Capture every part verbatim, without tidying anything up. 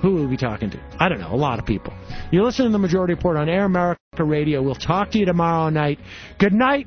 Who will we be talking to? I don't know, a lot of people. You're listening to The Majority Report on Air America Radio. We'll talk to you tomorrow night. Good night.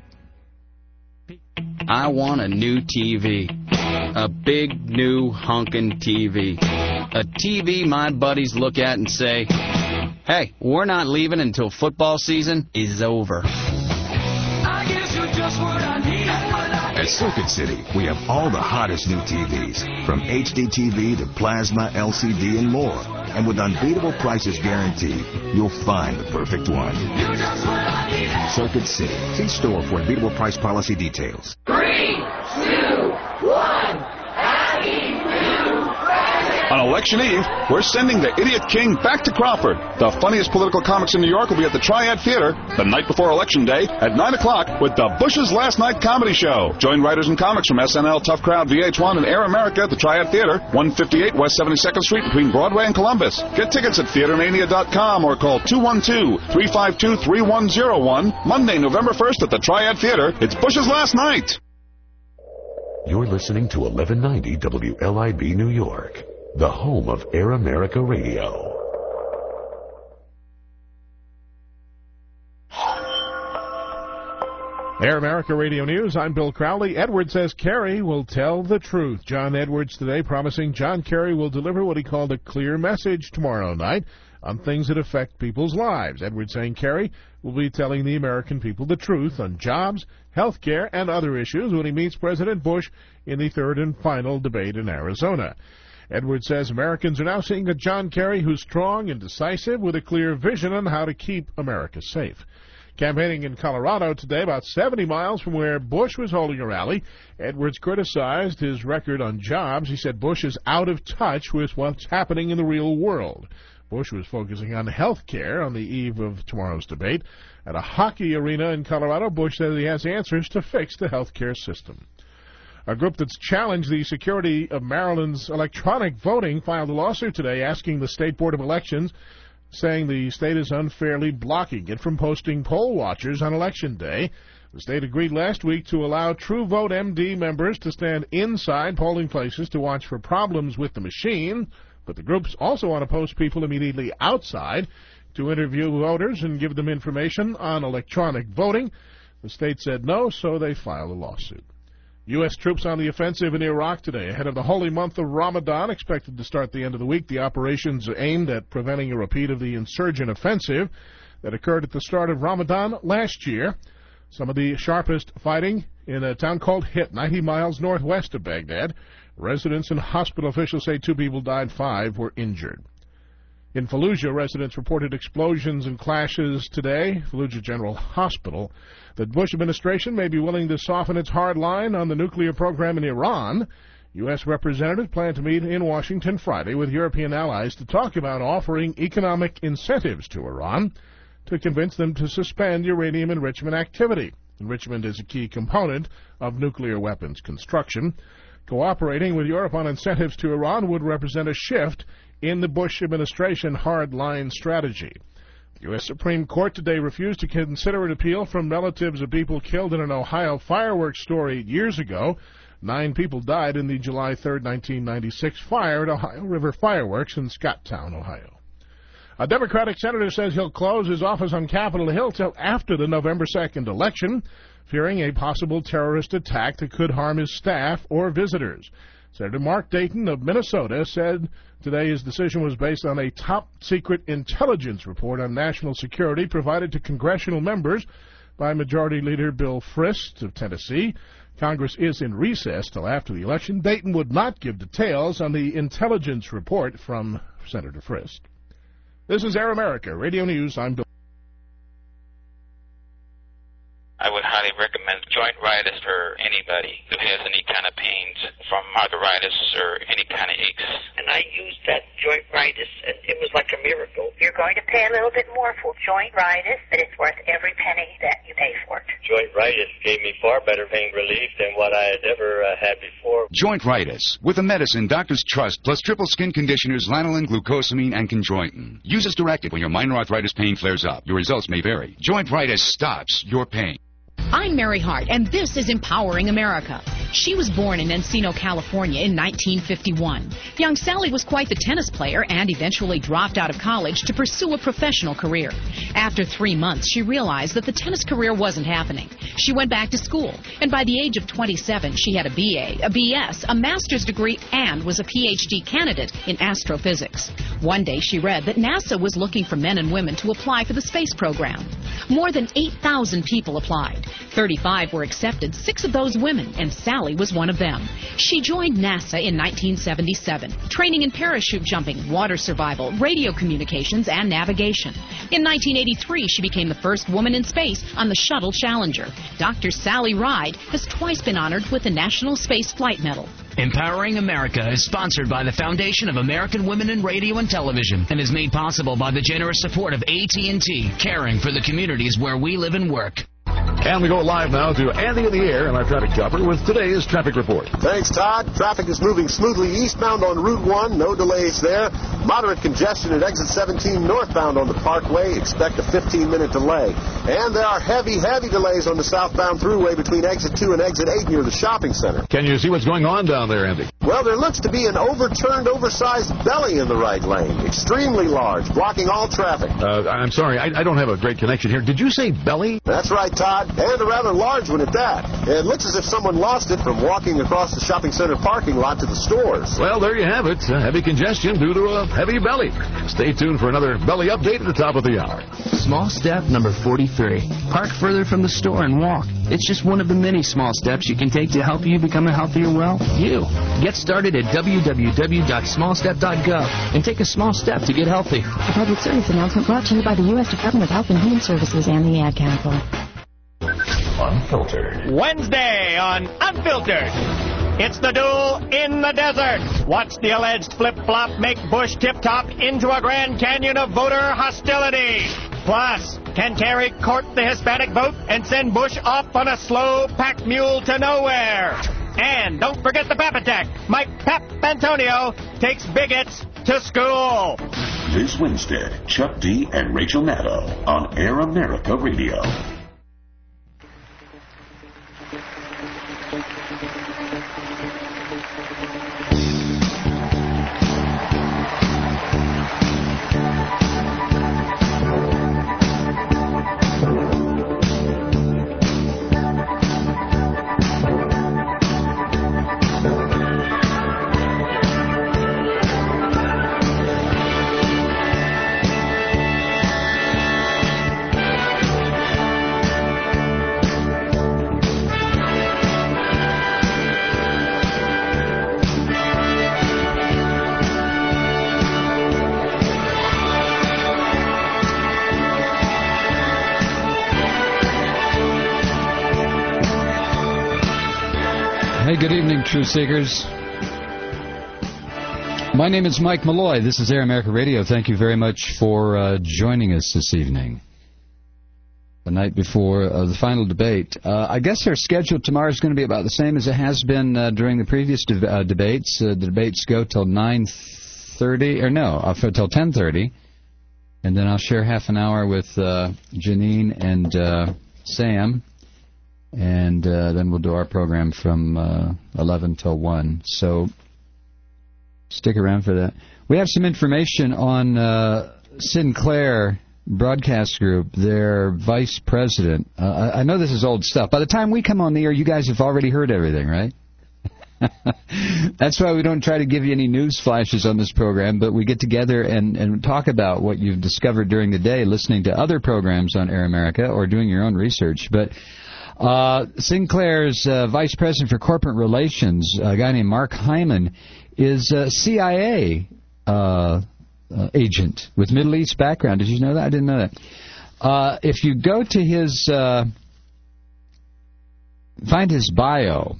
I want a new T V. A big, new, honkin' T V. A T V my buddies look at and say, hey, we're not leaving until football season is over. I guess you're just what I need. At Circuit City, we have all the hottest new T Vs, from H D T V to plasma, L C D, and more. And with unbeatable prices guaranteed, you'll find the perfect one. You're just what I need. Circuit City. See store for unbeatable price policy details. Three, two, one. Happy New Friday. On Election Eve, we're sending the Idiot King back to Crawford. The funniest political comics in New York will be at the Triad Theater the night before Election Day at nine o'clock with the Bush's Last Night Comedy Show. Join writers and comics from S N L, Tough Crowd, V H one, and Air America at the Triad Theater, one fifty-eight West seventy-second Street between Broadway and Columbus. Get tickets at theater mania dot com or call two one two, three five two, three one zero one. Monday, November first at the Triad Theater. It's Bush's Last Night. You're listening to eleven ninety W L I B New York, the home of Air America Radio. Air America Radio News, I'm Bill Crowley. Edwards says Kerry will tell the truth. John Edwards today promising John Kerry will deliver what he called a clear message tomorrow night on things that affect people's lives. Edwards saying Kerry will be telling the American people the truth on jobs, health care, and other issues when he meets President Bush in the third and final debate in Arizona. Edwards says Americans are now seeing a John Kerry who's strong and decisive with a clear vision on how to keep America safe. Campaigning in Colorado today, about seventy miles from where Bush was holding a rally, Edwards criticized his record on jobs. He said Bush is out of touch with what's happening in the real world. Bush was focusing on health care on the eve of tomorrow's debate. At a hockey arena in Colorado, Bush says he has answers to fix the health care system. A group that's challenged the security of Maryland's electronic voting filed a lawsuit today asking the State Board of Elections, saying the state is unfairly blocking it from posting poll watchers on Election Day. The state agreed last week to allow True Vote M D members to stand inside polling places to watch for problems with the machine, but the groups also want to post people immediately outside to interview voters and give them information on electronic voting. The state said no, so they filed a lawsuit. U S troops on the offensive in Iraq today ahead of the holy month of Ramadan, expected to start the end of the week. The operations are aimed at preventing a repeat of the insurgent offensive that occurred at the start of Ramadan last year. Some of the sharpest fighting in a town called Hit, ninety miles northwest of Baghdad. Residents and hospital officials say two people died, five were injured. In Fallujah, residents reported explosions and clashes today. Fallujah General Hospital. The Bush administration may be willing to soften its hard line on the nuclear program in Iran. U S representatives plan to meet in Washington Friday with European allies to talk about offering economic incentives to Iran to convince them to suspend uranium enrichment activity. Enrichment is a key component of nuclear weapons construction. Cooperating with Europe on incentives to Iran would represent a shift in the Bush administration hard-line strategy. The U S Supreme Court today refused to consider an appeal from relatives of people killed in an Ohio fireworks store eight years ago. Nine people died in the July third, nineteen ninety-six fire at Ohio River Fireworks in Scotttown, Ohio. A Democratic senator says he'll close his office on Capitol Hill till after the November second election, fearing a possible terrorist attack that could harm his staff or visitors. Senator Mark Dayton of Minnesota said today his decision was based on a top-secret intelligence report on national security provided to congressional members by Majority Leader Bill Frist of Tennessee. Congress is in recess till after the election. Dayton would not give details on the intelligence report from Senator Frist. This is Air America Radio News. I'm Bill. I would highly recommend jointritis for anybody who has any kind of pains from arthritis or any kind of aches. And I used that jointritis, and it was like a miracle. You're going to pay a little bit more for jointritis, but it's worth every penny that you pay for it. Jointritis gave me far better pain relief than what I had ever uh, had before. Jointritis, with a medicine doctors trust, plus triple skin conditioners, lanolin, glucosamine, and chondroitin. Use as directed when your minor arthritis pain flares up. Your results may vary. Jointritis stops your pain. I'm Mary Hart, and this is Empowering America. She was born in Encino, California in nineteen fifty-one. Young Sally was quite the tennis player and eventually dropped out of college to pursue a professional career. After three months, she realized that the tennis career wasn't happening. She went back to school, and by the age of twenty-seven, she had a B A, a B S, a master's degree, and was a P H D candidate in astrophysics. One day, she read that NASA was looking for men and women to apply for the space program. More than eight thousand people applied. thirty-five were accepted, six of those women, and Sally was one of them. She joined NASA in nineteen seventy-seven, training in parachute jumping, water survival, radio communications, and navigation. In nineteen eighty-three, she became the first woman in space on the Shuttle Challenger. Doctor Sally Ride has twice been honored with the National Space Flight Medal. Empowering America is sponsored by the Foundation of American Women in Radio and Television and is made possible by the generous support of A T and T, caring for the communities where we live and work. And we go live now to Andy in the air and our traffic chopper with today's traffic report. Thanks, Todd. Traffic is moving smoothly eastbound on Route one. No delays there. Moderate congestion at exit seventeen northbound on the Parkway. Expect a fifteen-minute delay. And there are heavy, heavy delays on the southbound thruway between exit two and exit eight near the shopping center. Can you see what's going on down there, Andy? Well, there looks to be an overturned, oversized belly in the right lane. Extremely large, blocking all traffic. Uh, I'm sorry, I, I don't have a great connection here. Did you say belly? That's right, Todd. And a rather large one at that. It looks as if someone lost it from walking across the shopping center parking lot to the stores. Well, there you have it. Uh, heavy congestion due to a heavy belly. Stay tuned for another belly update at the top of the hour. Small step number forty-three. Park further from the store and walk. It's just one of the many small steps you can take to help you become a healthier, well, you. Get started at w w w dot small step dot gov and take a small step to get healthy. A public service announcement brought to you by the U S Department of Health and Human Services and the Ad Council. Unfiltered. Wednesday on Unfiltered. It's the duel in the desert. Watch the alleged flip-flop make Bush tip-top into a Grand Canyon of voter hostility. Plus, can Kerry court the Hispanic vote and send Bush off on a slow pack mule to nowhere? And don't forget the Pep Attack. Mike Pep Antonio takes bigots to school. This Wednesday, Chuck D and Rachel Maddow on Air America Radio. Hey, good evening, Truth Seekers. My name is Mike Malloy. This is Air America Radio. Thank you very much for uh, joining us this evening. The night before uh, the final debate. Uh, I guess our schedule tomorrow is going to be about the same as it has been uh, during the previous de- uh, debates. Uh, the debates go till nine thirty, or no, uh, till ten thirty. And then I'll share half an hour with uh, Janine and uh, Sam. And uh, then we'll do our program from uh, eleven till one. So stick around for that. We have some information on uh, Sinclair Broadcast Group, their vice president. Uh, I, I know this is old stuff. By the time we come on the air, you guys have already heard everything, right? That's why we don't try to give you any news flashes on this program, but we get together and, and talk about what you've discovered during the day, listening to other programs on Air America or doing your own research. But Uh, Sinclair's uh, Vice President for Corporate Relations, a guy named Mark Hyman, is a C I A uh, uh, agent with Middle East background. Did you know that? I didn't know that. Uh, if you go to his, uh, find his bio,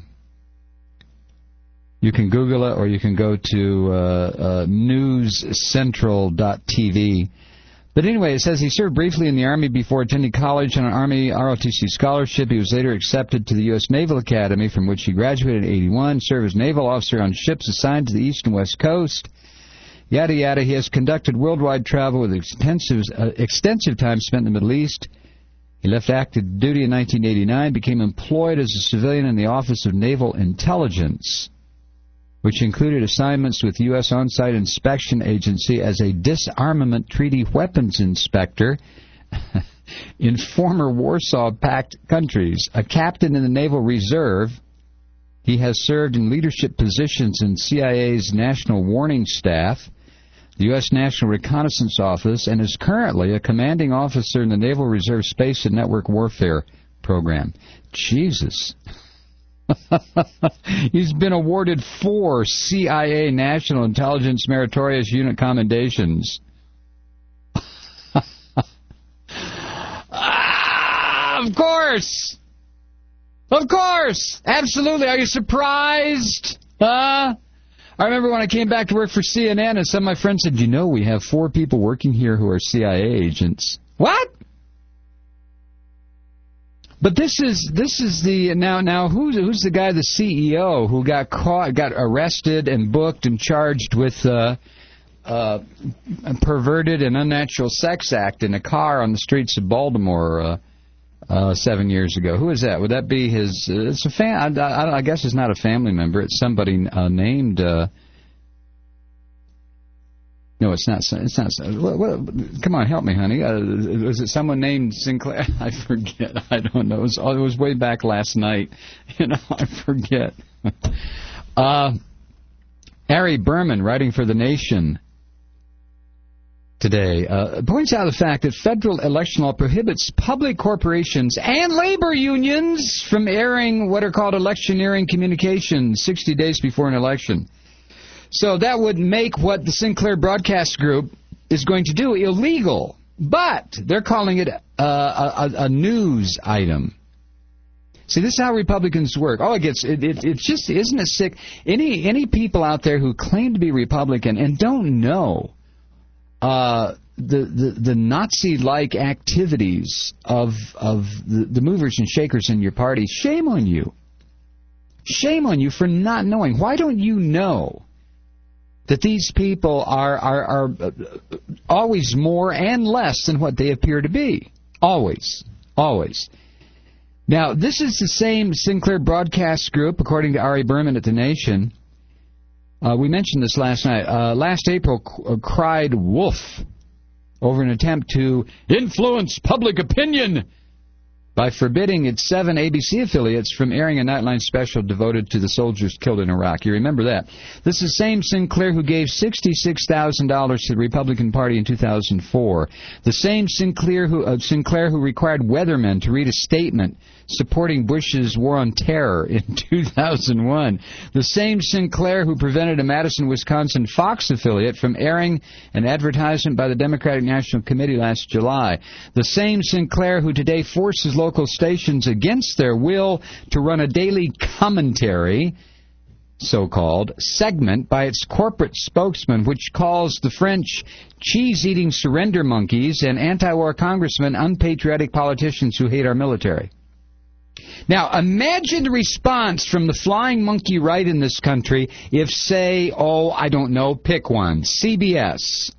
you can Google it or you can go to uh, uh, news central dot t v. But anyway, it says he served briefly in the Army before attending college on an Army R O T C scholarship. He was later accepted to the U S Naval Academy, from which he graduated in eighty-one, served as naval officer on ships assigned to the East and West Coast. Yada, yada. He has conducted worldwide travel with extensive, uh, extensive time spent in the Middle East. He left active duty in nineteen eighty-nine, became employed as a civilian in the Office of Naval Intelligence, which included assignments with U S On-Site Inspection Agency as a disarmament treaty weapons inspector in former Warsaw Pact countries. A captain in the Naval Reserve, he has served in leadership positions in C I A's National Warning Staff, the U S National Reconnaissance Office, and is currently a commanding officer in the Naval Reserve Space and Network Warfare Program. Jesus. He's been awarded four C I A National Intelligence Meritorious Unit Commendations. ah, of course! Of course! Absolutely. Are you surprised? Huh? I remember when I came back to work for C N N and some of my friends said, you know, we have four people working here who are C I A agents. What? But this is this is the now now who's who's the guy, the C E O who got caught, got arrested and booked and charged with uh, uh, a perverted and unnatural sex act in a car on the streets of Baltimore uh, uh, seven years ago? Who is that? Would that be his? Uh, it's a fan. I, I guess it's not a family member. It's somebody uh, named. Uh, No, it's not. It's not. What, what, come on, help me, honey. Uh, was it someone named Sinclair? I forget. I don't know. It was, it was way back last night. You know, I forget. uh, Ari Berman, writing for The Nation today, uh, points out the fact that federal election law prohibits public corporations and labor unions from airing what are called electioneering communications sixty days before an election. So that would make what the Sinclair Broadcast Group is going to do illegal. But they're calling it uh, a, a news item. See, this is how Republicans work. Oh, it gets it, it, it's just, isn't it sick? Any any people out there who claim to be Republican and don't know uh, the, the the Nazi-like activities of of the, the movers and shakers in your party, shame on you. Shame on you for not knowing. Why don't you know that these people are, are are always more and less than what they appear to be? Always. Always. Now, this is the same Sinclair Broadcast Group, according to Ari Berman at The Nation. Uh, we mentioned this last night. Uh, last April, c- uh, cried wolf over an attempt to influence public opinion by forbidding its seven A B C affiliates from airing a Nightline special devoted to the soldiers killed in Iraq. You remember that. This is the same Sinclair who gave sixty-six thousand dollars to the Republican Party in two thousand four. The same Sinclair who, uh, Sinclair who required weathermen to read a statement supporting Bush's war on terror in two thousand one. The same Sinclair who prevented a Madison, Wisconsin Fox affiliate from airing an advertisement by the Democratic National Committee last July. The same Sinclair who today forces local stations against their will to run a daily commentary, so-called, segment by its corporate spokesman, which calls the French cheese-eating surrender monkeys and anti-war congressmen unpatriotic politicians who hate our military. Now, imagine the response from the flying monkey right in this country if, say, oh, I don't know, pick one, C B S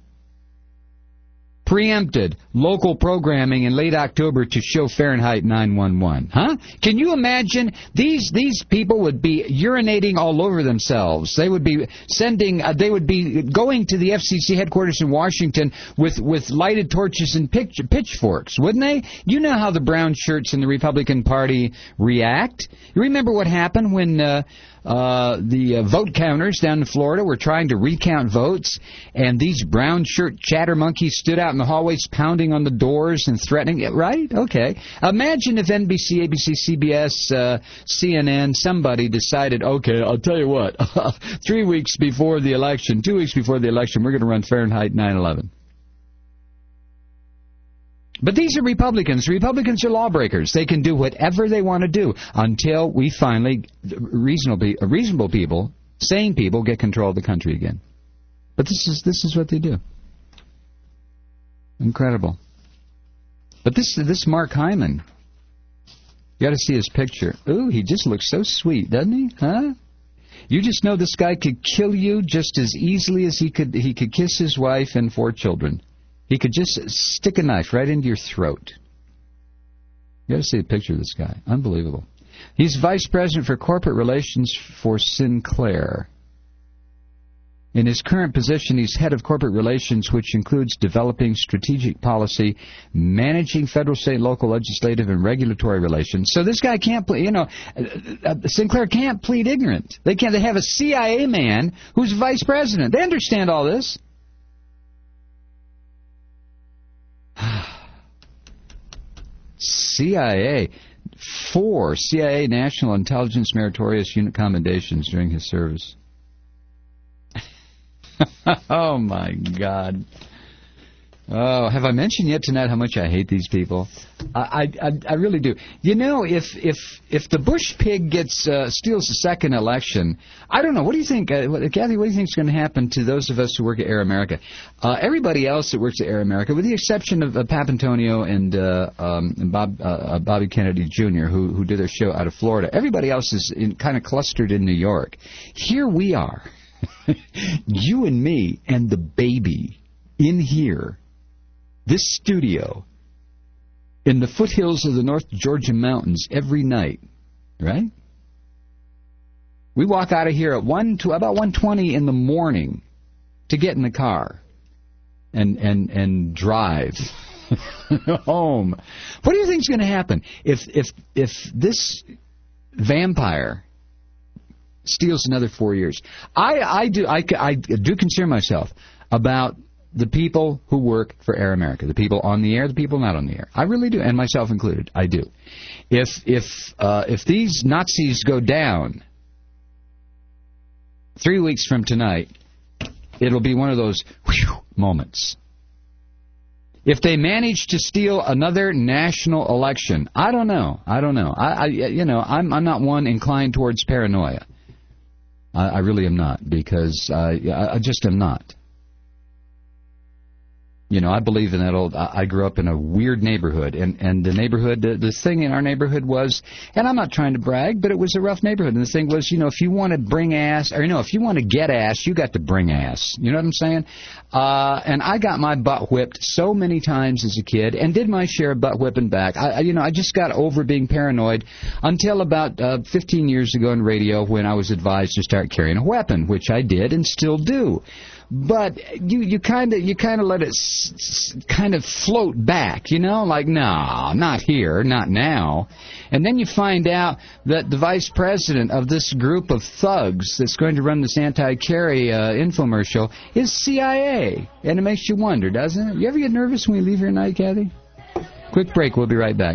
preempted local programming in late October to show Fahrenheit nine one one. Huh? Can you imagine? These these people would be urinating all over themselves. They would be sending, uh, they would be going to the F C C headquarters in Washington with, with lighted torches and pitch, pitchforks, wouldn't they? You know how the brown shirts in the Republican Party react. You remember what happened when uh, uh, the uh, vote counters down in Florida were trying to recount votes, and these brown shirt chatter monkeys stood out in the hallways pounding on the doors and threatening it, right? Okay. Imagine if N B C, A B C, C B S, uh, C N N, somebody decided, okay, I'll tell you what, three weeks before the election, two weeks before the election, we're going to run Fahrenheit nine eleven. But these are Republicans. Republicans are lawbreakers. They can do whatever they want to do until we finally, reasonable, reasonable people, sane people, get control of the country again. But this is this is what they do. Incredible. But this this Mark Hyman, you got to see his picture. Ooh, he just looks so sweet, doesn't he? Huh? You just know this guy could kill you just as easily as he could he could kiss his wife and four children. He could just stick a knife right into your throat. You got to see a picture of this guy. Unbelievable. He's vice president for corporate relations for Sinclair. In his current position, he's head of corporate relations, which includes developing strategic policy, managing federal, state, local, legislative, and regulatory relations. So this guy can't, ple- you know, uh, Sinclair can't plead ignorant. They can't. They have a C I A man who's vice president. They understand all this. C I A, four C I A National Intelligence Meritorious Unit commendations during his service. Oh, my God. Oh, have I mentioned yet tonight how much I hate these people? I I, I really do. You know, if if if the Bush pig gets uh, steals the second election, I don't know. What do you think, uh, what, Kathy? What do you think is going to happen to those of us who work at Air America? Uh, everybody else that works at Air America, with the exception of uh, Papantonio and, uh, um, and Bob uh, Bobby Kennedy Junior, who who did their show out of Florida, everybody else is in, kind of clustered in New York. Here we are, you and me and the baby in here. This studio in the foothills of the North Georgia mountains every night, right? We walk out of here at one to about one twenty in the morning to get in the car and and and drive home. What do you think is going to happen if if if this vampire steals another four years? I I do I, I do concern myself about the people who work for Air America, the people on the air, the people not on the air. I really do, and myself included. I do. If if uh, if these Nazis go down three weeks from tonight, it'll be one of those whew moments. If they manage to steal another national election, I don't know. I don't know. I, I you know I'm I'm not one inclined towards paranoia. I, I really am not, because I I just am not. You know, I believe in that old, I grew up in a weird neighborhood, and, and the neighborhood, the, the thing in our neighborhood was, and I'm not trying to brag, but it was a rough neighborhood, and the thing was, you know, if you want to bring ass, or, you know, if you want to get ass, you got to bring ass. You know what I'm saying? Uh, and I got my butt whipped so many times as a kid, and did my share of butt whipping back. I, I you know, I just got over being paranoid until about uh, fifteen years ago in radio, when I was advised to start carrying a weapon, which I did and still do. But you you kind of you kind of let it s- s- kind of float back, you know, like, no, not here, not now. And then you find out that the vice president of this group of thugs that's going to run this anti-carry uh, infomercial is C I A, and it makes you wonder, doesn't it? You ever get nervous when you leave here at night, Kathy? Quick break. We'll be right back.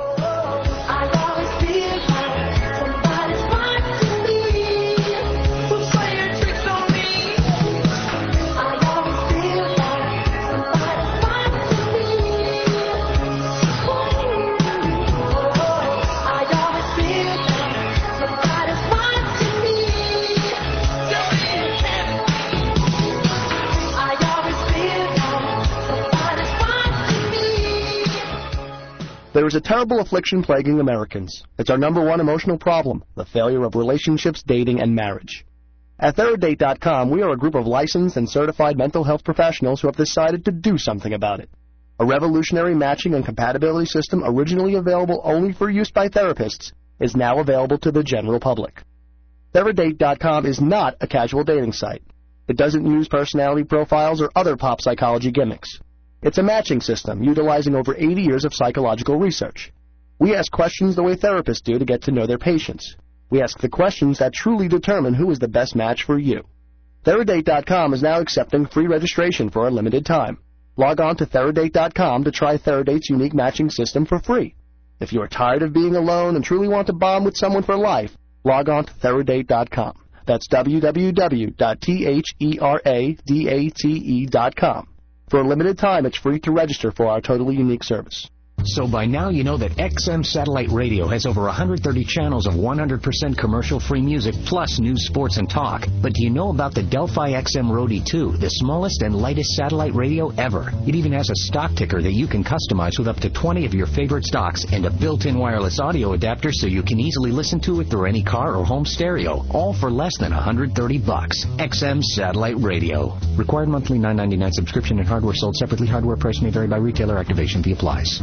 There is a terrible affliction plaguing Americans. It's our number one emotional problem, the failure of relationships, dating, and marriage. At Theradate dot com, we are a group of licensed and certified mental health professionals who have decided to do something about it. A revolutionary matching and compatibility system originally available only for use by therapists is now available to the general public. Theradate dot com is not a casual dating site. It doesn't use personality profiles or other pop psychology gimmicks. It's a matching system utilizing over eighty years of psychological research. We ask questions the way therapists do to get to know their patients. We ask the questions that truly determine who is the best match for you. Theradate dot com is now accepting free registration for a limited time. Log on to Theradate dot com to try Theradate's unique matching system for free. If you are tired of being alone and truly want to bond with someone for life, log on to Theradate dot com. That's w w w dot theradate dot com. For a limited time, it's free to register for our totally unique service. So by now you know that X M Satellite Radio has over one hundred thirty channels of one hundred percent commercial-free music plus news, sports, and talk. But do you know about the Delphi X M Roadie two, the smallest and lightest satellite radio ever? It even has a stock ticker that you can customize with up to twenty of your favorite stocks and a built-in wireless audio adapter so you can easily listen to it through any car or home stereo, all for less than one hundred thirty bucks. X M Satellite Radio. Required monthly nine ninety-nine subscription and hardware sold separately. Hardware price may vary by retailer. Activation fee applies.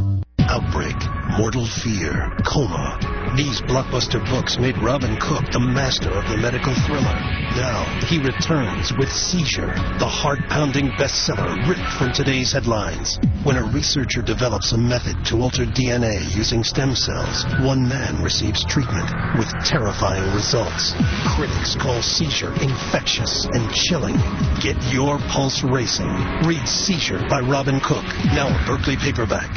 Outbreak, Mortal Fear, Coma. These blockbuster books made Robin Cook the master of the medical thriller. Now, he returns with Seizure, the heart-pounding bestseller ripped from today's headlines. When a researcher develops a method to alter D N A using stem cells, one man receives treatment with terrifying results. Critics call Seizure infectious and chilling. Get your pulse racing. Read Seizure by Robin Cook, now a Berkeley paperback.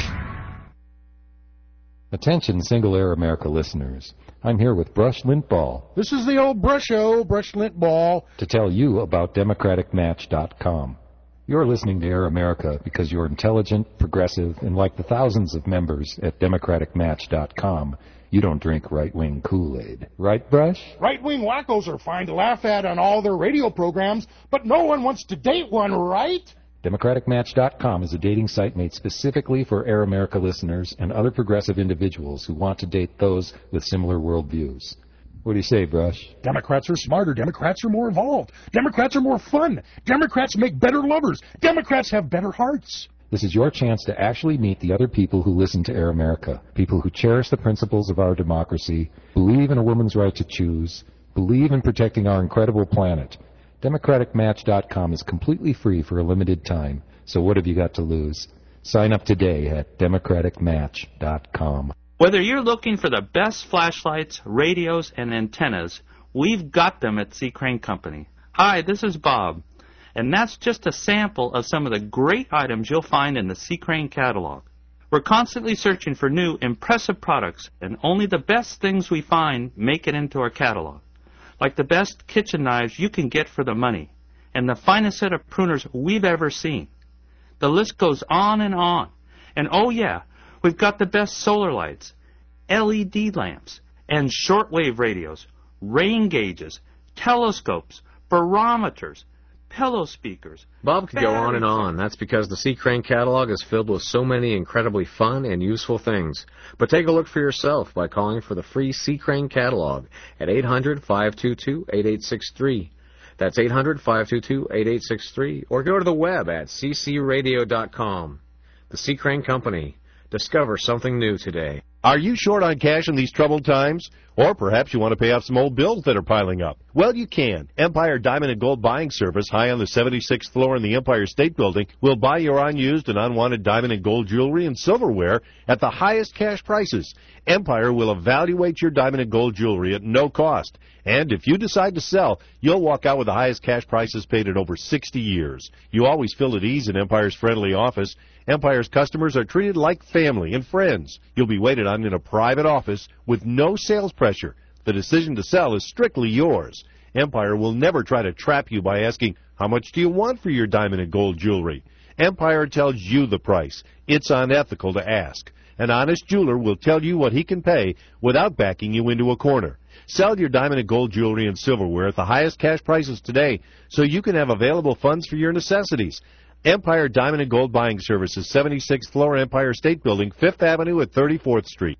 Attention, Single Air America listeners. I'm here with Brush Lint Ball. This is the old Brush-O, Brush Lint Ball. To tell you about Democratic Match dot com. You're listening to Air America because you're intelligent, progressive, and like the thousands of members at Democratic Match dot com, you don't drink right-wing Kool-Aid. Right, Brush? Right-wing wackos are fine to laugh at on all their radio programs, but no one wants to date one, right? Democratic Match dot com is a dating site made specifically for Air America listeners and other progressive individuals who want to date those with similar worldviews. What do you say, Brush? Democrats are smarter. Democrats are more involved. Democrats are more fun. Democrats make better lovers. Democrats have better hearts. This is your chance to actually meet the other people who listen to Air America, people who cherish the principles of our democracy, believe in a woman's right to choose, believe in protecting our incredible planet. Democratic Match dot com is completely free for a limited time, so what have you got to lose? Sign up today at Democratic Match dot com. Whether you're looking for the best flashlights, radios, and antennas, we've got them at C. Crane Company. Hi, this is Bob, and that's just a sample of some of the great items you'll find in the C. Crane catalog. We're constantly searching for new, impressive products, and only the best things we find make it into our catalog. Like the best kitchen knives you can get for the money, and the finest set of pruners we've ever seen. The list goes on and on. And oh yeah, we've got the best solar lights, L E D lamps, and shortwave radios, rain gauges, telescopes, barometers, pillow speakers. Bob could go on and on. That's because the C. Crane catalog is filled with so many incredibly fun and useful things. But take a look for yourself by calling for the free C. Crane catalog at eight hundred, five two two, eight eight six three. That's eight hundred, five two two, eight eight six three. Or go to the web at c c radio dot com. The C. Crane Company. Discover something new today. Are you short on cash in these troubled times? Or perhaps you want to pay off some old bills that are piling up. Well, you can. Empire Diamond and Gold Buying Service, high on the seventy-sixth floor in the Empire State Building, will buy your unused and unwanted diamond and gold jewelry and silverware at the highest cash prices. Empire will evaluate your diamond and gold jewelry at no cost. And if you decide to sell, you'll walk out with the highest cash prices paid in over sixty years. You always feel at ease in Empire's friendly office. Empire's customers are treated like family and friends. You'll be waited on in a private office with no sales pressure. The decision to sell is strictly yours. Empire will never try to trap you by asking, how much do you want for your diamond and gold jewelry? Empire tells you the price. It's unethical to ask. An honest jeweler will tell you what he can pay without backing you into a corner. Sell your diamond and gold jewelry and silverware at the highest cash prices today so you can have available funds for your necessities. Empire Diamond and Gold Buying Services, seventy-sixth floor, Empire State Building, fifth Avenue at thirty-fourth Street.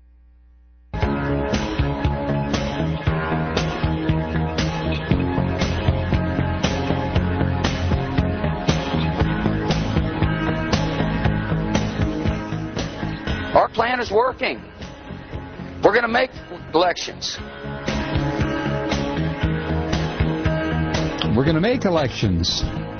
Our plan is working. We're going to make elections. We're going to make elections.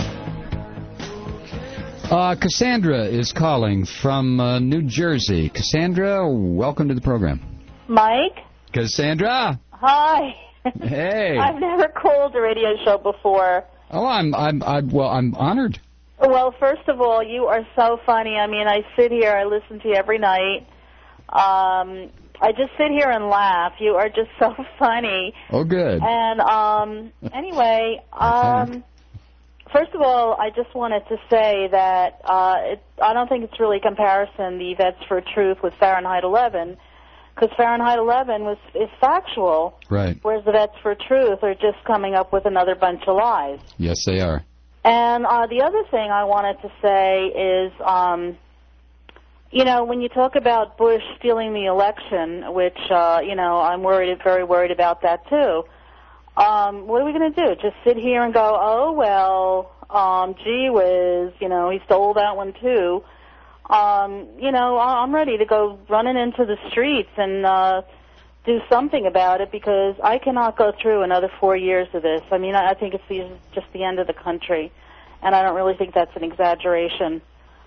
Uh, Cassandra is calling from uh, New Jersey. Cassandra, welcome to the program. Mike? Cassandra? Hi. Hey. I've never called a radio show before. Oh, I'm, I'm, I'm, well, I'm honored. Well, first of all, you are so funny. I mean, I sit here, I listen to you every night. Um, I just sit here and laugh. You are just so funny. Oh, good. And um, anyway, um, first of all, I just wanted to say that uh, it, I don't think it's really a comparison, the Vets for Truth with Fahrenheit eleven, because Fahrenheit eleven was is factual, right? Whereas the Vets for Truth are just coming up with another bunch of lies. Yes, they are. And uh, the other thing I wanted to say is, um, you know, when you talk about Bush stealing the election, which, uh, you know, I'm worried, very worried about that too, um, what are we going to do? Just sit here and go, oh, well, um, gee whiz, you know, he stole that one too. um, you know, I- I'm ready to go running into the streets and uh, do something about it because I cannot go through another four years of this. I mean, I I think it's the, just the end of the country, and I don't really think that's an exaggeration.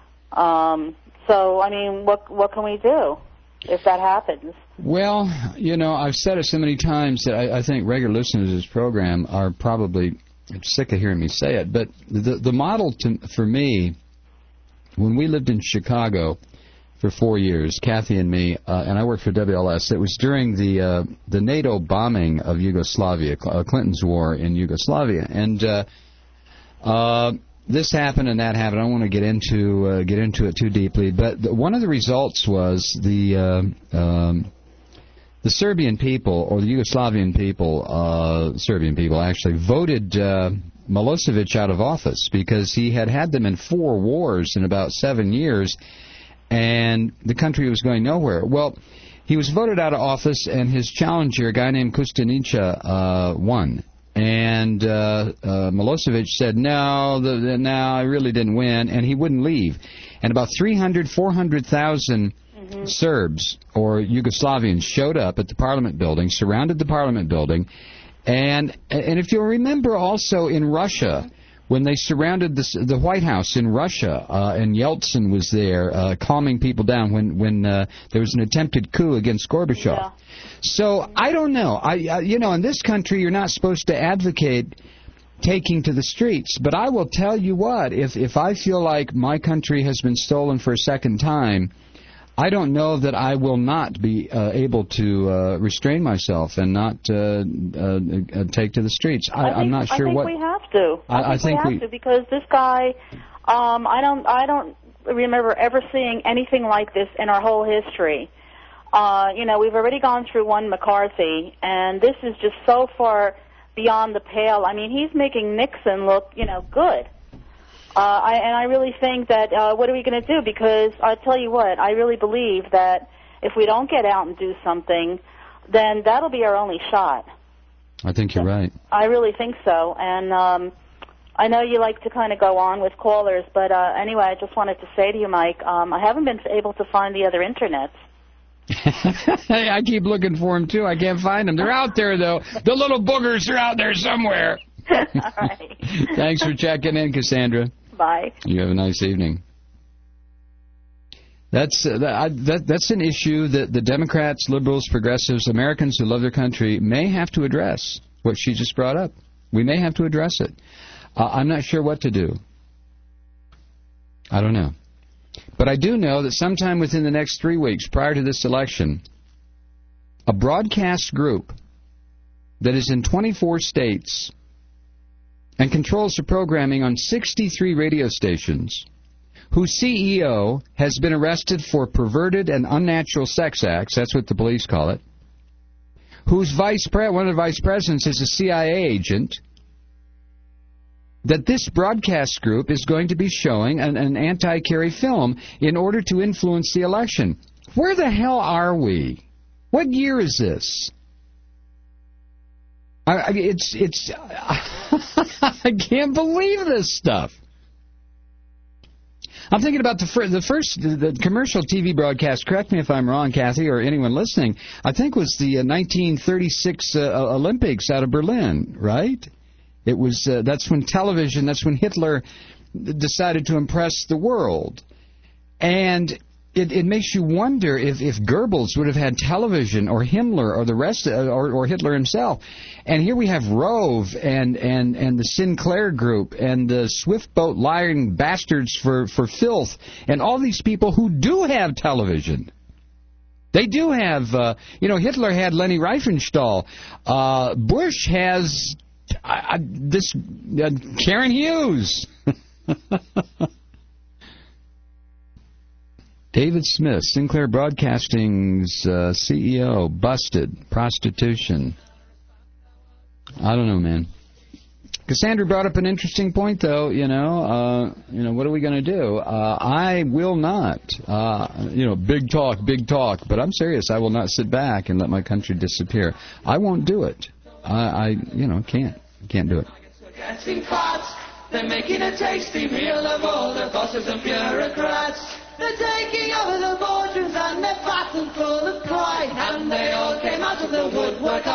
Um, so, I mean, what what can we do if that happens? Well, you know, I've said it so many times that I, I think regular listeners to this program are probably sick of hearing me say it. But the the model to, for me, when we lived in Chicago for four years, Kathy and me, uh, and I worked for W L S, it was during the uh, the NATO bombing of Yugoslavia, uh, Clinton's war in Yugoslavia, and uh, uh, this happened and that happened. I don't want to get into uh, get into it too deeply, but the, one of the results was the uh, um, the Serbian people, or the Yugoslavian people, uh, Serbian people actually, voted uh, Milosevic out of office because he had had them in four wars in about seven years, and the country was going nowhere. Well, he was voted out of office, and his challenger, a guy named Kostunica, uh, won. And uh, uh, Milosevic said, no, the, the, no, I really didn't win, and he wouldn't leave. And about three hundred, four hundred thousand mm-hmm. Serbs or Yugoslavians showed up at the Parliament building, surrounded the Parliament building, and and if you'll remember also in Russia, when they surrounded the, the White House in Russia, uh, and Yeltsin was there uh, calming people down when, when uh, there was an attempted coup against Gorbachev. Yeah. So, I don't know. I, I, you know, in this country, you're not supposed to advocate taking to the streets. But I will tell you what, if, if I feel like my country has been stolen for a second time, I don't know that I will not be uh, able to uh, restrain myself and not uh, uh, take to the streets. I, I think, I'm not sure I think what... we have to. I, I, think, I think we have we... to because this guy, um, I don't, I don't remember ever seeing anything like this in our whole history. Uh, you know, we've already gone through one McCarthy, and this is just so far beyond the pale. I mean, he's making Nixon look, you know, good. Uh, I, and I really think that, uh, what are we going to do? Because I'll tell you what, I really believe that if we don't get out and do something, then that'll be our only shot. I think you're right. I really think so. And um, I know you like to kind of go on with callers, but uh, anyway, I just wanted to say to you, Mike, um, I haven't been able to find the other internets. Hey, I keep looking for them, too. I can't find them. They're out there, though. The little boogers are out there somewhere. All right. Thanks for checking in, Cassandra. Bye. You have a nice evening. That's uh, that, that, that's an issue that the Democrats, liberals, progressives, Americans who love their country may have to address, what she just brought up. We may have to address it. Uh, I'm not sure what to do. I don't know. But I do know that sometime within the next three weeks, prior to this election, a broadcast group that is in twenty-four states and controls the programming on sixty-three radio stations, whose C E O has been arrested for perverted and unnatural sex acts, that's what the police call it, whose vice pre- one of the vice presidents is a C I A agent, that this broadcast group is going to be showing an, an anti-Kerry film in order to influence the election. Where the hell are we? What year is this? I, I, it's it's. I can't believe this stuff. I'm thinking about the, fir- the first the, the commercial T V broadcast. Correct me if I'm wrong, Kathy, or anyone listening. I think was the uh, nineteen thirty-six uh, Olympics out of Berlin, right? It was. Uh, that's when television. That's when Hitler decided to impress the world, and it, it makes you wonder if, if Goebbels would have had television, or Himmler, or the rest, uh, or, or Hitler himself. And here we have Rove and, and, and the Sinclair Group and the Swift Boat lying bastards for, for filth, and all these people who do have television. They do have, uh, you know, Hitler had Leni Riefenstahl. Uh, Bush has uh, this uh, Karen Hughes. David Smith, Sinclair Broadcasting's uh, C E O, busted, prostitution. I don't know, man. Cassandra brought up an interesting point, though. You know, uh, you know, what are we going to do? Uh, I will not. Uh, you know, big talk, big talk. But I'm serious. I will not sit back and let my country disappear. I won't do it. I, I you know, can't, can't do it. Getting fat. They're making a tasty meal of all the bosses and bureaucrats. The day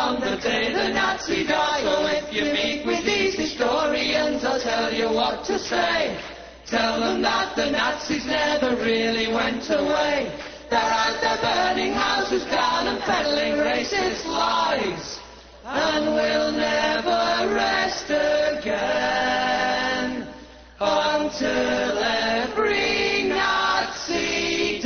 on the day the Nazi died. So if you meet with these historians, they'll tell you what to say. Tell them that the Nazis never really went away. They're out there burning houses down and peddling racist lies. And we'll never rest again until every Nazi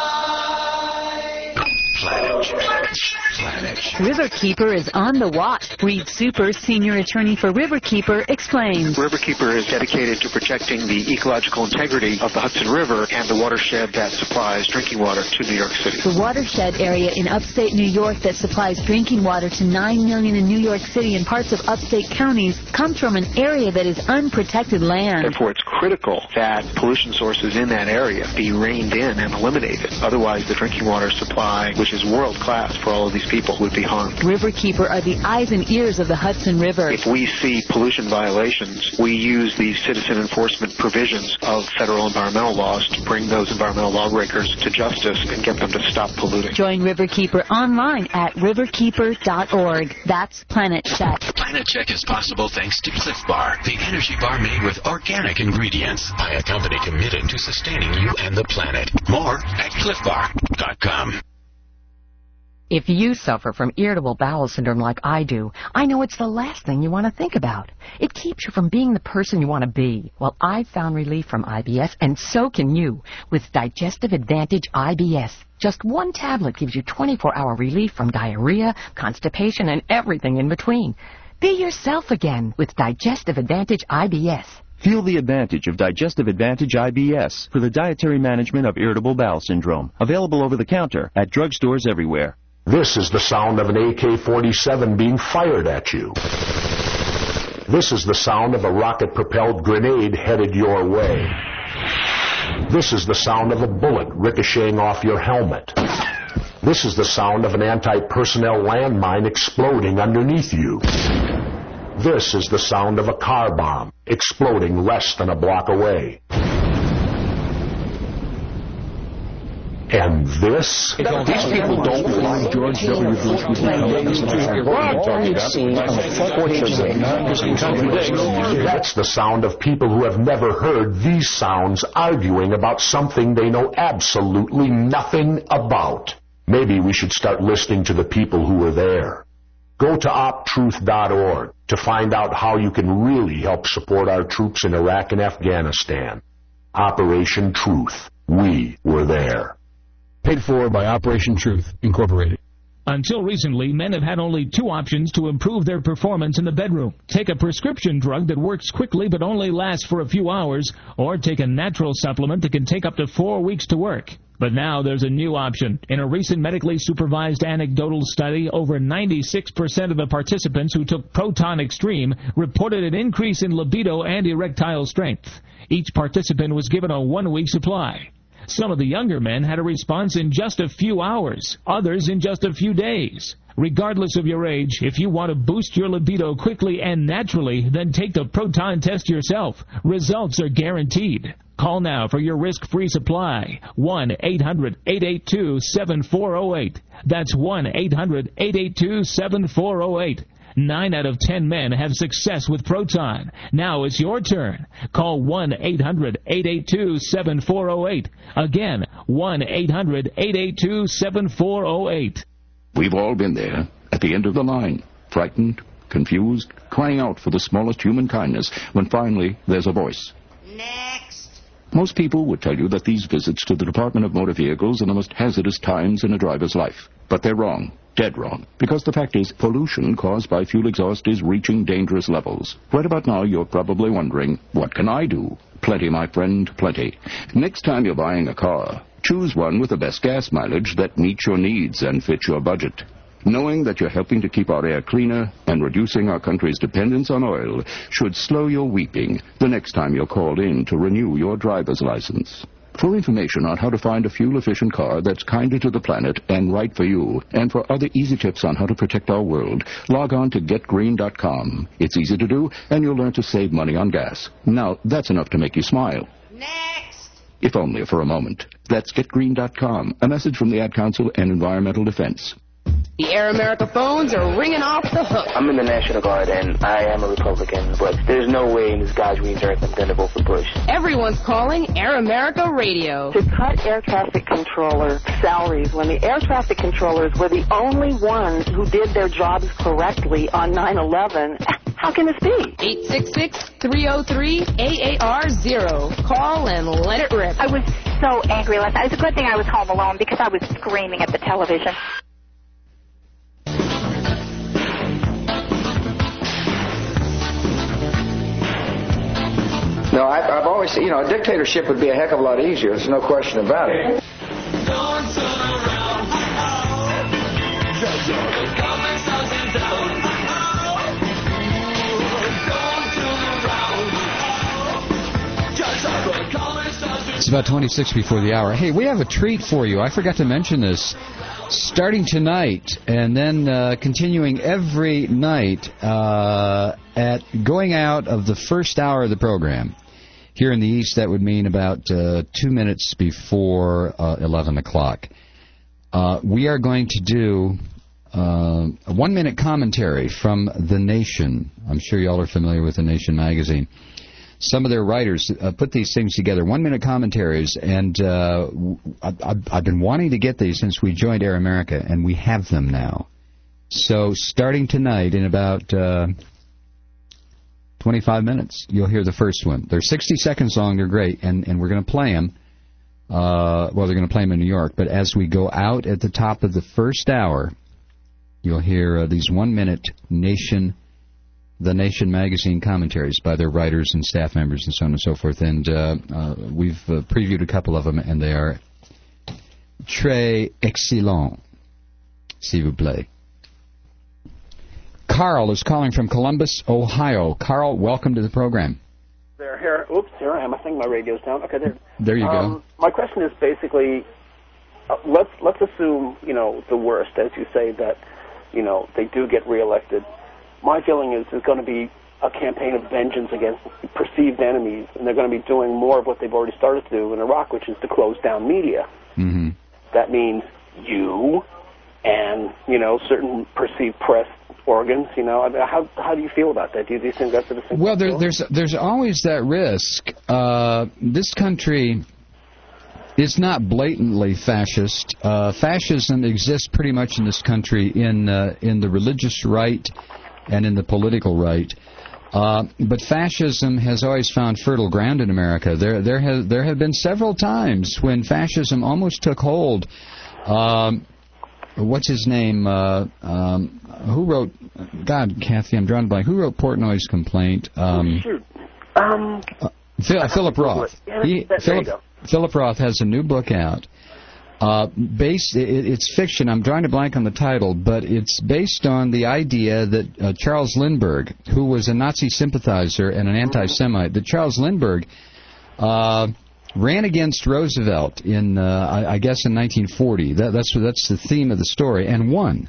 dies. Planet Check. Planet Check. Riverkeeper is on the watch. Reed Super, senior attorney for Riverkeeper, explains. Riverkeeper is dedicated to protecting the ecological integrity of the Hudson River and the watershed that supplies drinking water to New York City. The watershed area in upstate New York that supplies drinking water to nine million in New York City and parts of upstate counties comes from an area that is unprotected land. Therefore, it's critical that pollution sources in that area be reined in and eliminated. Otherwise, the drinking water supply, which is world-class for all of these people, would be harmed. Riverkeeper are the eyes and ears of the Hudson River. If we see pollution violations, we use the citizen enforcement provisions of federal environmental laws to bring those environmental lawbreakers to justice and get them to stop polluting. Join Riverkeeper online at riverkeeper dot org. That's Planet Check. Planet Check is possible thanks to Cliff Bar, the energy bar made with organic ingredients by a company committed to sustaining you and the planet. More at cliff bar dot com. If you suffer from irritable bowel syndrome like I do, I know it's the last thing you want to think about. It keeps you from being the person you want to be. Well, I've found relief from I B S, and so can you, with Digestive Advantage I B S. Just one tablet gives you twenty-four hour relief from diarrhea, constipation, and everything in between. Be yourself again with Digestive Advantage I B S. Feel the advantage of Digestive Advantage I B S for the dietary management of irritable bowel syndrome. Available over the counter at drugstores everywhere. This is the sound of an A K forty-seven being fired at you. This is the sound of a rocket-propelled grenade headed your way. This is the sound of a bullet ricocheting off your helmet. This is the sound of an anti-personnel landmine exploding underneath you. This is the sound of a car bomb exploding less than a block away. And this? These people don't believe George W. Bush would be That's the sound of people who have never heard these sounds arguing about something they know absolutely nothing about. Maybe we should start listening to the people who were there. Go to op truth dot org to find out how you can really help support our troops in Iraq and Afghanistan. Operation Truth. We were there. Paid for by Operation Truth, Incorporated. Until recently, men have had only two options to improve their performance in the bedroom. Take a prescription drug that works quickly but only lasts for a few hours, or take a natural supplement that can take up to four weeks to work. But now there's a new option. In a recent medically supervised anecdotal study, over ninety-six percent of the participants who took Proton Extreme reported an increase in libido and erectile strength. Each participant was given a one-week supply. Some of the younger men had a response in just a few hours, others in just a few days. Regardless of your age, if you want to boost your libido quickly and naturally, then take the Proton test yourself. Results are guaranteed. Call now for your risk-free supply. one eight hundred eight eight two seven four zero eight. That's one eight hundred eight eight two seven four zero eight. Nine out of ten men have success with Proton. Now it's your turn. Call one eight hundred eight eight two seven four zero eight. Again, one eight hundred eight eight two seven four zero eight. We've all been there, at the end of the line, frightened, confused, crying out for the smallest human kindness, when finally there's a voice. Next. Most people would tell you that these visits to the Department of Motor Vehicles are the most hazardous times in a driver's life. But they're wrong. Dead wrong. Because the fact is, pollution caused by fuel exhaust is reaching dangerous levels. Right about now, you're probably wondering, what can I do? Plenty, my friend, plenty. Next time you're buying a car, choose one with the best gas mileage that meets your needs and fits your budget. Knowing that you're helping to keep our air cleaner and reducing our country's dependence on oil should slow your weeping the next time you're called in to renew your driver's license. For information on how to find a fuel-efficient car that's kinder to the planet and right for you, and for other easy tips on how to protect our world, log on to get green dot com. It's easy to do, and you'll learn to save money on gas. Now, that's enough to make you smile. Next. If only for a moment. That's get green dot com, a message from the Ad Council and Environmental Defense. The Air America phones are ringing off the hook. I'm in the National Guard, and I am a Republican, but there's no way in this God's green earth I'm going to vote for Bush. Everyone's calling Air America Radio. To cut air traffic controller salaries when the air traffic controllers were the only ones who did their jobs correctly on nine eleven, how can this be? eight six six, three oh three, A A R zero. Call and let it rip. I was so angry last night. It's a good thing I was home alone because I was screaming at the television. No, I've, I've always said, you know, a dictatorship would be a heck of a lot easier. There's no question about it. It's about twenty-six before the hour. Hey, we have a treat for you. I forgot to mention this. Starting tonight and then uh, continuing every night uh, at going out of the first hour of the program. Here in the East, that would mean about uh, two minutes before uh, eleven o'clock. Uh, we are going to do uh, a one-minute commentary from The Nation. I'm sure you all are familiar with The Nation magazine. Some of their writers uh, put these things together, one-minute commentaries, and uh, I, I've been wanting to get these since we joined Air America, and we have them now. So starting tonight in about uh, twenty-five minutes, you'll hear the first one. They're sixty seconds long. They're great, and, and we're going to play them. Uh, well, they're going to play them in New York, but as we go out at the top of the first hour, you'll hear uh, these one-minute Nation The Nation magazine commentaries by their writers and staff members and so on and so forth. And uh, uh, we've uh, previewed a couple of them, and they are très excellent, s'il vous plaît. Carl is calling from Columbus, Ohio. Carl, welcome to the program. There, here. Oops, here I am. I think my radio's down. Okay, there. There you um, go. My question is basically, uh, let's let's assume, you know, the worst, as you say, that, you know, they do get reelected. My feeling is there's going to be a campaign of vengeance against perceived enemies, and they're going to be doing more of what they've already started to do in Iraq, which is to close down media. Mm-hmm. That means you and, you know, certain perceived press organs, you know. I mean, how how do you feel about that? Do you, do you think that's a distinct Well, there, there's there's always that risk. Uh, this country is not blatantly fascist. Uh, fascism exists pretty much in this country in uh, in the religious right and in the political right. Uh, but fascism has always found fertile ground in America. There there has there have been several times when fascism almost took hold. Um, what's his name? Uh, um, who wrote? God, Kathy, I'm drawing a blank. Who wrote Portnoy's complaint? Um, oh, shoot. Um, uh, Phil, Philip Roth. Yeah, he, that, Philip, Philip Roth has a new book out. Uh, based, it, it's fiction. I'm drawing a blank on the title, but it's based on the idea that uh, Charles Lindbergh, who was a Nazi sympathizer and an anti-Semite, that Charles Lindbergh uh, ran against Roosevelt in, uh, I, I guess, in nineteen forty. That, that's that's the theme of the story, and won.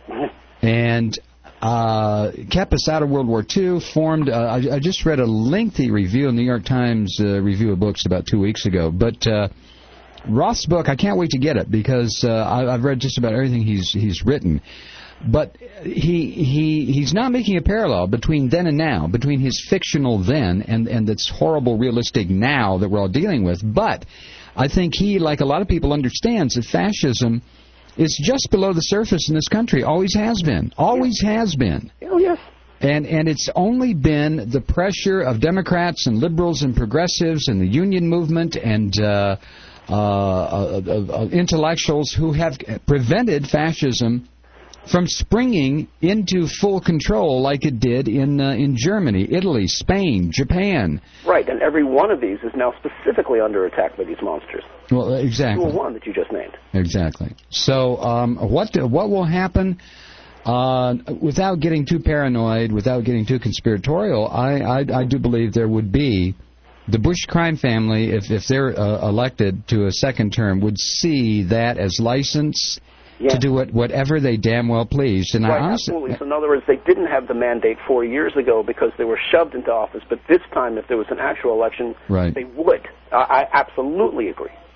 And uh, kept us out of World War Two. Formed. Uh, I, I just read a lengthy review in the New York Times uh, Review of Books about two weeks ago, but. Uh, Roth's book, I can't wait to get it because uh, I, I've read just about everything he's he's written. But he he he's not making a parallel between then and now, between his fictional then and, and this horrible realistic now that we're all dealing with. But I think he, like a lot of people, understands that fascism is just below the surface in this country. Always has been. Always has been. Oh, yes. And and it's only been the pressure of Democrats and liberals and progressives and the union movement and uh, uh, uh, uh, uh, intellectuals who have prevented fascism from springing into full control like it did in uh, in Germany, Italy, Spain, Japan. Right, and every one of these is now specifically under attack by these monsters. Well, exactly. Two or one that you just named. Exactly. So um, what what will happen? Uh, without getting too paranoid, without getting too conspiratorial, I, I, I do believe there would be the Bush crime family, if, if they're uh, elected to a second term, would see that as license yeah. to do what, whatever they damn well pleased. And right, I honestly, absolutely. So in other words, they didn't have the mandate four years ago because they were shoved into office. But this time, if there was an actual election, right. they would. I, I absolutely agree.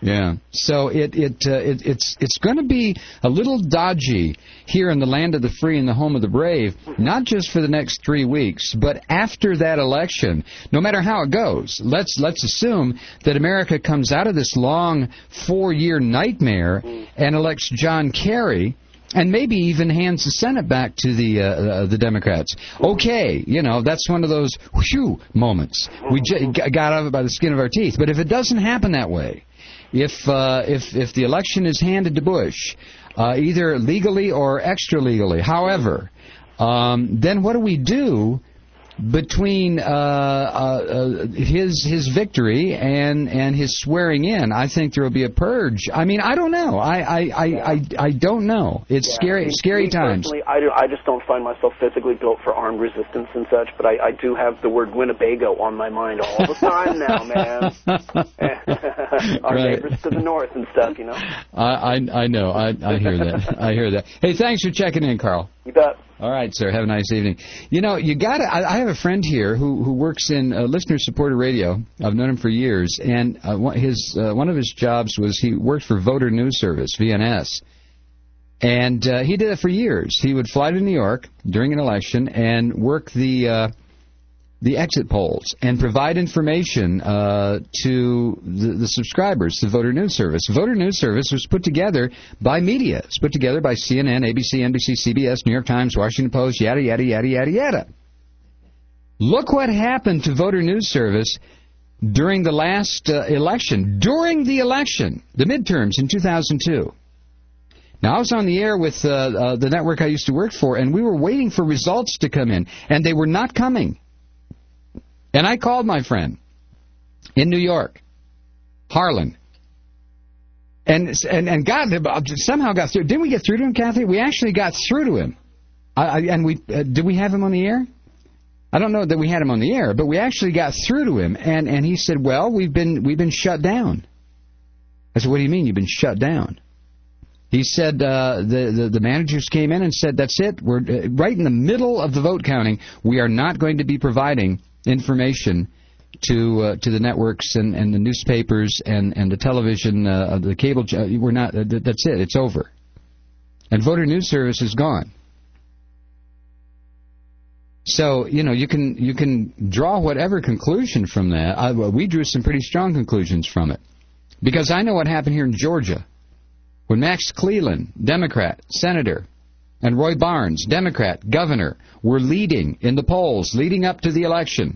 Yeah. So it it, uh, it it's it's going to be a little dodgy here in the land of the free and the home of the brave, not just for the next three weeks, but after that election. No matter how it goes, let's let's assume that America comes out of this long four-year nightmare and elects John Kerry. And maybe even hands the Senate back to the uh, uh, the Democrats. Okay, you know, that's one of those whew moments. We j- got out of it by the skin of our teeth. But if it doesn't happen that way, if uh, if if the election is handed to Bush, uh, either legally or extra legally, however, um, then what do we do between uh, uh, his his victory and and his swearing in? I think there will be a purge. I mean, I don't know. I I I, I, I don't know. It's Yeah, scary me- scary me times. Personally, I, do, I just don't find myself physically built for armed resistance and such, but I, I do have the word Winnebago on my mind all the time now, man. Our Right. neighbors to the north and stuff, you know. I I, I know. I I hear that. I hear that. Hey, thanks for checking in, Carl. You bet. All right, sir. Have a nice evening. You know, you got to. I, I have a friend here who who works in uh, listener-supported radio. I've known him for years, and uh, one- his uh, one of his jobs was he worked for Voter News Service, V N S, and uh, he did it for years. He would fly to New York during an election and work the uh, the exit polls and provide information uh, to the, the subscribers to Voter News Service. Voter News Service was put together by media. It's put together by C N N, A B C, N B C, C B S, New York Times, Washington Post, yada, yada, yada, yada, yada. Look what happened to Voter News Service during the last uh, election. During the election, the midterms in two thousand two. Now, I was on the air with uh, uh, the network I used to work for, and we were waiting for results to come in, and they were not coming. And I called my friend in New York, Harlan, and and and got somehow got through. Didn't we get through to him, Kathy? We actually got through to him. I, I, and we uh, did we have him on the air? I don't know that we had him on the air, but we actually got through to him. And, and he said, "Well, we've been we've been shut down." I said, "What do you mean you've been shut down?" He said uh, the, the the managers came in and said, "That's it. We're uh, right in the middle of the vote counting. We are not going to be providing information to uh, to the networks and, and the newspapers and, and the television, uh, the cable. Uh, we're not. Uh, that's it. It's over." And Voter News Service is gone. So you know you can you can draw whatever conclusion from that. I, well, we drew some pretty strong conclusions from it, because I know what happened here in Georgia when Max Cleland, Democrat, senator, and Roy Barnes, Democrat, governor, were leading in the polls leading up to the election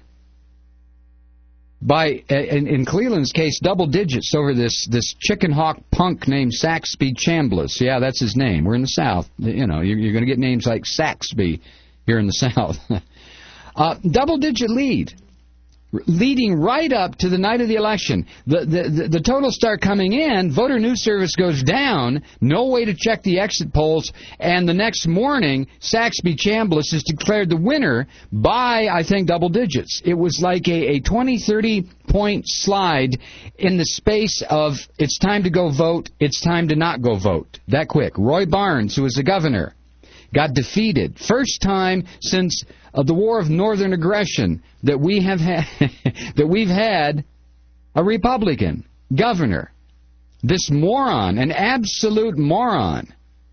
by, in, in Cleland's case, double digits over this, this chicken hawk punk named Saxby Chambliss. Yeah, that's his name. We're in the South. You know, you're, you're going to get names like Saxby here in the South. uh, double-digit lead, leading right up to the night of the election. The, the, the, the totals start coming in, Voter News Service goes down, no way to check the exit polls, and the next morning, Saxby Chambliss is declared the winner by, I think, double digits. It was like a, a twenty, thirty point slide in the space of it's time to go vote, it's time to not go vote. That quick. Roy Barnes, who was the governor, got defeated. First time since uh, the War of Northern Aggression that we have had that we've had a Republican governor. This moron, an absolute moron,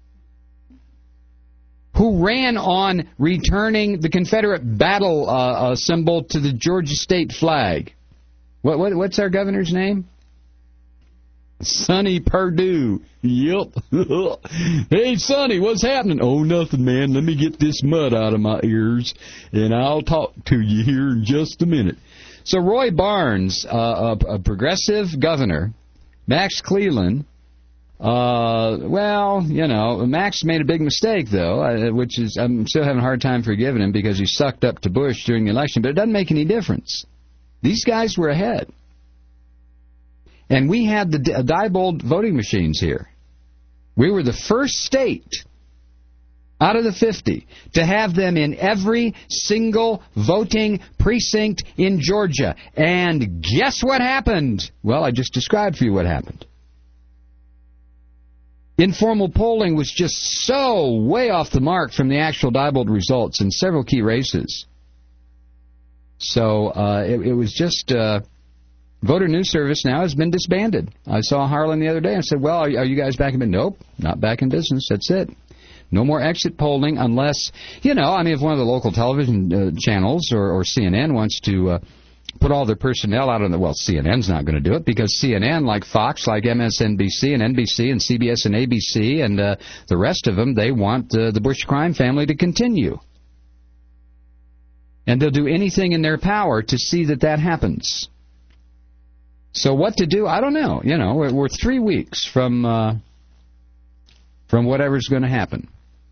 who ran on returning the Confederate battle uh, uh, symbol to the Georgia state flag. What, what what's our governor's name? Sonny Perdue. Yep. Hey, Sonny, what's happening? Oh, nothing, man. Let me get this mud out of my ears, and I'll talk to you here in just a minute. So Roy Barnes, uh, a, a progressive governor, Max Cleland, uh, well, you know, Max made a big mistake, though, uh, which is I'm still having a hard time forgiving him because he sucked up to Bush during the election, but it doesn't make any difference. These guys were ahead. And we had the Diebold voting machines here. We were the first state out of the fifty to have them in every single voting precinct in Georgia. And guess what happened? Well, I just described for you what happened. Informal polling was just so way off the mark from the actual Diebold results in several key races. So uh, it, it was just... Uh, Voter News Service now has been disbanded. I saw Harlan the other day and said, well, are, are you guys back in business? Nope, not back in business. That's it. No more exit polling unless, you know, I mean, if one of the local television uh, channels or, or C N N wants to uh, put all their personnel out on the, well, C N N's not going to do it because C N N, like Fox, like M S N B C and N B C and C B S and A B C and uh, the rest of them, they want uh, the Bush crime family to continue. And they'll do anything in their power to see that that happens. So what to do, I don't know. You know, we're, we're three weeks from uh, from whatever's going to happen.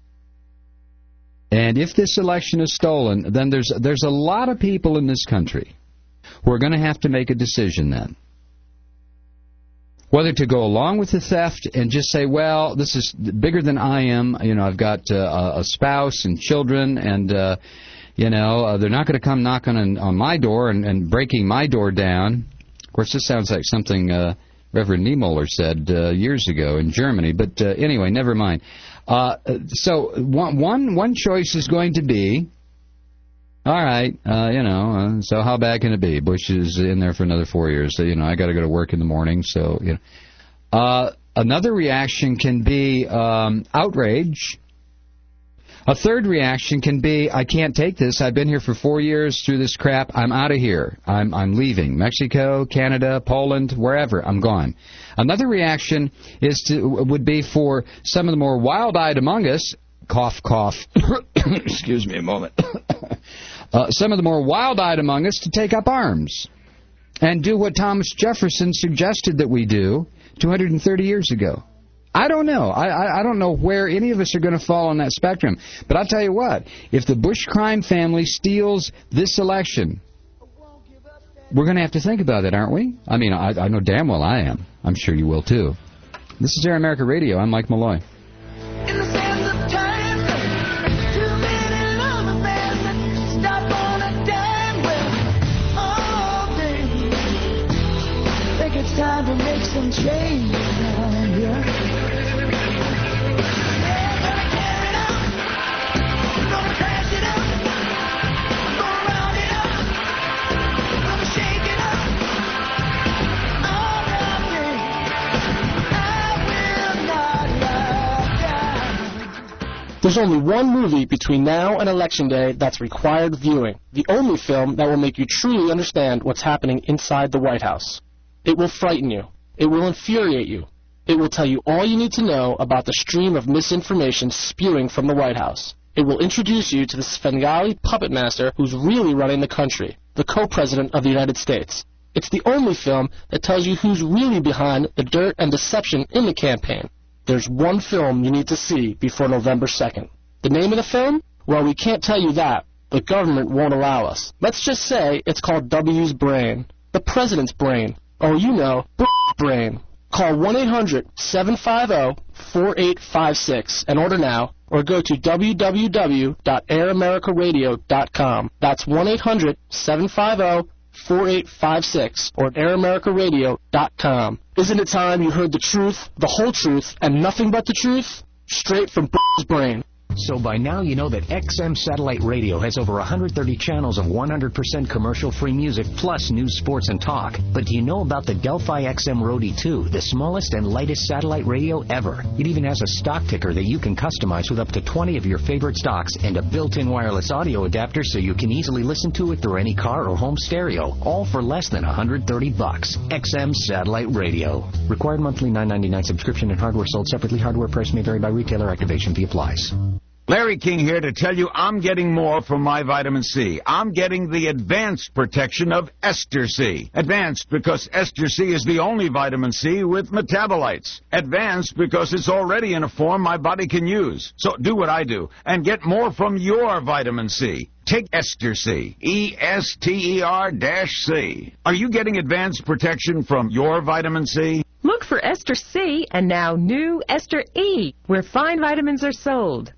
And if this election is stolen, then there's there's a lot of people in this country who are going to have to make a decision then. Whether to go along with the theft and just say, well, this is bigger than I am. You know, I've got uh, a spouse and children, and, uh, you know, uh, they're not going to come knocking on, on my door and, and breaking my door down. Of course, this sounds like something uh, Reverend Niemöller said uh, years ago in Germany. But uh, anyway, never mind. Uh, so one, one, one choice is going to be, all right, uh, you know, uh, so how bad can it be? Bush is in there for another four years. So, you know, I got to go to work in the morning. So, you know. Uh, another reaction can be um, outrage. A third reaction can be, I can't take this. I've been here for four years through this crap. I'm out of here. I'm I'm leaving. Mexico, Canada, Poland, wherever. I'm gone. Another reaction is to would be for some of the more wild-eyed among us, cough, cough, excuse me a moment, uh, some of the more wild-eyed among us to take up arms and do what Thomas Jefferson suggested that we do two hundred thirty years ago. I don't know. I, I, I don't know where any of us are going to fall on that spectrum. But I'll tell you what, if the Bush crime family steals this election, we're going to have to think about it, aren't we? I mean, I, I know damn well I am. I'm sure you will, too. This is Air America Radio. I'm Mike Malloy. In the sands of time, too many love affairs that stop on a dime well, all day. Think it's time to make some change around here. There's only one movie between now and Election Day that's required viewing. The only film that will make you truly understand what's happening inside the White House. It will frighten you. It will infuriate you. It will tell you all you need to know about the stream of misinformation spewing from the White House. It will introduce you to the Svengali puppet master who's really running the country, the co-president of the United States. It's the only film that tells you who's really behind the dirt and deception in the campaign. There's one film you need to see before November second. The name of the film? Well, we can't tell you that. The government won't allow us. Let's just say it's called W's Brain. The president's brain. Oh, you know, brain. Call one eight hundred seven five zero four eight five six and order now, or go to w w w dot air america radio dot com. That's one eight hundred seven five zero four eight five six or at air america radio dot com. Isn't it time you heard the truth, the whole truth, and nothing but the truth? Straight from b***'s brain. So by now you know that X M Satellite Radio has over one hundred thirty channels of one hundred percent commercial-free music plus news, sports, and talk. But do you know about the Delphi X M Roadie two, the smallest and lightest satellite radio ever? It even has a stock ticker that you can customize with up to twenty of your favorite stocks and a built-in wireless audio adapter so you can easily listen to it through any car or home stereo, all for less than one hundred thirty bucks. X M Satellite Radio. Required monthly nine ninety-nine subscription and hardware sold separately. Hardware price may vary by retailer. Activation fee applies. Larry King here to tell you I'm getting more from my vitamin C. I'm getting the advanced protection of Ester C. Advanced because Ester C is the only vitamin C with metabolites. Advanced because it's already in a form my body can use. So do what I do and get more from your vitamin C. Take Ester C. E S T E R C. Are you getting advanced protection from your vitamin C? Look for Ester C and now new Ester E, where fine vitamins are sold.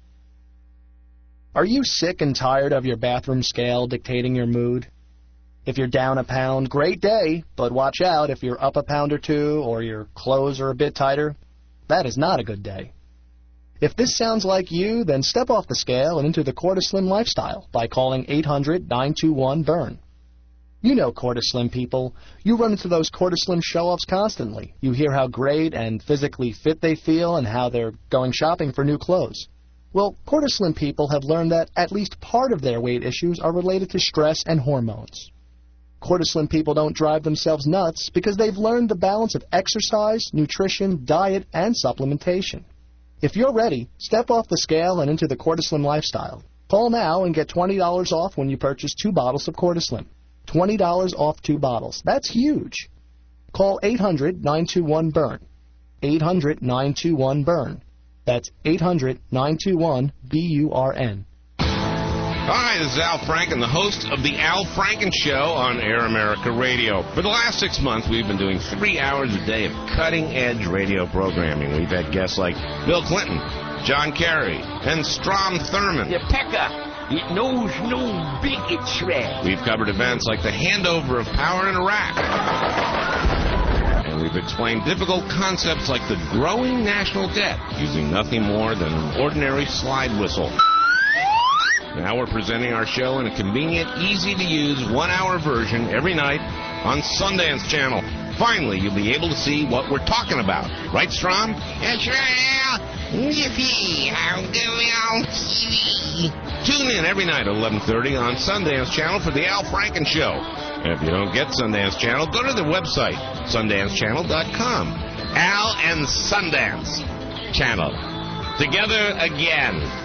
Are you sick and tired of your bathroom scale dictating your mood? If you're down a pound, great day, but watch out if you're up a pound or two or your clothes are a bit tighter. That is not a good day. If this sounds like you, then step off the scale and into the Cortislim lifestyle by calling eight hundred nine two one burn. You know Cortislim people. You run into those Cortislim show-offs constantly. You hear how great and physically fit they feel and how they're going shopping for new clothes. Well, Cortislim people have learned that at least part of their weight issues are related to stress and hormones. Cortislim people don't drive themselves nuts because they've learned the balance of exercise, nutrition, diet, and supplementation. If you're ready, step off the scale and into the Cortislim lifestyle. Call now and get twenty dollars off when you purchase two bottles of Cortislim. twenty dollars off two bottles. That's huge. Call eight hundred nine two one burn. eight hundred nine two one burn. That's eight hundred nine two one B U R N. Hi, this is Al Franken, the host of The Al Franken Show on Air America Radio. For the last six months, we've been doing three hours a day of cutting-edge radio programming. We've had guests like Bill Clinton, John Kerry, and Strom Thurmond. The pecker. It knows no bigotry. We've covered events like the handover of power in Iraq. And we've explained difficult concepts like the growing national debt using nothing more than an ordinary slide whistle. Now we're presenting our show in a convenient, easy-to-use one-hour version every night on Sundance Channel. Finally, you'll be able to see what we're talking about. Right, Strom? That's right, Al. Yippee! How do we all T V? Tune in every night at eleven thirty on Sundance Channel for The Al Franken Show. And if you don't get Sundance Channel, go to their website, sundance channel dot com. Al and Sundance Channel. Together again.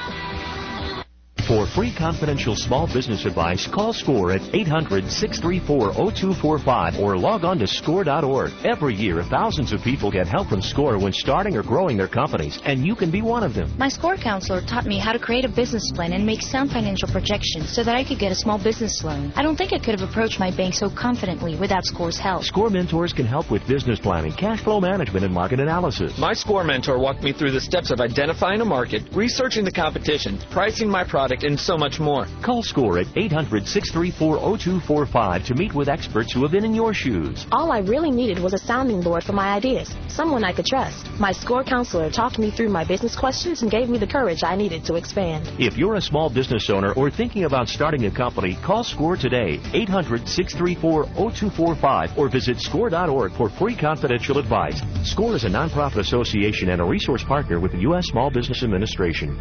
For free confidential small business advice, call SCORE at eight hundred six three four oh two four five or log on to score dot org. Every year, thousands of people get help from SCORE when starting or growing their companies, and you can be one of them. My SCORE counselor taught me how to create a business plan and make sound financial projections so that I could get a small business loan. I don't think I could have approached my bank so confidently without SCORE's help. SCORE mentors can help with business planning, cash flow management, and market analysis. My SCORE mentor walked me through the steps of identifying a market, researching the competition, pricing my product, and so much more. Call SCORE at eight hundred six three four oh two four five to meet with experts who have been in your shoes. All I really needed was a sounding board for my ideas, someone I could trust. My SCORE counselor talked me through my business questions and gave me the courage I needed to expand. If you're a small business owner or thinking about starting a company, call SCORE today, eight hundred six three four oh two four five, or visit score dot org for free confidential advice. SCORE is a nonprofit association and a resource partner with the U S Small Business Administration.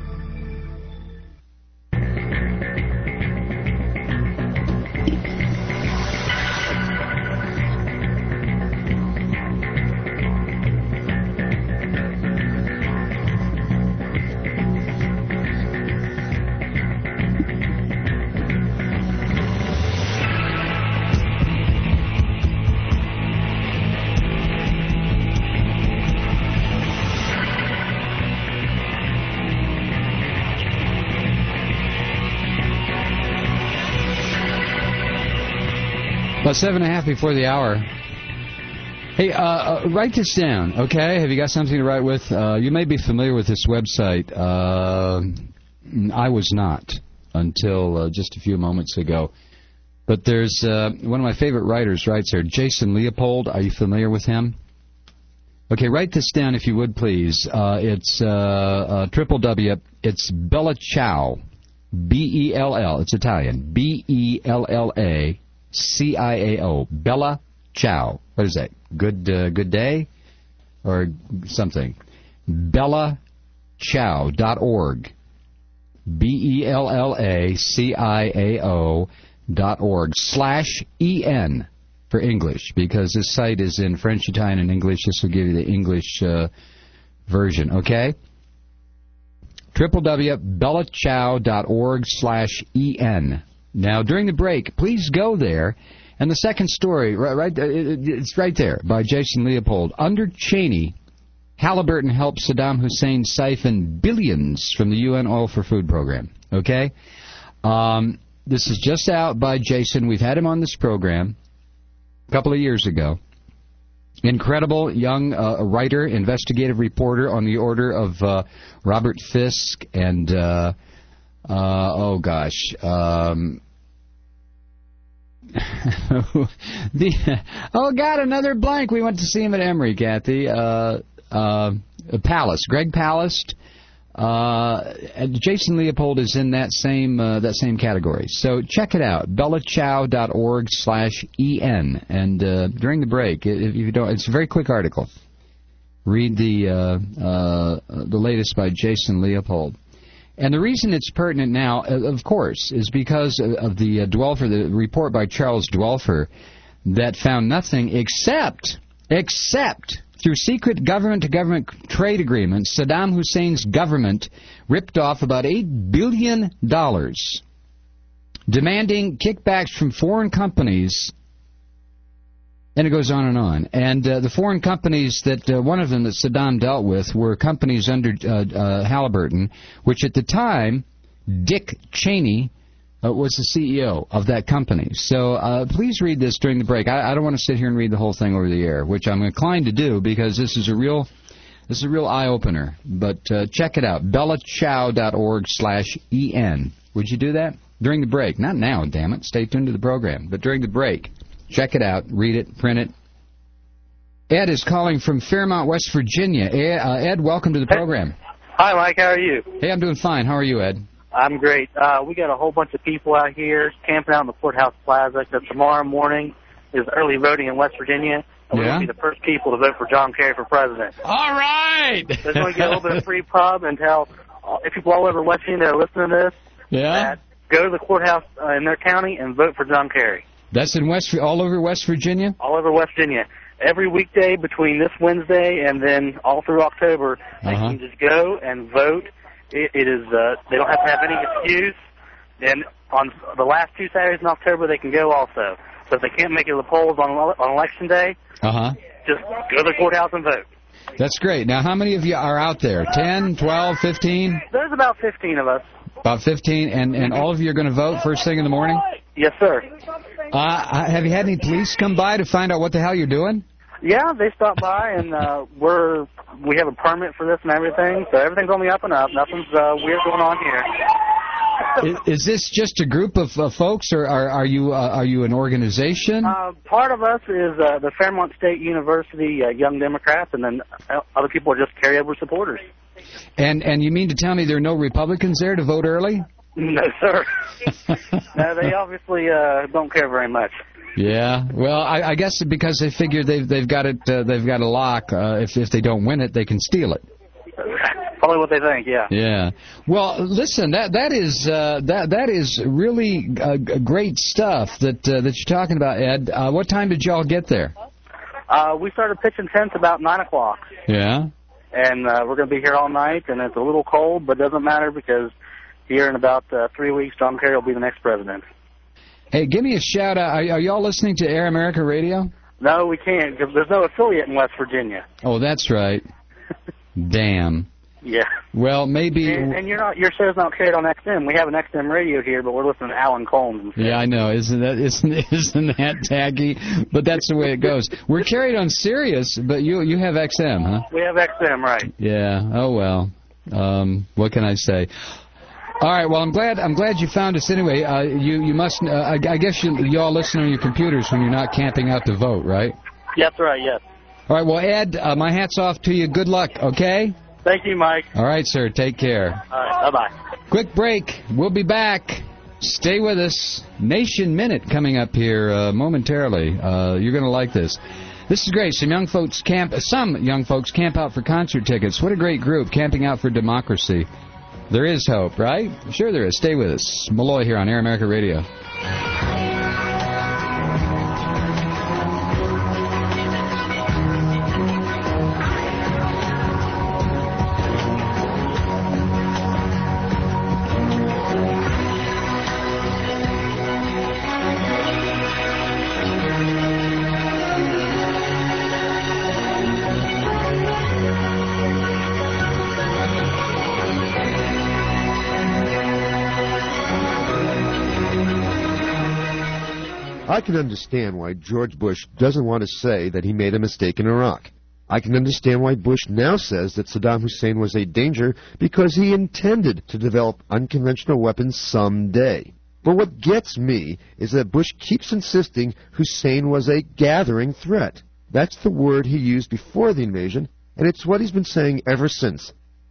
About seven and a half before the hour. Hey, uh, uh, write this down, okay? Have you got something to write with? Uh, you may be familiar with this website. Uh, I was not until uh, just a few moments ago. But there's uh, one of my favorite writers writes here, Jason Leopold. Are you familiar with him? Okay, write this down if you would, please. Uh, it's uh, uh, triple W. It's Bella Ciao, B E L L. It's Italian. B E L L A C I A O. Bella Ciao. What is that? Good uh, good day? Or something. Bella Ciao dot org. B E L L A C I A O dot org. Slash E N for English, because this site is in French, Italian, and English. This will give you the English uh, version, okay? w w w dot bella ciao dot org slash E N. Now, during the break, please go there. And the second story, right, right it's right there, by Jason Leopold. Under Cheney, Halliburton helped Saddam Hussein siphon billions from the U N Oil for Food program. Okay? Um, this is just out by Jason. We've had him on this program a couple of years ago. Incredible young uh, writer, investigative reporter on the order of uh, Robert Fisk and, uh, uh, oh gosh, um, the, oh God, another blank. We went to see him at Emory, Kathy. Uh, uh, Palast, Greg Palast, Uh, and Jason Leopold is in that same uh, that same category. So check it out, bella chow dot org slash E N. And uh, during the break, if you don't, it's a very quick article. Read the uh, uh, the latest by Jason Leopold. And the reason it's pertinent now, of course, is because of the uh, Dwelfer, the report by Charles Dwelfer that found nothing except except. Through secret government-to-government trade agreements, Saddam Hussein's government ripped off about eight billion dollars, demanding kickbacks from foreign companies, and it goes on and on. And uh, the foreign companies that, uh, one of them that Saddam dealt with were companies under uh, uh, Halliburton, which at the time, Dick Cheney, Uh, was the C E O of that company. So uh, please read this during the break. I, I don't want to sit here and read the whole thing over the air, which I'm inclined to do because this is a real, this is a real eye opener. But uh, check it out, bella chow dot org slash E N. Would you do that during the break? Not now, damn it. Stay tuned to the program. But during the break, check it out, read it, print it. Ed is calling from Fairmont, West Virginia. Ed, uh, Ed welcome to the program. Hi, Mike. How are you? Hey, I'm doing fine. How are you, Ed? I'm great. Uh, we got a whole bunch of people out here camping out in the Courthouse Plaza because tomorrow morning is early voting in West Virginia. And we're Yeah? going to be the first people to vote for John Kerry for president. All right! They're going to get a little bit of free pub and tell uh, if people all over West Virginia that are listening to this, Yeah? that go to the courthouse uh, in their county and vote for John Kerry. That's in West, all over West Virginia? All over West Virginia. Every weekday between this Wednesday and then all through October, they Uh-huh. can just go and vote. It, it is, uh, they don't have to have any excuse. And on the last two Saturdays in October, they can go also. So if they can't make it to the polls on, on Election Day, Uh-huh. just go to the courthouse and vote. That's great. Now, how many of you are out there? ten, twelve, fifteen? There's about fifteen of us. About fifteen, and, and all of you are going to vote first thing in the morning? Yes, sir. Uh, have you had any police come by to find out what the hell you're doing? Yeah, they stopped by, and uh, we're we have a permit for this and everything, so everything's on the up and up. Nothing's uh, weird going on here. Is, is this just a group of uh, folks, or are, are you uh, are you an organization? Uh, part of us is uh, the Fairmont State University uh, Young Democrats, and then uh, other people are just carryover supporters. And and you mean to tell me there are no Republicans there to vote early? No, sir. No, they obviously uh, don't care very much. Yeah, well, I, I guess because they figure they've they've got it uh, they've got a lock. Uh, if if they don't win it, they can steal it. Probably what they think. Yeah. Yeah. Well, listen, that that is uh, that that is really uh, great stuff that uh, that you're talking about, Ed. Uh, what time did y'all get there? Uh, we started pitching tents about nine o'clock, Yeah. and uh, we're going to be here all night. And it's a little cold, but it doesn't matter because here in about uh, three weeks, John Kerry will be the next president. Hey, give me a shout out. Are, are y'all listening to Air America Radio? No, we can't because there's no affiliate in West Virginia. Oh, that's right. Damn. Yeah. Well, maybe. And, and you're not. Your show's not carried on X M. We have an X M radio here, but we're listening to Alan Combs. Yeah, I know. Isn't that isn't isn't that tacky? But that's the way it goes. We're carried on Sirius, but you you have X M, huh? We have X M, right? Yeah. Oh well. Um, what can I say? All right. Well, I'm glad I'm glad you found us anyway. Uh, you you must. Uh, I, I guess you, you all listen on your computers when you're not camping out to vote, right? Yes, right. Yes. All right. Well, Ed, uh, my hat's off to you. Good luck. Okay. Thank you, Mike. All right, sir. Take care. All right. Bye-bye. Quick break. We'll be back. Stay with us. Nation Minute coming up here uh, momentarily. Uh, you're going to like this. This is great. Some young folks camp. Some young folks camp out for concert tickets. What a great group, camping out for democracy. There is hope, right? Sure there is. Stay with us. Malloy here on Air America Radio. I can understand why George Bush doesn't want to say that he made a mistake in Iraq. I can understand why Bush now says that Saddam Hussein was a danger because he intended to develop unconventional weapons someday. But what gets me is that Bush keeps insisting Hussein was a gathering threat. That's the word he used before the invasion, and it's what he's been saying ever since.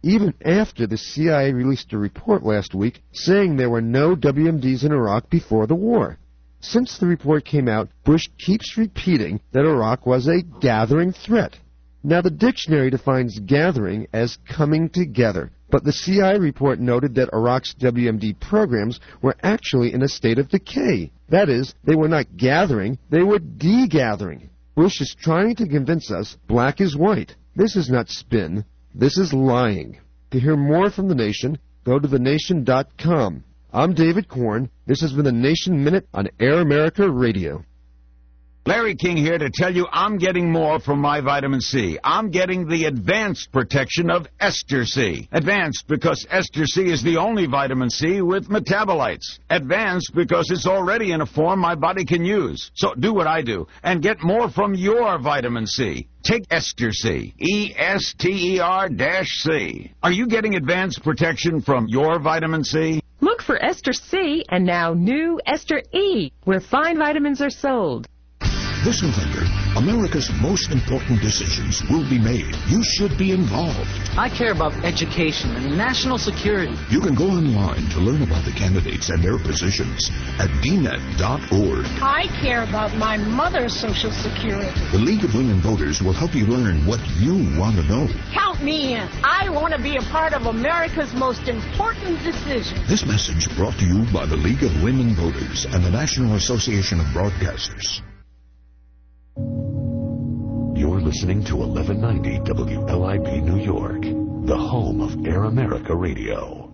even after the C I A released a report last week saying there were no W M Ds in Iraq before the war. Since the report came out, Bush keeps repeating that Iraq was a gathering threat. Now, the dictionary defines gathering as coming together, but the C I A report noted that Iraq's W M D programs were actually in a state of decay. That is, they were not gathering, they were de-gathering. Bush is trying to convince us black is white. This is not spin. This is lying. To hear more from The Nation, go to the nation dot com. I'm David Korn. This has been the Nation Minute on Air America Radio. Larry King here to tell you I'm getting more from my vitamin C. I'm getting the advanced protection of Ester C. Advanced because Ester C is the only vitamin C with metabolites. Advanced because it's already in a form my body can use. So do what I do and get more from your vitamin C. Take Ester C. E S T E R C. Are you getting advanced protection from your vitamin C? Look for Ester C and now new Ester E, where fine vitamins are sold. This November, America's most important decisions will be made. You should be involved. I care about education and national security. You can go online to learn about the candidates and their positions at d net dot org. I care about my mother's Social Security. The League of Women Voters will help you learn what you want to know. Count me in. I want to be a part of America's most important decision. This message brought to you by the League of Women Voters and the National Association of Broadcasters. You're listening to eleven ninety W L I P New York, the home of Air America Radio.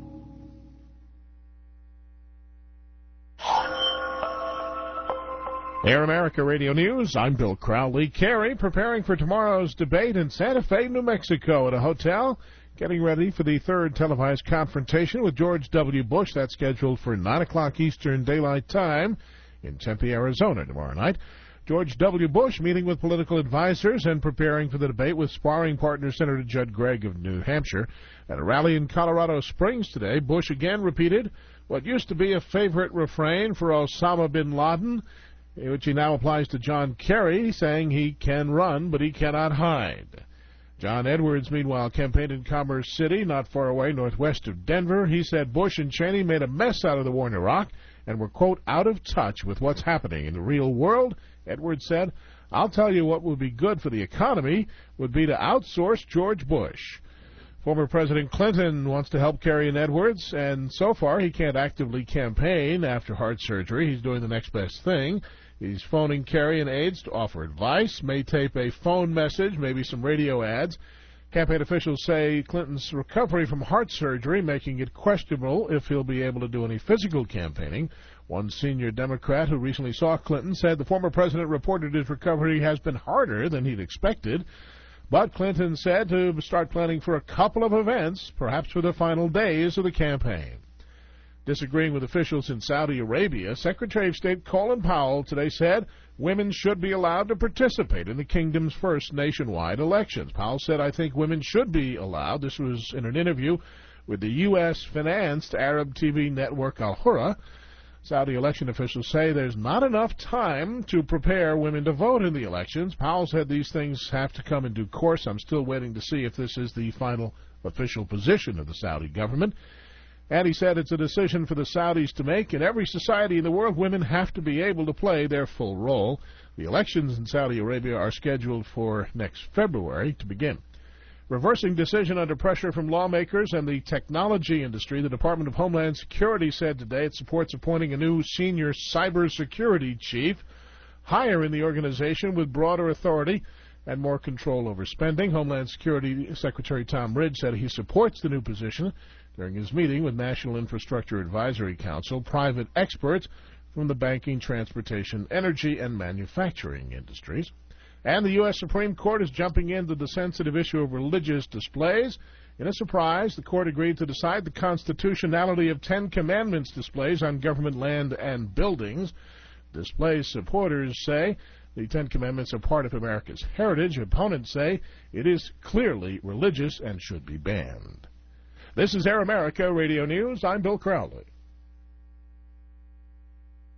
Air America Radio News, I'm Bill Crowley. Kerry preparing for tomorrow's debate in Santa Fe, New Mexico at a hotel, getting ready for the third televised confrontation with George W. Bush. That's scheduled for nine o'clock Eastern Daylight Time in Tempe, Arizona tomorrow night. George W. Bush meeting with political advisors and preparing for the debate with sparring partner Senator Judd Gregg of New Hampshire. At a rally in Colorado Springs today, Bush again repeated what used to be a favorite refrain for Osama bin Laden, which he now applies to John Kerry, saying he can run, but he cannot hide. John Edwards, meanwhile, campaigned in Commerce City, not far away northwest of Denver. He said Bush and Cheney made a mess out of the war in Iraq and were, quote, out of touch with what's happening in the real world. Edwards said, I'll tell you what would be good for the economy would be to outsource George Bush. Former President Clinton wants to help Kerry and Edwards, and so far he can't actively campaign after heart surgery. He's doing the next best thing. He's phoning Kerry and aides to offer advice, may tape a phone message, maybe some radio ads. Campaign officials say Clinton's recovery from heart surgery making it questionable if he'll be able to do any physical campaigning. One senior Democrat who recently saw Clinton said the former president reported his recovery has been harder than he'd expected. But Clinton said to start planning for a couple of events, perhaps for the final days of the campaign. Disagreeing with officials in Saudi Arabia, Secretary of State Colin Powell today said women should be allowed to participate in the kingdom's first nationwide elections. Powell said, I think women should be allowed. This was in an interview with the U S-financed Arab T V network Al Hurra. Saudi election officials say there's not enough time to prepare women to vote in the elections. Powell said these things have to come in due course. I'm still waiting to see if this is the final official position of the Saudi government. And he said it's a decision for the Saudis to make. In every society in the world, women have to be able to play their full role. The elections in Saudi Arabia are scheduled for next February to begin. Reversing decision under pressure from lawmakers and the technology industry, the Department of Homeland Security said today it supports appointing a new senior cybersecurity chief, higher in the organization with broader authority and more control over spending. Homeland Security Secretary Tom Ridge said he supports the new position during his meeting with National Infrastructure Advisory Council, private experts from the banking, transportation, energy, and manufacturing industries. And the U S Supreme Court is jumping into the sensitive issue of religious displays. In a surprise, the court agreed to decide the constitutionality of Ten Commandments displays on government land and buildings. Display supporters say the Ten Commandments are part of America's heritage. Opponents say it is clearly religious and should be banned. This is Air America Radio News. I'm Bill Crowley.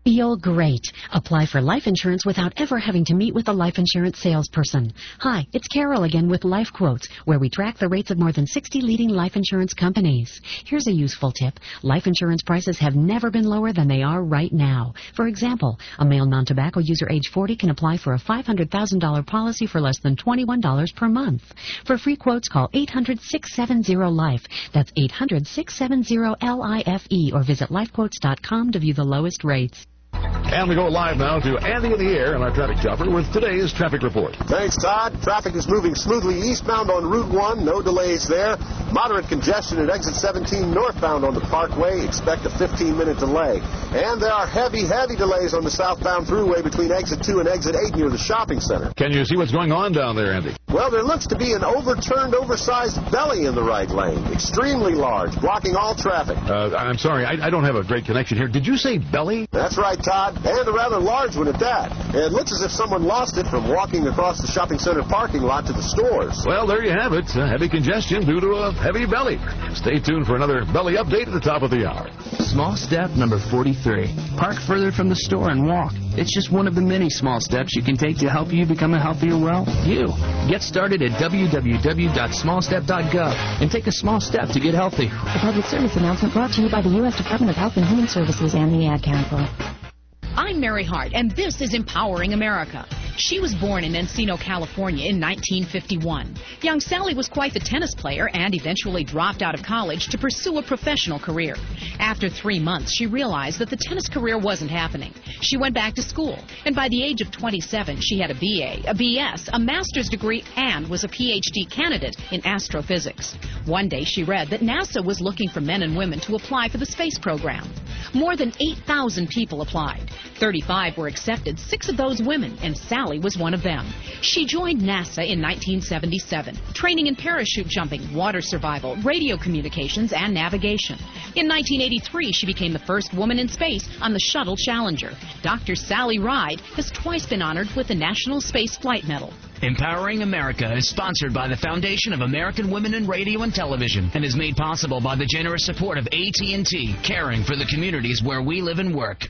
Feel great. Apply for life insurance without ever having to meet with a life insurance salesperson. Hi, it's Carol again with Life Quotes, where we track the rates of more than sixty leading life insurance companies. Here's a useful tip. Life insurance prices have never been lower than they are right now. For example, a male non-tobacco user age forty can apply for a five hundred thousand dollars policy for less than twenty-one dollars per month. For free quotes, call eight hundred, six seven zero, LIFE. That's eight hundred, six seven zero, L I F E, or visit life quotes dot com to view the lowest rates. And we go live now to Andy in the air and our traffic chopper with today's traffic report. Thanks, Todd. Traffic is moving smoothly eastbound on Route one. No delays there. Moderate congestion at exit seventeen northbound on the Parkway. Expect a fifteen-minute delay. And there are heavy, heavy delays on the southbound thruway between exit two and exit eight near the shopping center. Can you see what's going on down there, Andy? Well, there looks to be an overturned, oversized belly in the right lane. Extremely large, blocking all traffic. Uh, I'm sorry, I, I don't have a great connection here. Did you say belly? That's right, Todd. And a rather large one at that. It looks as if someone lost it from walking across the shopping center parking lot to the stores. Well, there you have it. Uh, heavy congestion due to a heavy belly. Stay tuned for another belly update at the top of the hour. Small step number forty-three. Park further from the store and walk. It's just one of the many small steps you can take to help you become a healthier, well, you. Get started at w w w dot small step dot gov and take a small step to get healthy. A public service announcement brought to you by the U S Department of Health and Human Services and the Ad Council. I'm Mary Hart, and this is Empowering America. She was born in Encino, California in nineteen fifty-one. Young Sally was quite the tennis player and eventually dropped out of college to pursue a professional career. After three months, she realized that the tennis career wasn't happening. She went back to school, and by the age of twenty-seven, she had a B A, a B S, a master's degree, and was a P H D candidate in astrophysics. One day, she read that NASA was looking for men and women to apply for the space program. More than eight thousand people applied. thirty-five were accepted, six of those women, and Sally was one of them. She joined NASA in nineteen seventy-seven, training in parachute jumping, water survival, radio communications, and navigation. In nineteen eighty-three, she became the first woman in space on the Shuttle Challenger. Doctor Sally Ride has twice been honored with the National Space Flight Medal. Empowering America is sponsored by the Foundation of American Women in Radio and Television and is made possible by the generous support of A T and T, caring for the communities where we live and work.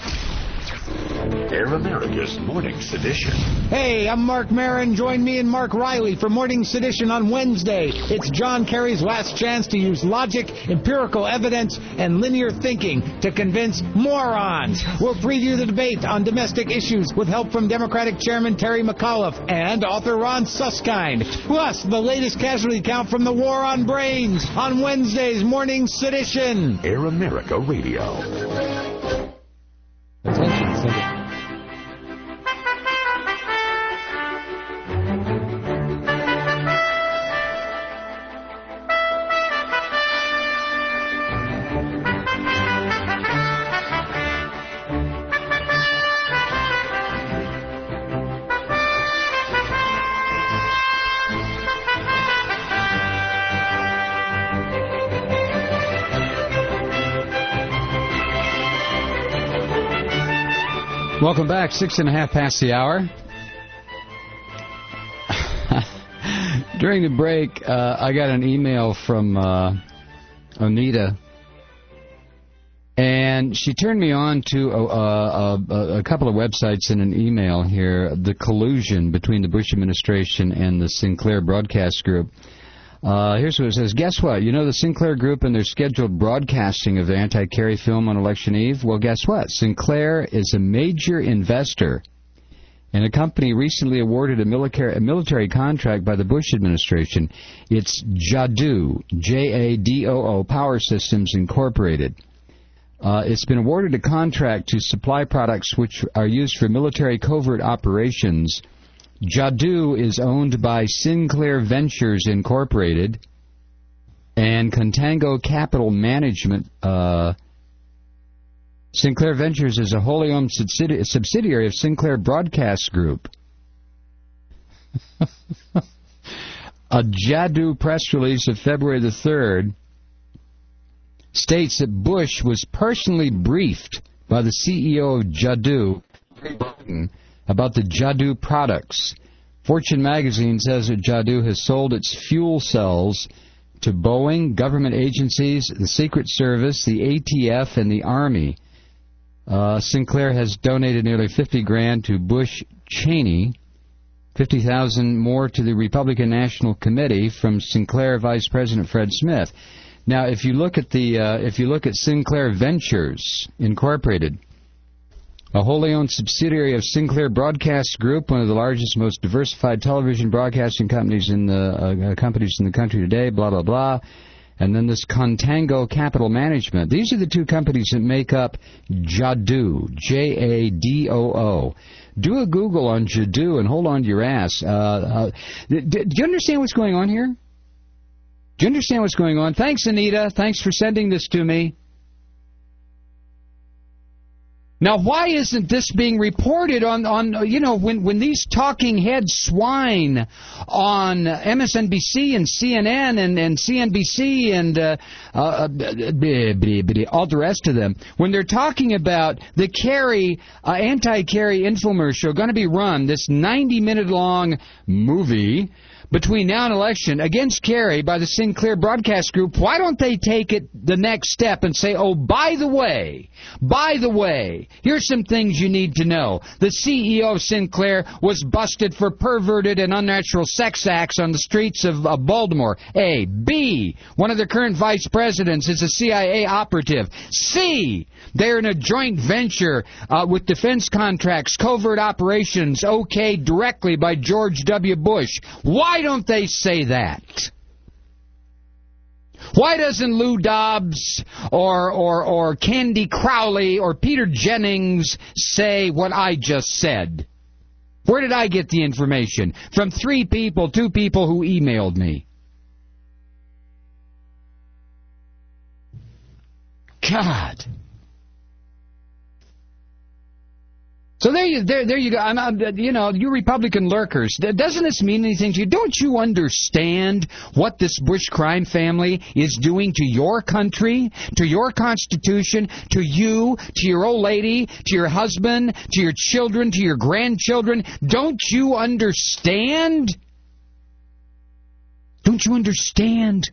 Air America's Morning Sedition. Hey, I'm Mark Maron. Join me and Mark Riley for Morning Sedition on Wednesday. It's John Kerry's last chance to use logic, empirical evidence, and linear thinking to convince morons. We'll preview the debate on domestic issues with help from Democratic Chairman Terry McAuliffe and author Ron Suskind. Plus, the latest casualty count from the War on Brains on Wednesday's Morning Sedition. Air America Radio. Attention, Cindy. Welcome back. Six and a half past the hour. During the break, uh, I got an email from uh, Anita, and she turned me on to a, a, a, a couple of websites in an email here, the collusion between the Bush administration and the Sinclair Broadcast Group. Uh, here's what it says. Guess what? You know the Sinclair Group and their scheduled broadcasting of the anti-Kerry film on election eve? Well, guess what? Sinclair is a major investor, and a company recently awarded a military, a military contract by the Bush administration. It's Jadoo, J A D O O, Power Systems Incorporated. Uh, it's been awarded a contract to supply products which are used for military covert operations. Jadoo is owned by Sinclair Ventures Incorporated and Contango Capital Management. Uh, Sinclair Ventures is a wholly owned subsidi- subsidiary of Sinclair Broadcast Group. A Jadoo press release of February the third states that Bush was personally briefed by the C E O of Jadoo about the Jadoo products. Fortune magazine says that Jadoo has sold its fuel cells to Boeing, government agencies, the Secret Service, the A T F, and the Army. Uh, Sinclair has donated nearly fifty grand to Bush Cheney, fifty thousand more to the Republican National Committee from Sinclair Vice President Fred Smith. Now, if you look at the uh, if you look at Sinclair Ventures Incorporated, a wholly owned subsidiary of Sinclair Broadcast Group, one of the largest, most diversified television broadcasting companies in the uh, companies in the country today, blah blah blah. And then this Contango Capital Management. These are the two companies that make up Jadoo, J A D O O. Do a Google on Jadoo and hold on to your ass. Uh, uh, do, do you understand what's going on here? Do you understand what's going on? Thanks, Anita. Thanks for sending this to me. Now, why isn't this being reported on, on you know, when, when these talking head swine on M S N B C and C N N and, and C N B C and uh, uh, all the rest of them, when they're talking about the Kerry, uh, anti-Kerry infomercial going to be run, this ninety-minute long movie between now and election against Kerry by the Sinclair Broadcast Group, why don't they take it the next step and say, oh, by the way, by the way, here's some things you need to know. The C E O of Sinclair was busted for perverted and unnatural sex acts on the streets of uh, Baltimore. A. B. One of their current vice presidents is a C I A operative. C. They're in a joint venture uh, with defense contracts, covert operations, okayed directly by George W. Bush. Why don't they say that? Why doesn't Lou Dobbs or, or, or Candy Crowley or Peter Jennings say what I just said? Where did I get the information? From three people, two people who emailed me. God. So there you, there, there you go. I'm, I'm, you know, you Republican lurkers, doesn't this mean anything to you? Don't you understand what this Bush crime family is doing to your country, to your Constitution, to you, to your old lady, to your husband, to your children, to your grandchildren? Don't you understand? Don't you understand?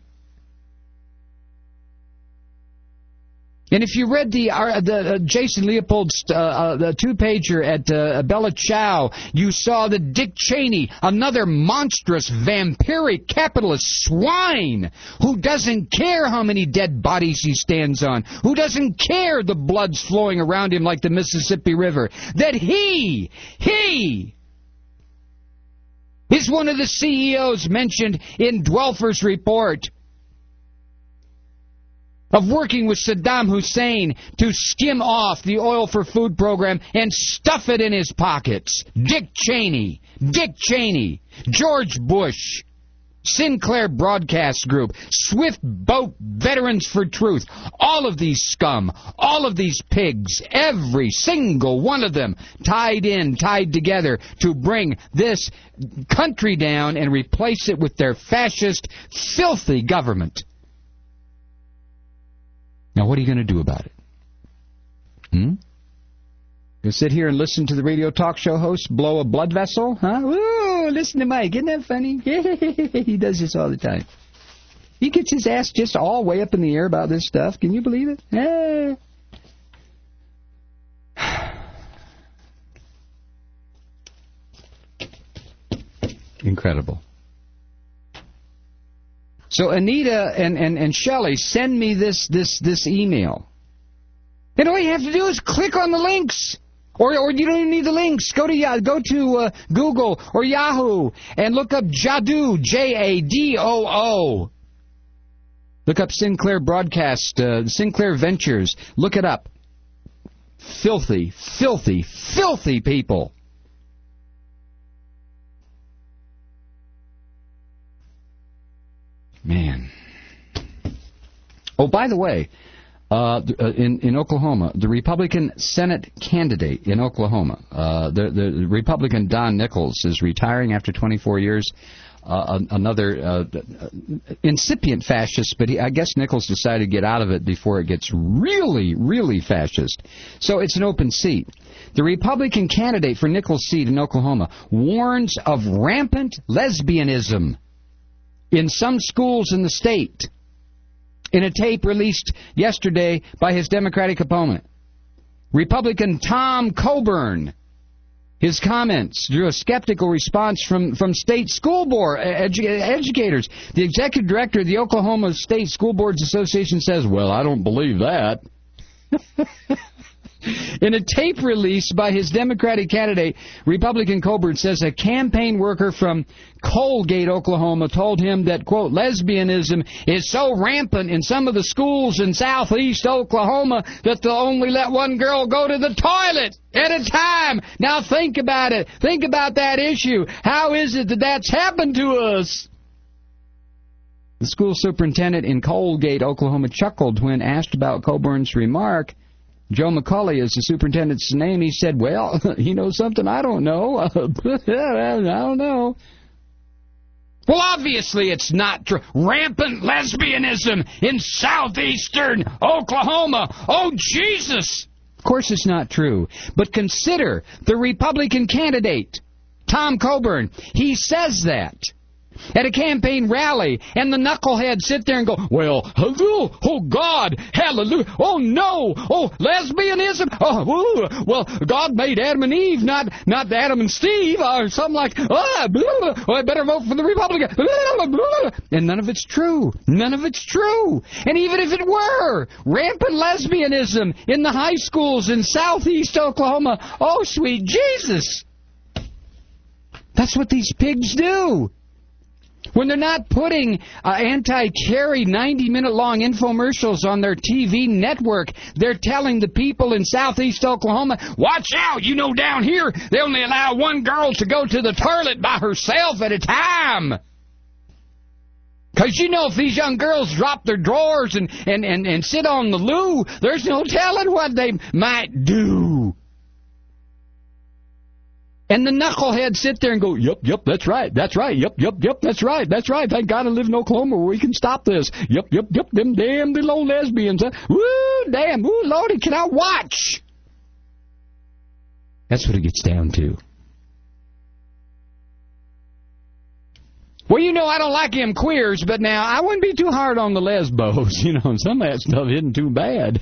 And if you read the uh, the uh, Jason Leopold's uh, uh, the two-pager at uh, Bella Ciao, you saw that Dick Cheney, another monstrous, vampiric capitalist swine who doesn't care how many dead bodies he stands on, who doesn't care the blood's flowing around him like the Mississippi River, that he, he is one of the C E Os mentioned in Dwelfer's report of working with Saddam Hussein to skim off the oil for food program and stuff it in his pockets. Dick Cheney, Dick Cheney, George Bush, Sinclair Broadcast Group, Swift Boat Veterans for Truth, all of these scum, all of these pigs, every single one of them tied in, tied together to bring this country down and replace it with their fascist, filthy government. Now, what are you going to do about it? Hmm? You sit here and listen to the radio talk show host blow a blood vessel? Huh? Ooh, listen to Mike. Isn't that funny? He does this all the time. He gets his ass just all way up in the air about this stuff. Can you believe it? Eh. Incredible. So Anita and, and, and Shelley send me this, this, this email. And all you have to do is click on the links. Or, or you don't even need the links. Go to, go to uh, Google or Yahoo and look up Jadoo, J A D O O. Look up Sinclair Broadcast, uh, Sinclair Ventures. Look it up. Filthy, filthy, filthy people. Man. Oh, by the way, uh, in, in Oklahoma, the Republican Senate candidate in Oklahoma, uh, the, the Republican Don Nichols is retiring after twenty-four years. Uh, another uh, incipient fascist, but he, I guess Nichols decided to get out of it before it gets really, really fascist. So it's an open seat. The Republican candidate for Nichols' seat in Oklahoma warns of rampant lesbianism in some schools in the state, in a tape released yesterday by his Democratic opponent. Republican Tom Coburn. His comments drew a skeptical response from, from state school board edu- educators. The executive director of the Oklahoma State School Boards Association says, well, I don't believe that. In a tape release by his Democratic candidate, Republican Coburn says a campaign worker from Colgate, Oklahoma, told him that, quote, lesbianism is so rampant in some of the schools in southeast Oklahoma that they'll only let one girl go to the toilet at a time. Now think about it. Think about that issue. How is it that that's happened to us? The school superintendent in Colgate, Oklahoma, chuckled when asked about Coburn's remark. Joe McCulley is the superintendent's name. He said, well, he knows something I don't know. I don't know. Well, obviously it's not true. Rampant lesbianism in southeastern Oklahoma. Oh, Jesus! Of course it's not true. But consider the Republican candidate, Tom Coburn. He says that at a campaign rally, and the knuckleheads sit there and go, well, oh, oh God, hallelujah, oh no, oh, lesbianism, oh, ooh, well, God made Adam and Eve, not not Adam and Steve, or something like, oh, blah, blah, I better vote for the Republican, blah, blah, blah. And none of it's true, none of it's true, and even if it were, rampant lesbianism in the high schools in southeast Oklahoma, oh, sweet Jesus, that's what these pigs do. When they're not putting uh, anti-Kerry ninety-minute-long infomercials on their T V network, they're telling the people in southeast Oklahoma, watch out, you know down here they only allow one girl to go to the toilet by herself at a time. Because, you know, if these young girls drop their drawers and, and, and, and sit on the loo, there's no telling what they might do. And the knuckleheads sit there and go, yep, yep, that's right, that's right, yep, yep, yep, that's right, that's right. Thank God I live in Oklahoma where we can stop this. Yep, yep, yep, them damn little old lesbians. Huh? Woo, damn, woo, Lordy, can I watch? That's what it gets down to. Well, you know, I don't like them queers, but now I wouldn't be too hard on the lesbos. You know, some of that stuff isn't too bad.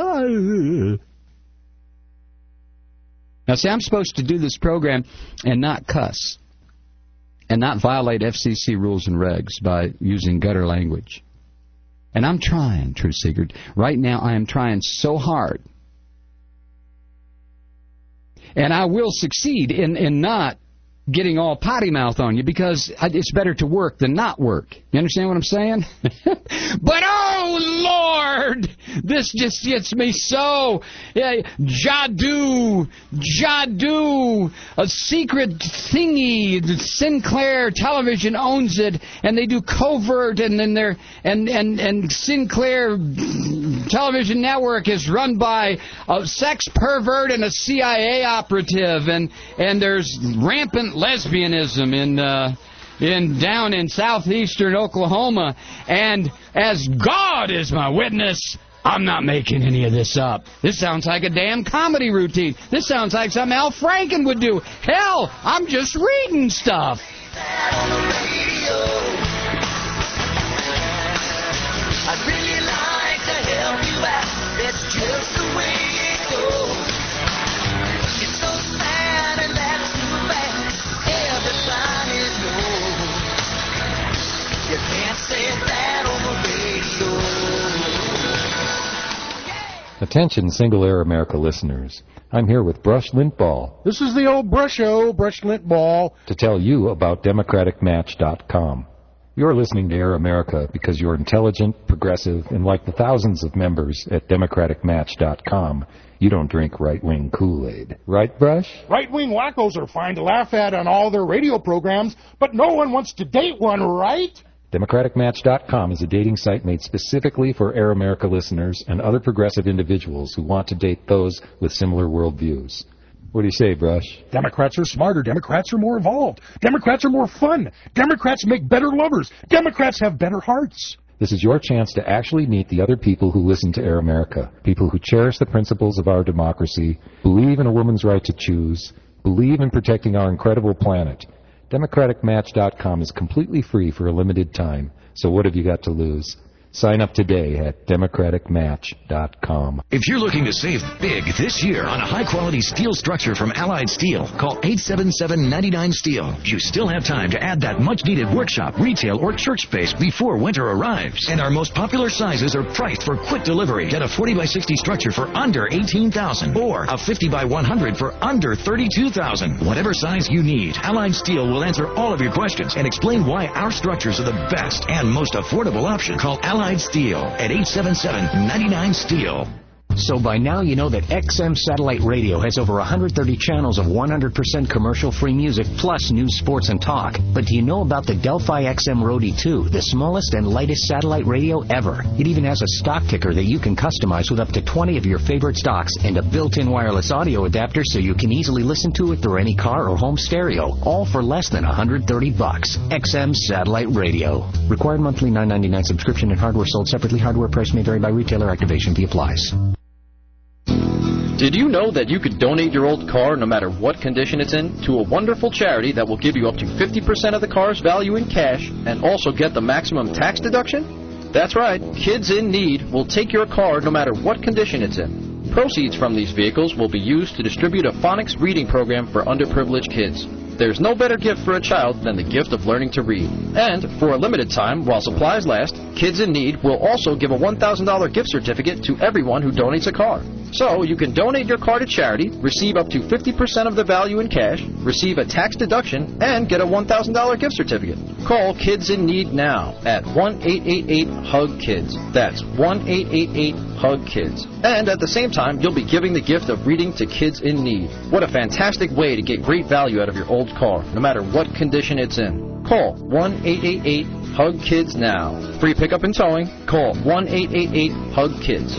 Now, see, I'm supposed to do this program and not cuss and not violate F C C rules and regs by using gutter language. And I'm trying, True Sigurd. Right now, I am trying so hard. And I will succeed in, in not getting all potty mouth on you, because it's better to work than not work. You understand what I'm saying? But, oh, Lord, this just gets me so. Yeah, Jadu, Jadu, a secret thingy. Sinclair Television owns it, and they do covert, and then they're and and and Sinclair Television Network is run by a sex pervert and a C I A operative, and and there's rampant lesbianism in uh, in down in southeastern Oklahoma, and as God is my witness, I'm not making any of this up. This sounds like a damn comedy routine. This sounds like something Al Franken would do. Hell, I'm just reading stuff. I'd really like to help you out. That's just the way it goes. It's so sad and that's too bad. Everybody knows. You can't say that on the radio. Attention, Single Air America listeners. I'm here with Brush Lint Ball. This is the old Brush-O, Brush Lint Ball. To tell you about Democratic Match dot com. You're listening to Air America because you're intelligent, progressive, and like the thousands of members at Democratic Match dot com, you don't drink right-wing Kool-Aid. Right, Brush? Right-wing wackos are fine to laugh at on all their radio programs, but no one wants to date one, right? Democratic Match dot com is a dating site made specifically for Air America listeners and other progressive individuals who want to date those with similar worldviews. What do you say, Brush? Democrats are smarter. Democrats are more evolved. Democrats are more fun. Democrats make better lovers. Democrats have better hearts. This is your chance to actually meet the other people who listen to Air America, people who cherish the principles of our democracy, believe in a woman's right to choose, believe in protecting our incredible planet. Democratic Match dot com is completely free for a limited time, so what have you got to lose? Sign up today at democratic match dot com. If you're looking to save big this year on a high-quality steel structure from Allied Steel, call eight seven seven, nine nine, STEEL. You still have time to add that much-needed workshop, retail, or church space before winter arrives. And our most popular sizes are priced for quick delivery. Get a forty by sixty structure for under eighteen thousand dollars or a fifty by one hundred for under thirty-two thousand dollars. Whatever size you need, Allied Steel will answer all of your questions and explain why our structures are the best and most affordable option. Call Allied Steel at eight seven seven, nine nine, STEEL. So by now you know that X M Satellite Radio has over one hundred thirty channels of one hundred percent commercial-free music plus news, sports, and talk. But do you know about the Delphi X M Roadie two, the smallest and lightest satellite radio ever? It even has a stock ticker that you can customize with up to twenty of your favorite stocks and a built-in wireless audio adapter so you can easily listen to it through any car or home stereo, all for less than one hundred thirty bucks. X M Satellite Radio. Required monthly nine ninety-nine subscription and hardware sold separately. Hardware price may vary by retailer. Activation fee applies. Did you know that you could donate your old car, no matter what condition it's in, to a wonderful charity that will give you up to fifty percent of the car's value in cash and also get the maximum tax deduction? That's right. Kids in Need will take your car no matter what condition it's in. Proceeds from these vehicles will be used to distribute a phonics reading program for underprivileged kids. There's no better gift for a child than the gift of learning to read. And for a limited time, while supplies last, Kids in Need will also give a one thousand dollars gift certificate to everyone who donates a car. So you can donate your car to charity, receive up to fifty percent of the value in cash, receive a tax deduction, and get a one thousand dollars gift certificate. Call Kids in Need now at one eight eight eight, hug kids. That's one eight eight eight, hug kids. And at the same time, you'll be giving the gift of reading to kids in need. What a fantastic way to get great value out of your old car, no matter what condition it's in. Call one eight eight eight, hug kids now. Free pickup and towing. Call one eight eight eight, hug kids.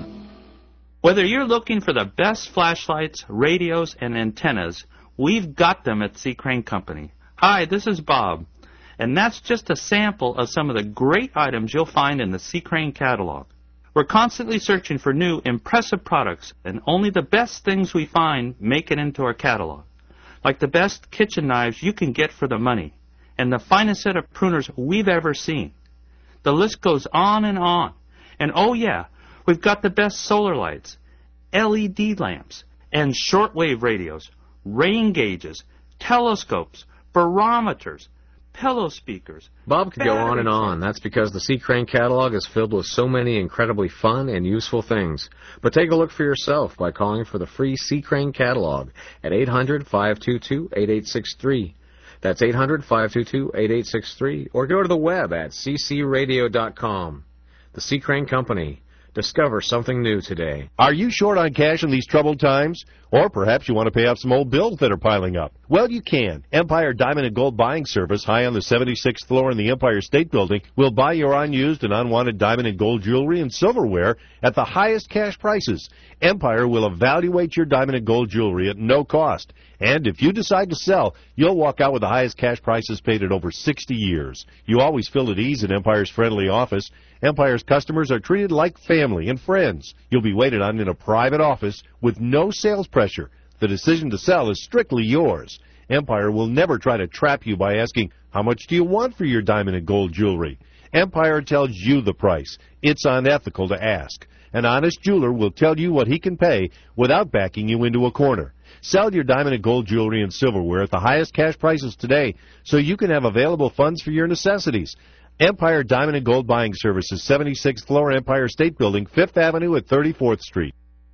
Whether you're looking for the best flashlights, radios, and antennas, we've got them at C. Crane Company. Hi, this is Bob. And that's just a sample of some of the great items you'll find in the C. Crane catalog. We're constantly searching for new, impressive products, and only the best things we find make it into our catalog. Like the best kitchen knives you can get for the money, and the finest set of pruners we've ever seen. The list goes on and on. And oh yeah, we've got the best solar lights, L E D lamps, and shortwave radios, rain gauges, telescopes, barometers, pillow speakers. Bob could go on and on. That's because the C. Crane catalog is filled with so many incredibly fun and useful things. But take a look for yourself by calling for the free C. Crane catalog at eight hundred, five two two, eight eight six three. That's eight hundred, five two two, eight eight six three. Or go to the web at c c radio dot com. The C. Crane Company. Discover something new today. Are you short on cash in these troubled times? Or perhaps you want to pay off some old bills that are piling up. Well, you can. Empire Diamond and Gold Buying Service, high on the seventy-sixth floor in the Empire State Building, will buy your unused and unwanted diamond and gold jewelry and silverware at the highest cash prices. Empire will evaluate your diamond and gold jewelry at no cost. And if you decide to sell, you'll walk out with the highest cash prices paid in over sixty years. You always feel at ease in Empire's friendly office. Empire's customers are treated like family and friends. You'll be waited on in a private office with no sales pressure. The decision to sell is strictly yours. Empire will never try to trap you by asking, how much do you want for your diamond and gold jewelry? Empire tells you the price. It's unethical to ask. An honest jeweler will tell you what he can pay without backing you into a corner. Sell your diamond and gold jewelry and silverware at the highest cash prices today so you can have available funds for your necessities. Empire Diamond and Gold Buying Services, seventy-sixth floor, Empire State Building, Fifth Avenue at thirty-fourth Street.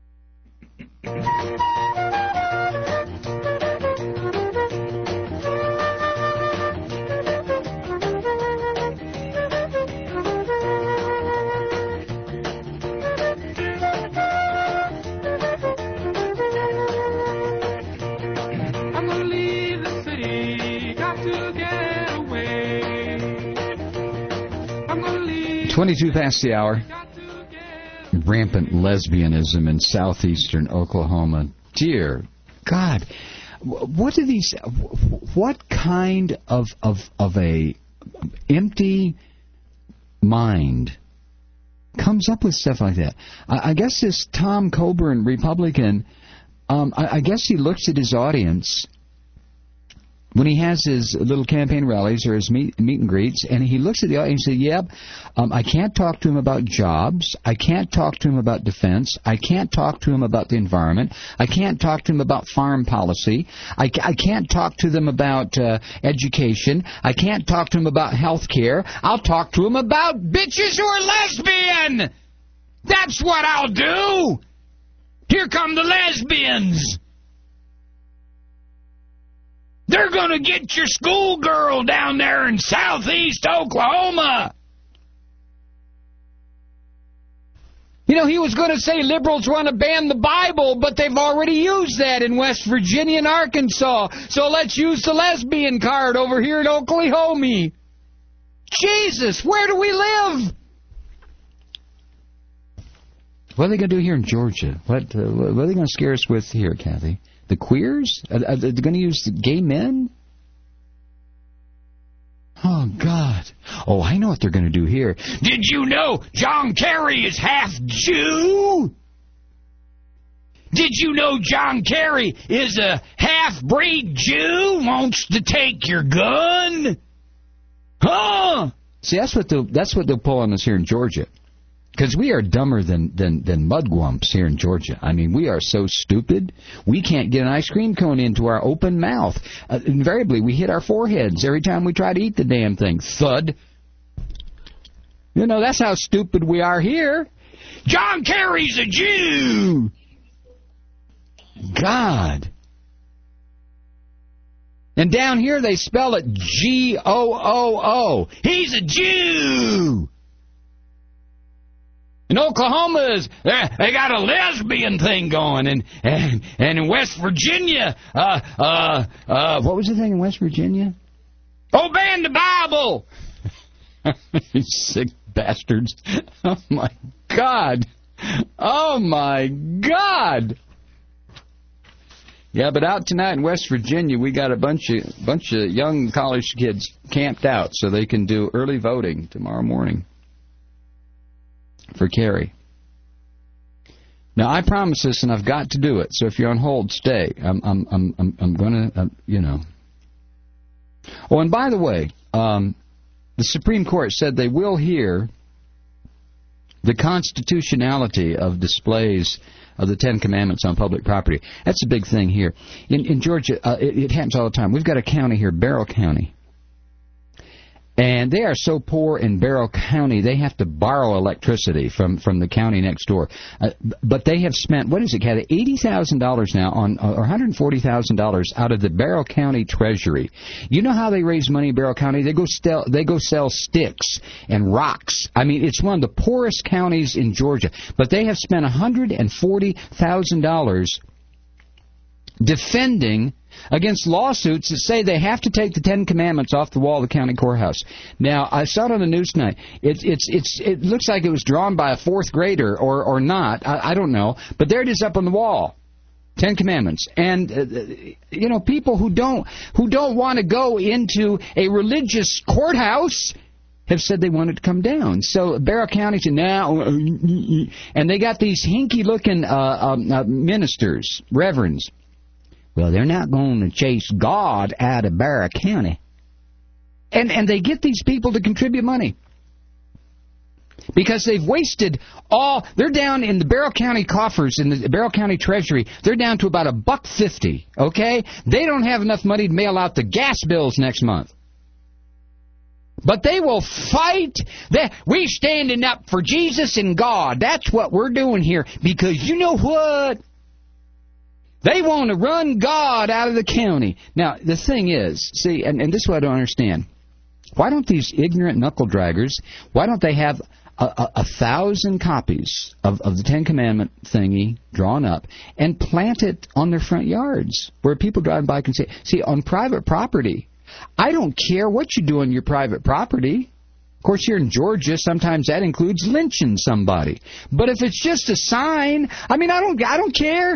twenty-two past the hour. Rampant lesbianism in southeastern Oklahoma. Dear God, what do these? What kind of of of a empty mind comes up with stuff like that? I, I guess this Tom Coburn Republican. Um, I, I guess he looks at his audience when he has his little campaign rallies or his meet, meet and greets, and he looks at the audience and says, yep, um, I can't talk to him about jobs. I can't talk to him about defense. I can't talk to him about the environment. I can't talk to him about farm policy. I, I can't talk to them about uh, education. I can't talk to him about health care. I'll talk to him about bitches who are lesbian. That's what I'll do. Here come the lesbians. They're going to get your schoolgirl down there in southeast Oklahoma. You know, he was going to say liberals want to ban the Bible, but they've already used that in West Virginia and Arkansas. So let's use the lesbian card over here in Oklahoma. Jesus, where do we live? What are they going to do here in Georgia? What, uh, what are they going to scare us with here, Kathy? The queers? Are, are they going to use the gay men? Oh, God. Oh, I know what they're going to do here. Did you know John Kerry is half Jew? Did you know John Kerry is a half-breed Jew? Wants to take your gun? Huh? See, that's what they'll, that's what they'll pull on us here in Georgia. Because we are dumber than, than, than mudgwumps here in Georgia. I mean, we are so stupid, we can't get an ice cream cone into our open mouth. Uh, invariably, we hit our foreheads every time we try to eat the damn thing. Thud. You know, that's how stupid we are here. John Kerry's a Jew! God. And down here they spell it G O O O. He's a Jew! In Oklahoma, they got a lesbian thing going, and and, and in West Virginia, uh, uh, uh, what was the thing in West Virginia? Obeying the Bible. You sick bastards! Oh my God! Oh my God! Yeah, but out tonight in West Virginia, we got a bunch of bunch of young college kids camped out so they can do early voting tomorrow morning for Kerry. Now, I promise this, and I've got to do it. So if you're on hold, stay. I'm, I'm, I'm, I'm, I'm going to, uh, you know. Oh, and by the way, um, the Supreme Court said they will hear the constitutionality of displays of the Ten Commandments on public property. That's a big thing here. In, in Georgia, uh, it, it happens all the time. We've got a county here, Barrow County. And they are so poor in Barrow County, they have to borrow electricity from, from the county next door. Uh, but they have spent, what is it, Kathy, eighty thousand dollars now, on, or one hundred forty thousand dollars out of the Barrow County Treasury. You know how they raise money in Barrow County? They go, sell, they go sell sticks and rocks. I mean, it's one of the poorest counties in Georgia. But they have spent one hundred forty thousand dollars defending against lawsuits that say they have to take the Ten Commandments off the wall of the county courthouse. Now, I saw it on the news tonight. It, it's, it's, it looks like it was drawn by a fourth grader or, or not. I, I don't know. But there it is up on the wall. Ten Commandments. And, uh, you know, people who don't, who don't want to go into a religious courthouse have said they want it to come down. So Barrow County said, now, and they got these hinky-looking uh, um, uh, ministers, reverends. Well, they're not going to chase God out of Barrow County. And and they get these people to contribute money. Because they've wasted all, they're down in the Barrow County coffers, in the Barrow County Treasury, they're down to about a buck fifty, okay? They don't have enough money to mail out the gas bills next month. But they will fight. They, we're standing up for Jesus and God. That's what we're doing here. Because you know what? They want to run God out of the county. Now, the thing is, see, and, and this is what I don't understand. Why don't these ignorant knuckle-draggers, why don't they have a, a, a thousand copies of, of the Ten Commandment thingy drawn up and plant it on their front yards where people driving by can see? See, on private property, I don't care what you do on your private property. Of course, here in Georgia, sometimes that includes lynching somebody. But if it's just a sign, I mean, I don't, I don't care.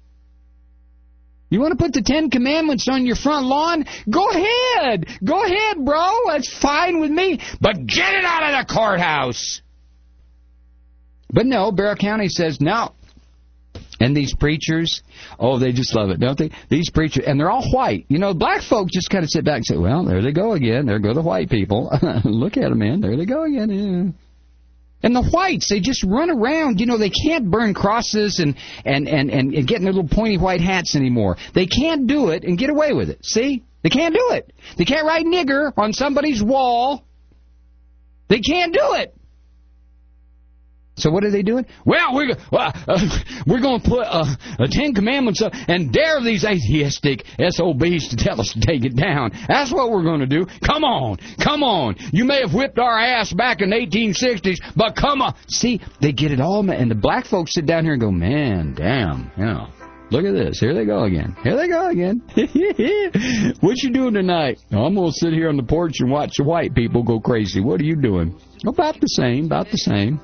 You want to put the Ten Commandments on your front lawn? Go ahead. Go ahead, bro. That's fine with me. But get it out of the courthouse. But no, Barrow County says, no, And these preachers, oh, they just love it, don't they? These preachers, and they're all white. You know, black folk just kind of sit back and say, well, there they go again. There go the white people. Look at them, man. There they go again. Yeah. And the whites, they just run around. You know, they can't burn crosses and, and, and, and, and get in their little pointy white hats anymore. They can't do it and get away with it. See? They can't do it. They can't write nigger on somebody's wall. They can't do it. So what are they doing? Well, we're uh, uh, we're going to put uh, a Ten Commandments up and dare these atheistic S O Bs to tell us to take it down. That's what we're going to do. Come on. Come on. You may have whipped our ass back in the eighteen sixties, but come on. See, they get it all, and the black folks sit down here and go, man, damn, you know. Look at this. Here they go again. Here they go again. What you doing tonight? I'm going to sit here on the porch and watch the white people go crazy. What are you doing? About the same. About the same.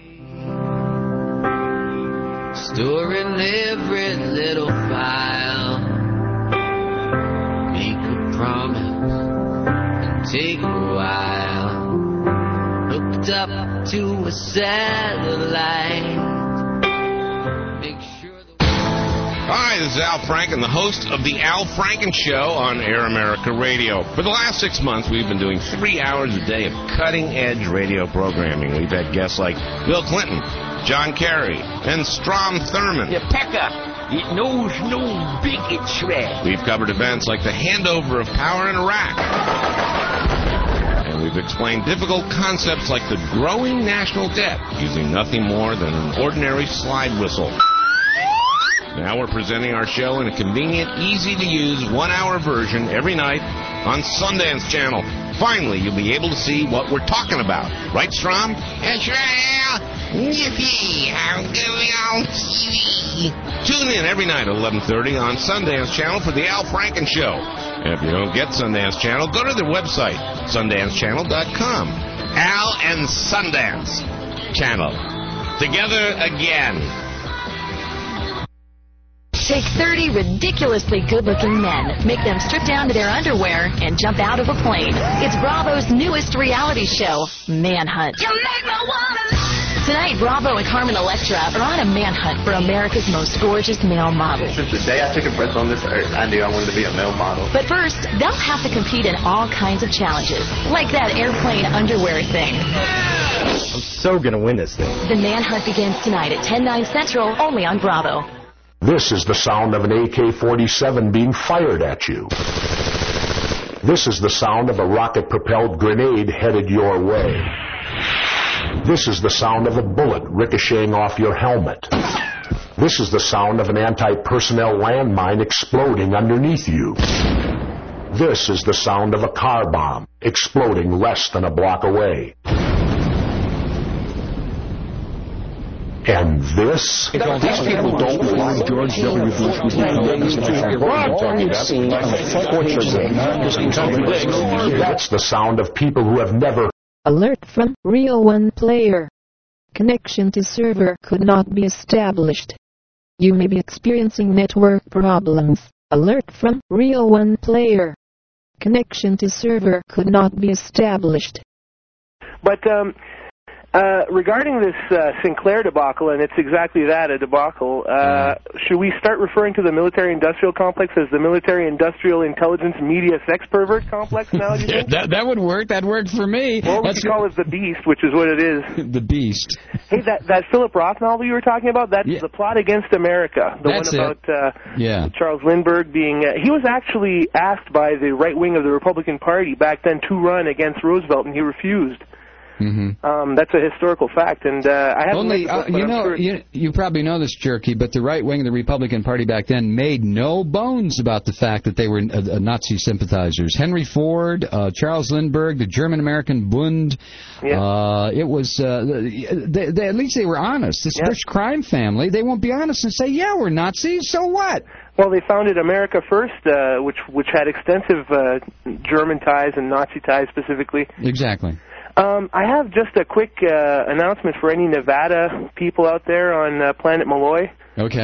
Storing every little file. Make a promise and take a while. Hooked up to a satellite. Hi, this is Al Franken, the host of the Al Franken Show on Air America Radio. For the last six months, we've been doing three hours a day of cutting-edge radio programming. We've had guests like Bill Clinton, John Kerry, and Strom Thurmond. Yeah, Pecker, it knows no bigotry. We've covered events like the handover of power in Iraq. And we've explained difficult concepts like the growing national debt using nothing more than an ordinary slide whistle. Now we're presenting our show in a convenient, easy-to-use one-hour version every night on Sundance Channel. Finally, you'll be able to see what we're talking about. Right, Strom? That's right, Al. Yippee! How good on T V. Tune in every night at eleven thirty on Sundance Channel for the Al Franken Show. And if you don't get Sundance Channel, go to their website, sundance channel dot com. Al and Sundance Channel. Together again. Take thirty ridiculously good-looking men, make them strip down to their underwear, and jump out of a plane. It's Bravo's newest reality show, Manhunt. You make me wanna... Tonight, Bravo and Carmen Electra are on a manhunt for America's most gorgeous male model. Since the day I took a breath on this earth, I knew I wanted to be a male model. But first, they'll have to compete in all kinds of challenges, like that airplane underwear thing. I'm so gonna win this thing. The Manhunt begins tonight at ten, nine Central, only on Bravo. This is the sound of an A K forty-seven being fired at you. This is the sound of a rocket-propelled grenade headed your way. This is the sound of a bullet ricocheting off your helmet. This is the sound of an anti-personnel landmine exploding underneath you. This is the sound of a car bomb exploding less than a block away. And this? These people don't like George W. Bush. That's the sound of people who have never... Alert from Real One Player. Connection to server could not be established. You may be experiencing network problems. Alert from Real One Player. Connection to server could not be established. But, um... Uh, regarding this uh, Sinclair debacle, and it's exactly that, a debacle, uh, should we start referring to the military-industrial complex as the military-industrial intelligence media sex pervert complex now, do you think? that, that would work. That worked for me. Or we That's could call it the Beast, which is what it is. The Beast. Hey, that, that Philip Roth novel you were talking about, that's yeah. The Plot Against America. The that's one about uh, yeah. Charles Lindbergh being... Uh, he was actually asked by the right wing of the Republican Party back then to run against Roosevelt, and he refused. Mm-hmm. Um, that's a historical fact, and uh, I haven't Only, book, uh, you know, sure you, you probably know this, Jerky, but the right wing of the Republican Party back then made no bones about the fact that they were uh, uh, Nazi sympathizers. Henry Ford, uh, Charles Lindbergh, the German-American Bund. Yeah. Uh, it was uh, they, they, at least they were honest. This yeah. Bush crime family, they won't be honest and say, "Yeah, we're Nazis. So what?" Well, they founded America First, uh, which which had extensive uh, German ties and Nazi ties specifically. Exactly. Um, I have just a quick uh, announcement for any Nevada people out there on uh, Planet Malloy. Okay.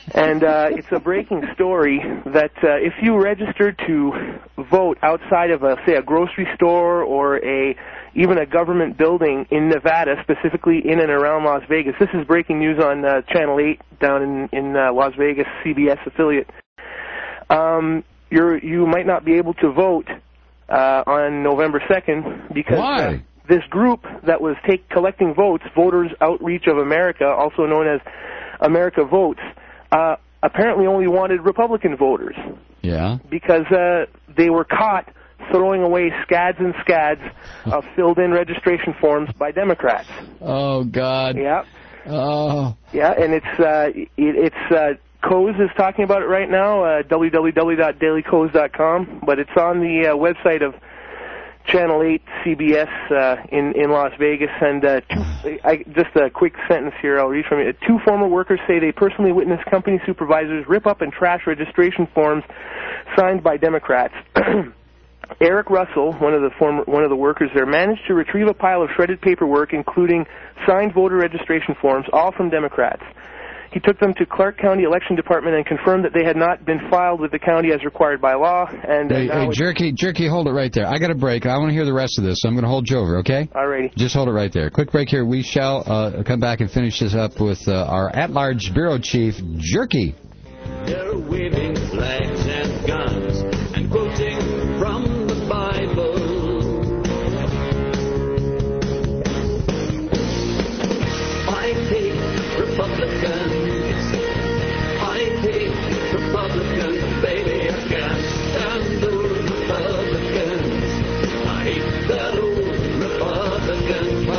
And uh, it's a breaking story that uh, if you register to vote outside of, a, say, a grocery store or a even a government building in Nevada, specifically in and around Las Vegas, this is breaking news on uh, Channel eight down in, in uh, Las Vegas, C B S affiliate, um, you're, you might not be able to vote uh, on November second because uh, this group that was take, collecting votes, Voters Outreach of America, also known as America Votes, uh, apparently only wanted Republican voters. Yeah. Because uh, they were caught throwing away scads and scads of filled-in registration forms by Democrats. Oh, God. Yeah. Oh. Yeah, and it's uh, it, it's uh, Coase is talking about it right now, uh, w w w dot daily coase dot com, but it's on the uh, website of Channel eight C B S uh, in in Las Vegas. And uh, two, I, just a quick sentence here, I'll read from it. Two former workers say they personally witnessed company supervisors rip up and trash registration forms signed by Democrats. Eric Russell, one of the former one of the workers there, managed to retrieve a pile of shredded paperwork, including signed voter registration forms, all from Democrats. He took them to Clark County Election Department and confirmed that they had not been filed with the county as required by law. And Hey, uh, hey Jerky, Jerky, hold it right there. I got a break. I want to hear the rest of this, so I'm going to hold you over, okay? All righty. Just hold it right there. Quick break here. We shall uh, come back and finish this up with uh, our at-large bureau chief, Jerky. They're waving flags and guns and quoting from the Bible. I hate Republicans. I hate Republicans, baby. I can't stand those Republicans. I hate that old Republican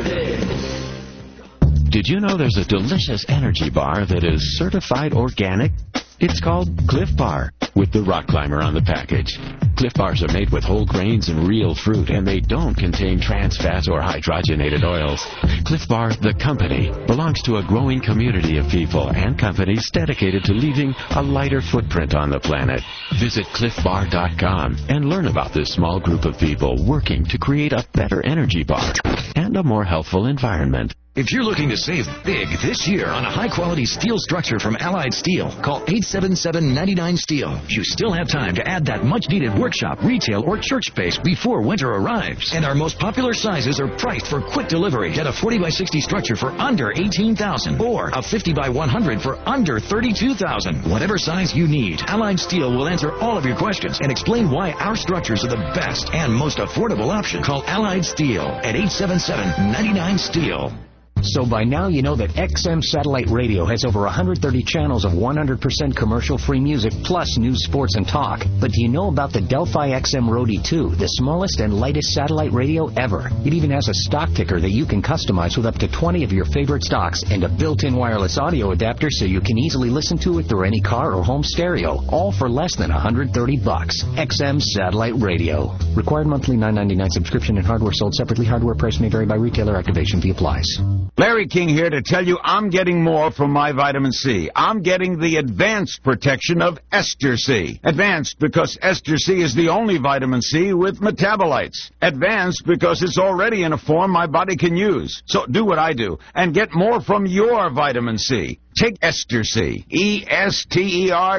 Party. Did you know there's a delicious energy bar that is certified organic? It's called Cliff Bar, with the rock climber on the package. Cliff Bars are made with whole grains and real fruit, and they don't contain trans fats or hydrogenated oils. Cliff Bar, the company, belongs to a growing community of people and companies dedicated to leaving a lighter footprint on the planet. Visit cliff bar dot com and learn about this small group of people working to create a better energy bar and a more healthful environment. If you're looking to save big this year on a high-quality steel structure from Allied Steel, call eight seven seven, nine nine, STEEL. You still have time to add that much-needed workshop, retail, or church space before winter arrives. And our most popular sizes are priced for quick delivery. Get a forty by sixty structure for under eighteen thousand dollars or a fifty by one hundred for under thirty-two thousand dollars. Whatever size you need, Allied Steel will answer all of your questions and explain why our structures are the best and most affordable option. Call Allied Steel at eight seven seven, nine nine, STEEL. So by now you know that X M Satellite Radio has over one hundred thirty channels of one hundred percent commercial-free music plus news, sports, and talk. But do you know about the Delphi X M Roadie two, the smallest and lightest satellite radio ever? It even has a stock ticker that you can customize with up to twenty of your favorite stocks and a built-in wireless audio adapter so you can easily listen to it through any car or home stereo, all for less than one hundred thirty bucks. X M Satellite Radio. Required monthly nine ninety-nine subscription and hardware sold separately. Hardware price may vary by retailer. Activation fee applies. Larry King here to tell you I'm getting more from my vitamin C. I'm getting the advanced protection of Ester C. Advanced because Ester C is the only vitamin C with metabolites. Advanced because it's already in a form my body can use. So do what I do and get more from your vitamin C. Take Ester C. E S T E R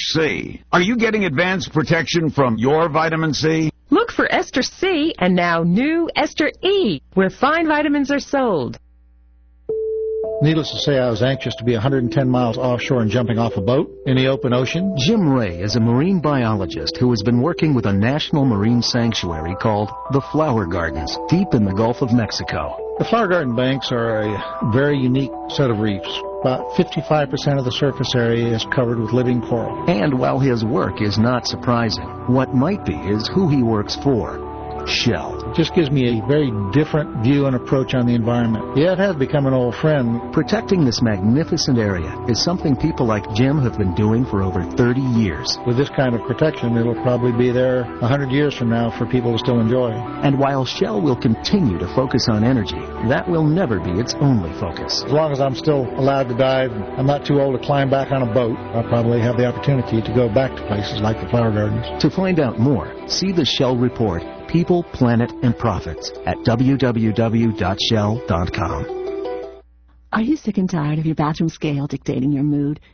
C. Are you getting advanced protection from your vitamin C? Look for Ester C and now new Ester E, where fine vitamins are sold. Needless to say, I was anxious to be one hundred ten miles offshore and jumping off a boat in the open ocean. Jim Ray is a marine biologist who has been working with a national marine sanctuary called the Flower Gardens, deep in the Gulf of Mexico. The Flower Garden banks are a very unique set of reefs. About fifty-five percent of the surface area is covered with living coral. And while his work is not surprising, what might be is who he works for. Shell. It just gives me a very different view and approach on the environment. Yeah, it has become an old friend. Protecting this magnificent area is something people like Jim have been doing for over thirty years. With this kind of protection, it'll probably be there one hundred years from now for people to still enjoy. And while Shell will continue to focus on energy, that will never be its only focus. As long as I'm still allowed to dive, I'm not too old to climb back on a boat, I'll probably have the opportunity to go back to places like the Flower Gardens. To find out more, see the Shell Report, People, Planet, and Profits at w w w dot shell dot com. Are you sick and tired of your bathroom scale dictating your mood?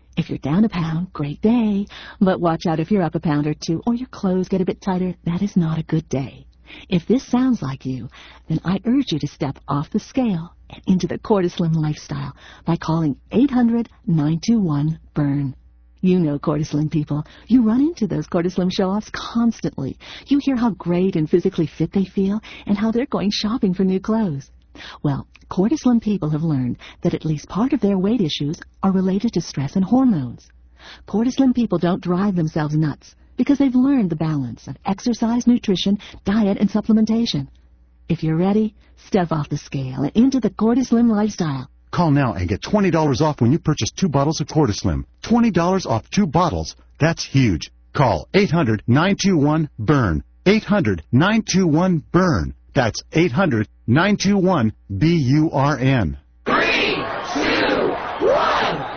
If you're down a pound, great day. But watch out if you're up a pound or two or your clothes get a bit tighter. That is not a good day. If this sounds like you, then I urge you to step off the scale and into the Cortislim lifestyle by calling eight hundred nine two one burn. You know Cortislim people. You run into those Cortislim show-offs constantly. You hear how great and physically fit they feel and how they're going shopping for new clothes. Well, Cortislim people have learned that at least part of their weight issues are related to stress and hormones. Cortislim people don't drive themselves nuts because they've learned the balance of exercise, nutrition, diet, and supplementation. If you're ready, step off the scale and into the Cortislim lifestyle. Call now and get twenty dollars off when you purchase two bottles of Cortislim. twenty dollars off two bottles. That's huge. Call eight hundred nine two one burn. eight hundred nine two one burn. That's eight hundred nine two one B U R N. Three, two, one.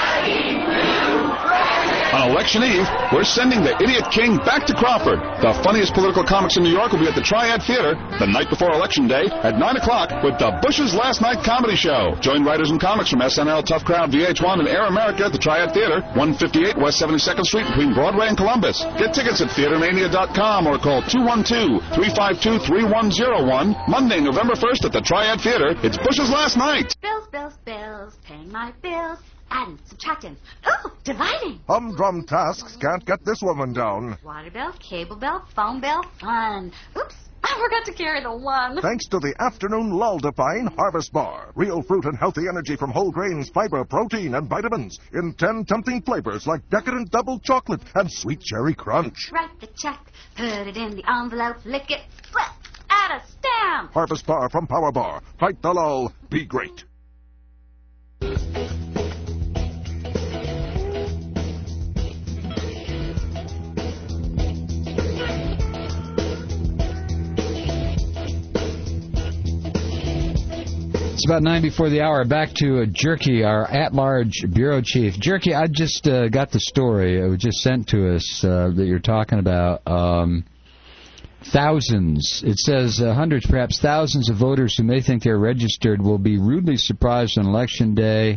On Election Eve, we're sending the Idiot King back to Crawford. The funniest political comics in New York will be at the Triad Theater the night before Election Day at nine o'clock with the Bush's Last Night Comedy Show. Join writers and comics from S N L, Tough Crowd, V H one, and Air America at the Triad Theater, one fifty-eight West seventy-second Street between Broadway and Columbus. Get tickets at theater mania dot com or call two one two, three five two, three one zero one. Monday, November first at the Triad Theater. It's Bush's Last Night. Bills, bills, bills, paying my bills. Adding, subtracting, ooh, dividing. Humdrum tasks can't get this woman down. Water bill, cable bill, phone bill, fun. Oops, I forgot to carry the one. Thanks to the afternoon lull-defying Harvest Bar. Real fruit and healthy energy from whole grains, fiber, protein, and vitamins. In ten tempting flavors like decadent double chocolate and sweet cherry crunch. Write the check, put it in the envelope, lick it, flip, add a stamp. Harvest Bar from Power Bar. Fight the lull, be great. It's about nine before the hour. Back to uh, Jerky, our at-large bureau chief. Jerky, I just uh, got the story. It was just sent to us uh, that you're talking about. Um, thousands, it says uh, hundreds, perhaps thousands of voters who may think they're registered will be rudely surprised on Election Day.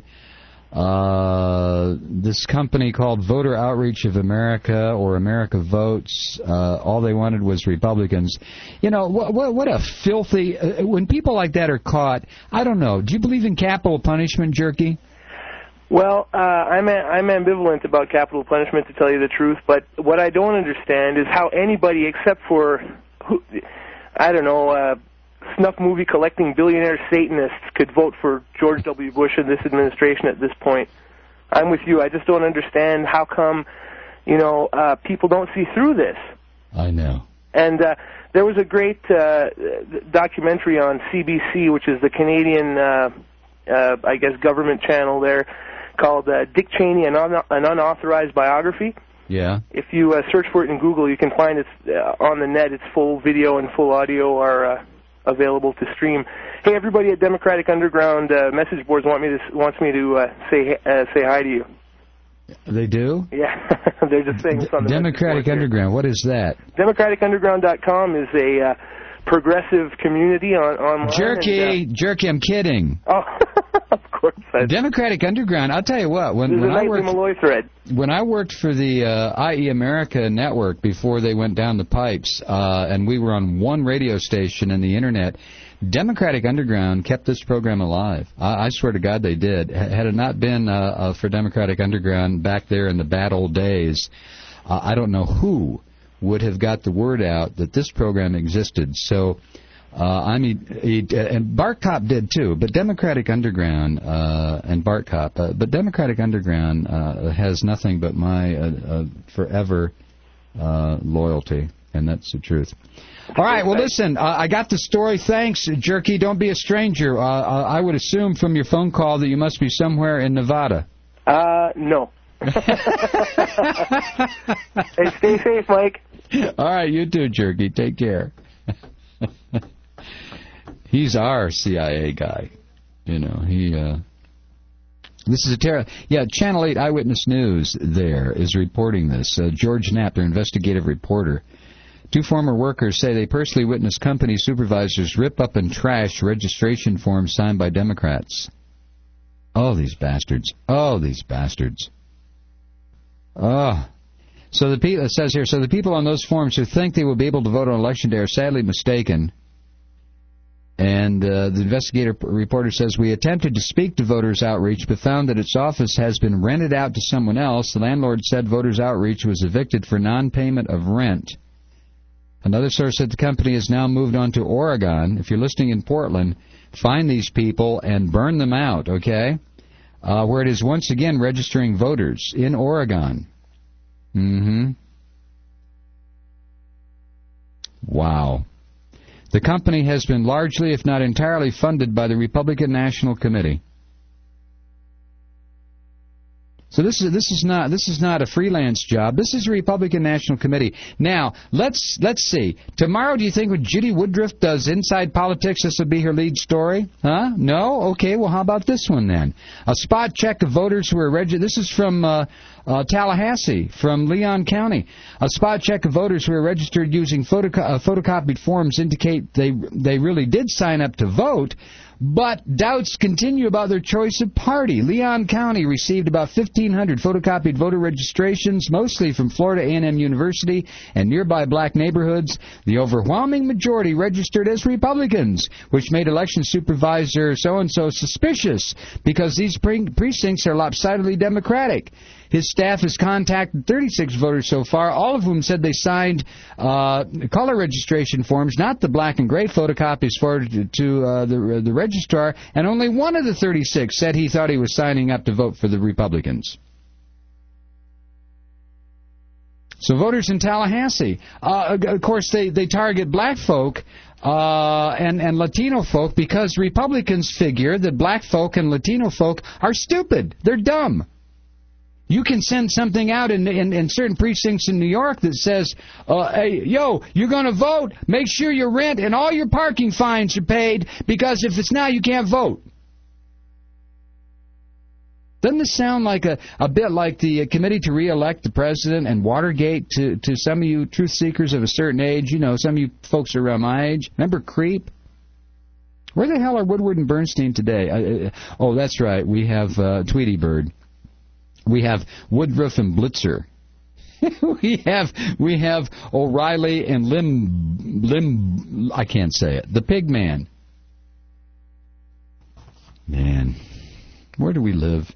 Uh, this company called Voter Outreach of America, or America Votes, uh, all they wanted was Republicans. You know, what, what, what a filthy... Uh, when people like that are caught, I don't know, do you believe in capital punishment, Jerky? Well, uh, I'm, a, I'm ambivalent about capital punishment, to tell you the truth, but what I don't understand is how anybody, except for, who, I don't know... Uh, snuff movie collecting billionaire Satanists could vote for George W. Bush and this administration at this point. I'm with you. I just don't understand how come, you know, uh, people don't see through this. I know. And uh, there was a great uh, documentary on C B C, which is the Canadian, uh, uh, I guess, government channel there, called uh, Dick Cheney, an, un an Unauthorized Biography. Yeah. If you uh, search for it in Google, you can find it uh, on the net. Its full video and full audio are... Uh, available to stream. Hey, everybody at Democratic Underground uh, message boards want me to wants me to uh, say uh, say hi to you. They do? Yeah, they're just saying it's on the Democratic Underground. What is that? Democratic Underground dot com is a uh, progressive community on online. Jerky, and, uh, Jerky, I'm kidding. Oh, of course. I Democratic Underground. I'll tell you what. When, There's when a I nightly worked, Malloy thread. When I worked for the uh, I E America network before they went down the pipes, uh, and we were on one radio station and the internet, Democratic Underground kept this program alive. I, I swear to God they did. Had it not been uh, uh, for Democratic Underground back there in the bad old days, uh, I don't know who would have got the word out that this program existed. So, uh, I mean, he, and Bart Kopp did too, but Democratic Underground uh, and Bart Kopp, uh, but Democratic Underground uh, has nothing but my uh, uh, forever uh, loyalty, and that's the truth. All right, well, listen, uh, I got the story. Thanks, Jerky. Don't be a stranger. Uh, I would assume from your phone call that you must be somewhere in Nevada. Uh, no. Hey, stay safe, Mike. All right, you too, Jerky. Take care. He's our C I A guy. You know, he... Uh, this is a terror. Yeah, Channel eight Eyewitness News there is reporting this. Uh, George Knapp, their investigative reporter. Two former workers say they personally witnessed company supervisors rip up and trash registration forms signed by Democrats. Oh, these bastards. Oh, these bastards. Oh. So the people, it says here, so the people on those forums who think they will be able to vote on Election Day are sadly mistaken. And uh, the investigator reporter says, we attempted to speak to Voters Outreach, but found that its office has been rented out to someone else. The landlord said Voters Outreach was evicted for non-payment of rent. Another source said the company has now moved on to Oregon. If you're listening in Portland, find these people and burn them out, okay? Uh, where it is once again registering voters in Oregon. Mm-hmm. Wow. The company has been largely, if not entirely, funded by the Republican National Committee. So this is this is not this is not a freelance job. This is a Republican National Committee. Now let's let's see. Tomorrow, do you think when Judy Woodruff does Inside Politics, this will be her lead story? Huh? No? Okay. Well, how about this one then? A spot check of voters who are registered. This is from uh, uh, Tallahassee, from Leon County. A spot check of voters who are registered using photoco- uh, photocopied forms indicate they they really did sign up to vote. But doubts continue about their choice of party. Leon County received about fifteen hundred photocopied voter registrations, mostly from Florida A and M University and nearby black neighborhoods. The overwhelming majority registered as Republicans, which made election supervisor so-and-so suspicious because these pre- precincts are lopsidedly Democratic. His staff has contacted thirty-six voters so far, all of whom said they signed uh, color registration forms, not the black and gray photocopies forwarded to uh, the, the registrar, and only one of the thirty-six said he thought he was signing up to vote for the Republicans. So voters in Tallahassee, uh, of course, they, they target black folk uh, and, and Latino folk because Republicans figure that black folk and Latino folk are stupid. They're dumb. You can send something out in, in, in certain precincts in New York that says, uh, hey, yo, you're going to vote, make sure your rent and all your parking fines are paid, because if it's not, you can't vote. Doesn't this sound like a, a bit like the uh, committee to re-elect the president and Watergate to, to some of you truth seekers of a certain age? You know, some of you folks are around my age. Remember CREEP? Where the hell are Woodward and Bernstein today? Uh, uh, oh, that's right. We have uh, Tweety Bird. We have Woodruff and Blitzer. we have we have O'Reilly and Lim Lim. I can't say it. The Pig Man. Man, where do we live?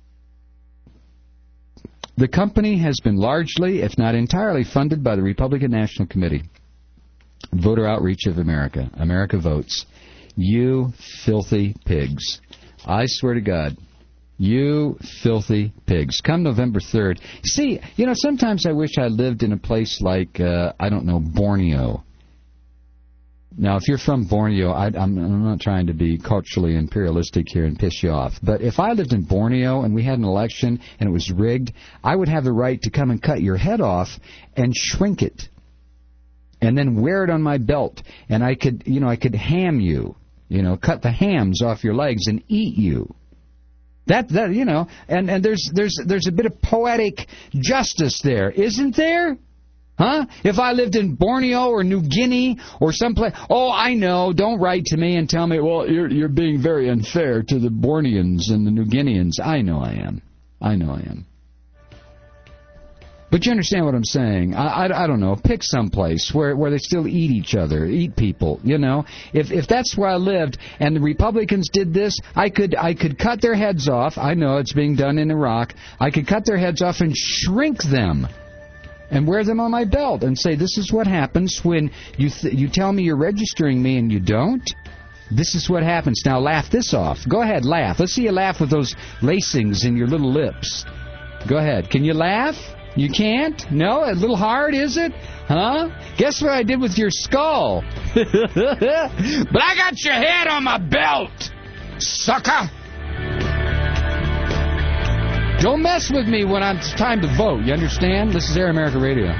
The company has been largely, if not entirely, funded by the Republican National Committee. Voter Outreach of America. America Votes. You filthy pigs. I swear to God. You filthy pigs. Come November third. See, you know, sometimes I wish I lived in a place like, uh, I don't know, Borneo. Now, if you're from Borneo, I, I'm, I'm not trying to be culturally imperialistic here and piss you off, but if I lived in Borneo and we had an election and it was rigged, I would have the right to come and cut your head off and shrink it and then wear it on my belt, and I could, you know, I could ham you, you know, cut the hams off your legs and eat you. That that you know, and, and there's there's there's a bit of poetic justice there, isn't there? Huh? If I lived in Borneo or New Guinea or someplace, oh, I know. Don't write to me and tell me, well, you're you're being very unfair to the Borneans and the New Guineans. I know I am. I know I am. But you understand what I'm saying. I, I, I don't know. Pick some place where, where they still eat each other, eat people, you know. If if that's where I lived and the Republicans did this, I could I could cut their heads off. I know it's being done in Iraq. I could cut their heads off and shrink them and wear them on my belt and say, this is what happens when you th- you tell me you're registering me and you don't. This is what happens. Now laugh this off. Go ahead, laugh. Let's see you laugh with those lacings in your little lips. Go ahead. Can you laugh? You can't? No? A little hard, is it? Huh? Guess what I did with your skull? But I got your head on my belt, sucker! Don't mess with me when it's time to vote, you understand? This is Air America Radio.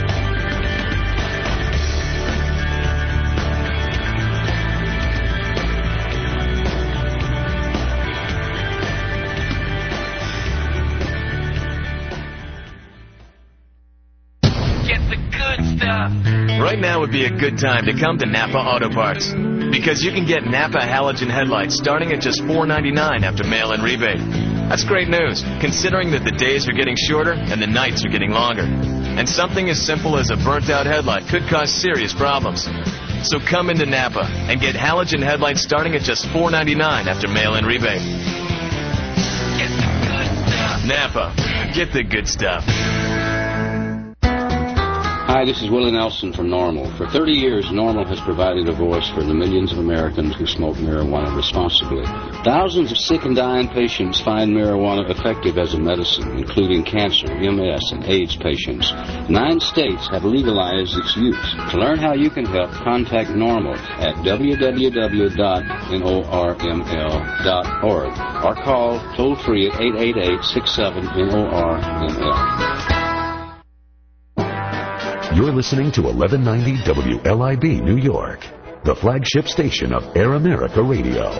Right now would be a good time to come to Napa Auto Parts, because you can get Napa halogen headlights starting at just four ninety-nine after mail-in rebate. That's great news, considering that the days are getting shorter and the nights are getting longer. And something as simple as a burnt-out headlight could cause serious problems. So come into Napa and get halogen headlights starting at just four ninety-nine after mail-in rebate. Get the good stuff. Napa, get the good stuff. Hi, this is Willie Nelson from NORML. For thirty years, NORML has provided a voice for the millions of Americans who smoke marijuana responsibly. Thousands of sick and dying patients find marijuana effective as a medicine, including cancer, M S, and AIDS patients. Nine states have legalized its use. To learn how you can help, contact NORML at w w w dot norml dot org or call toll-free at eight eight eight, six seven, N O R M L. You're listening to eleven ninety W L I B New York, the flagship station of Air America Radio.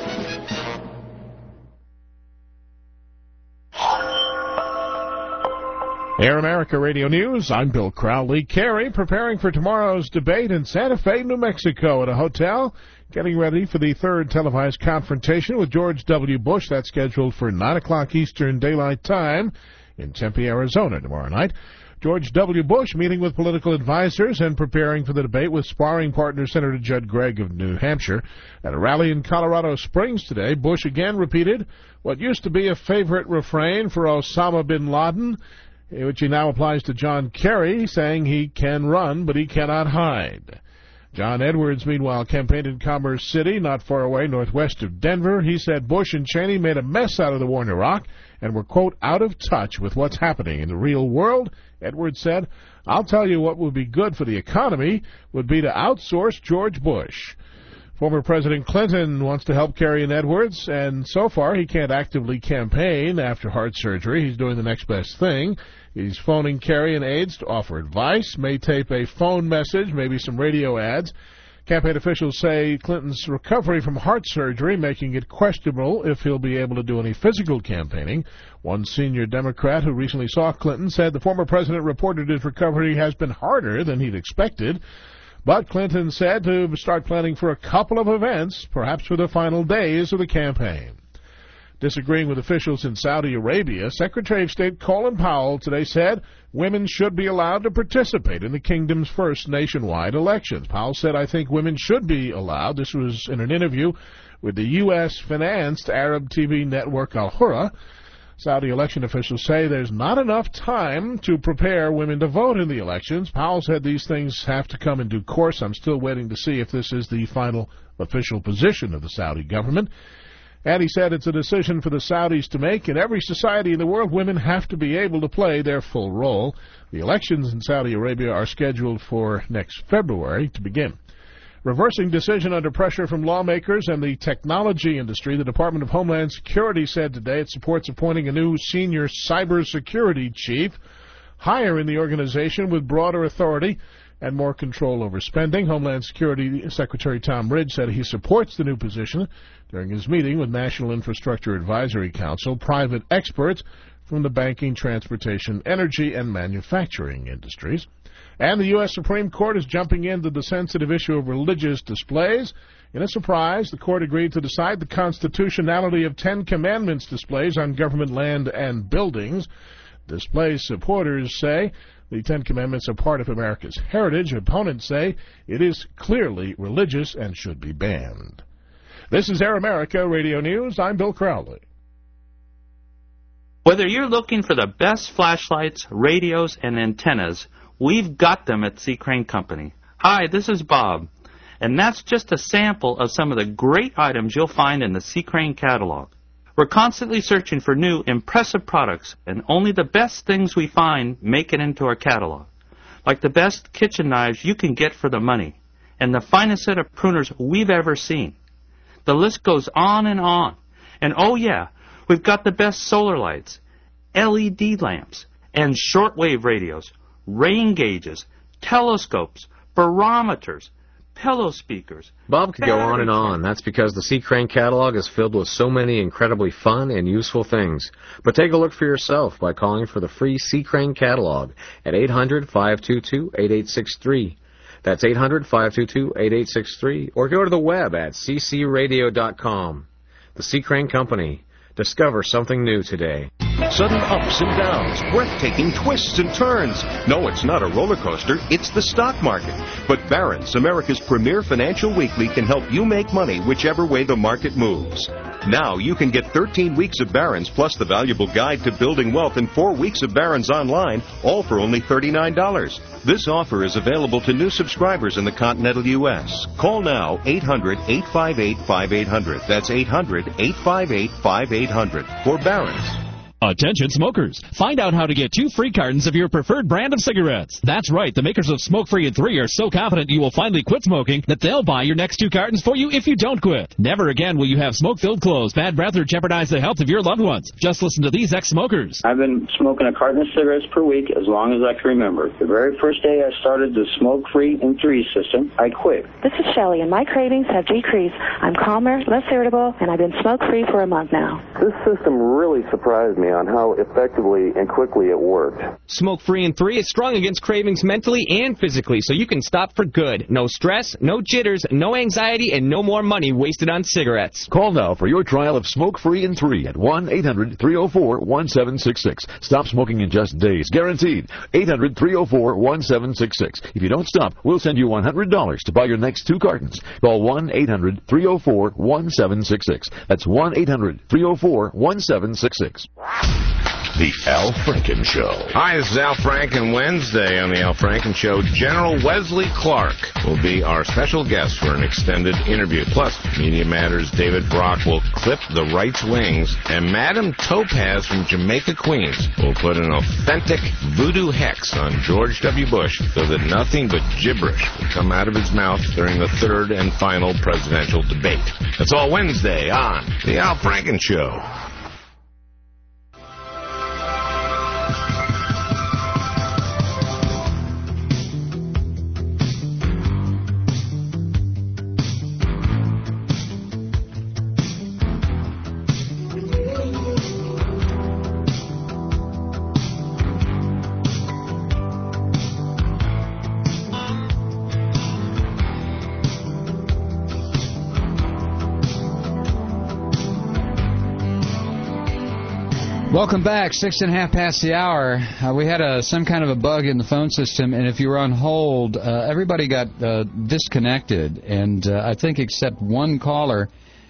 Air America Radio News, I'm Bill Crowley. Kerry preparing for tomorrow's debate in Santa Fe, New Mexico at a hotel, getting ready for the third televised confrontation with George W. Bush. That's scheduled for nine o'clock Eastern Daylight Time in Tempe, Arizona tomorrow night. George W. Bush meeting with political advisors and preparing for the debate with sparring partner Senator Judd Gregg of New Hampshire. At a rally in Colorado Springs today, Bush again repeated what used to be a favorite refrain for Osama bin Laden, which he now applies to John Kerry, saying he can run, but he cannot hide. John Edwards, meanwhile, campaigned in Commerce City, not far away, northwest of Denver. He said Bush and Cheney made a mess out of the war in Iraq and were, quote, out of touch with what's happening in the real world. Edwards said, I'll tell you what would be good for the economy would be to outsource George Bush. Former President Clinton wants to help Kerry and Edwards, and so far he can't actively campaign after heart surgery. He's doing the next best thing. He's phoning Kerry and aides to offer advice, may tape a phone message, maybe some radio ads. Campaign officials say Clinton's recovery from heart surgery making it questionable if he'll be able to do any physical campaigning. One senior Democrat who recently saw Clinton said the former president reported his recovery has been harder than he'd expected. But Clinton said to start planning for a couple of events, perhaps for the final days of the campaign. Disagreeing with officials in Saudi Arabia, Secretary of State Colin Powell today said women should be allowed to participate in the kingdom's first nationwide elections. Powell said, I think women should be allowed. This was in an interview with the U S-financed Arab T V network Al Hurra. Saudi election officials say there's not enough time to prepare women to vote in the elections. Powell said these things have to come in due course. I'm still waiting to see if this is the final official position of the Saudi government. And he said it's a decision for the Saudis to make. In every society in the world, women have to be able to play their full role. The elections in Saudi Arabia are scheduled for next February to begin. Reversing decision under pressure from lawmakers and the technology industry, the Department of Homeland Security said today it supports appointing a new senior cybersecurity chief, higher in the organization with broader authority and more control over spending. Homeland Security Secretary Tom Ridge said he supports the new position during his meeting with National Infrastructure Advisory Council, private experts from the banking, transportation, energy, and manufacturing industries. And the U S Supreme Court is jumping into the sensitive issue of religious displays. In a surprise, the court agreed to decide the constitutionality of Ten Commandments displays on government land and buildings. Display supporters say the Ten Commandments are part of America's heritage. Opponents say it is clearly religious and should be banned. This is Air America Radio News. I'm Bill Crowley. Whether you're looking for the best flashlights, radios, and antennas, we've got them at C. Crane Company. Hi, this is Bob, and that's just a sample of some of the great items you'll find in the C. Crane catalog. We're constantly searching for new, impressive products, and only the best things we find make it into our catalog. Like the best kitchen knives you can get for the money, and the finest set of pruners we've ever seen. The list goes on and on. And oh yeah, we've got the best solar lights, L E D lamps, and shortwave radios, rain gauges, telescopes, barometers, pillow speakers. Bob could go on and on. That's because the C. Crane catalog is filled with so many incredibly fun and useful things. But take a look for yourself by calling for the free C. Crane catalog at eight hundred, five two two, eight eight six three. That's eight hundred, five two two, eight eight six three. Or go to the web at c c radio dot com. The C. Crane Company. Discover something new today. Sudden ups and downs, breathtaking twists and turns. No, it's not a roller coaster, it's the stock market. But Barron's, America's premier financial weekly, can help you make money whichever way the market moves. Now you can get thirteen weeks of Barron's plus the valuable guide to building wealth and four weeks of Barron's online, all for only thirty-nine dollars. This offer is available to new subscribers in the continental U S. Call now, eight hundred, eight five eight, five eight hundred. That's eight hundred, eight five eight, five eight hundred for Barron's. Attention smokers! Find out how to get two free cartons of your preferred brand of cigarettes. That's right, the makers of Smoke Free and three are so confident you will finally quit smoking that they'll buy your next two cartons for you if you don't quit. Never again will you have smoke-filled clothes, bad breath, or jeopardize the health of your loved ones. Just listen to these ex-smokers. I've been smoking a carton of cigarettes per week as long as I can remember. The very first day I started the Smoke Free and three system, I quit. This is Shelley, and my cravings have decreased. I'm calmer, less irritable, and I've been smoke-free for a month now. This system really surprised me on how effectively and quickly it worked. Smoke Free and three is strong against cravings mentally and physically, so you can stop for good. No stress, no jitters, no anxiety, and no more money wasted on cigarettes. Call now for your trial of Smoke Free and three at one eight hundred, three oh four, one seven six six. Stop smoking in just days. Guaranteed. eight hundred, three oh four, one seven six six. If you don't stop, we'll send you one hundred dollars to buy your next two cartons. Call one eight hundred, three oh four, one seven six six. That's one eight hundred, three oh four, one seven six six. The Al Franken Show. Hi, this is Al Franken. Wednesday on the Al Franken Show, General Wesley Clark will be our special guest for an extended interview. Plus, Media Matters' David Brock will clip the right's wings, and Madame Topaz from Jamaica, Queens will put an authentic voodoo hex on George W. Bush so that nothing but gibberish will come out of his mouth during the third and final presidential debate. That's all Wednesday on the Al Franken Show. Welcome back. Six and a half past the hour. Uh, we had a, some kind of a bug in the phone system, and if you were on hold, uh, everybody got uh, disconnected, and uh, I think except one caller.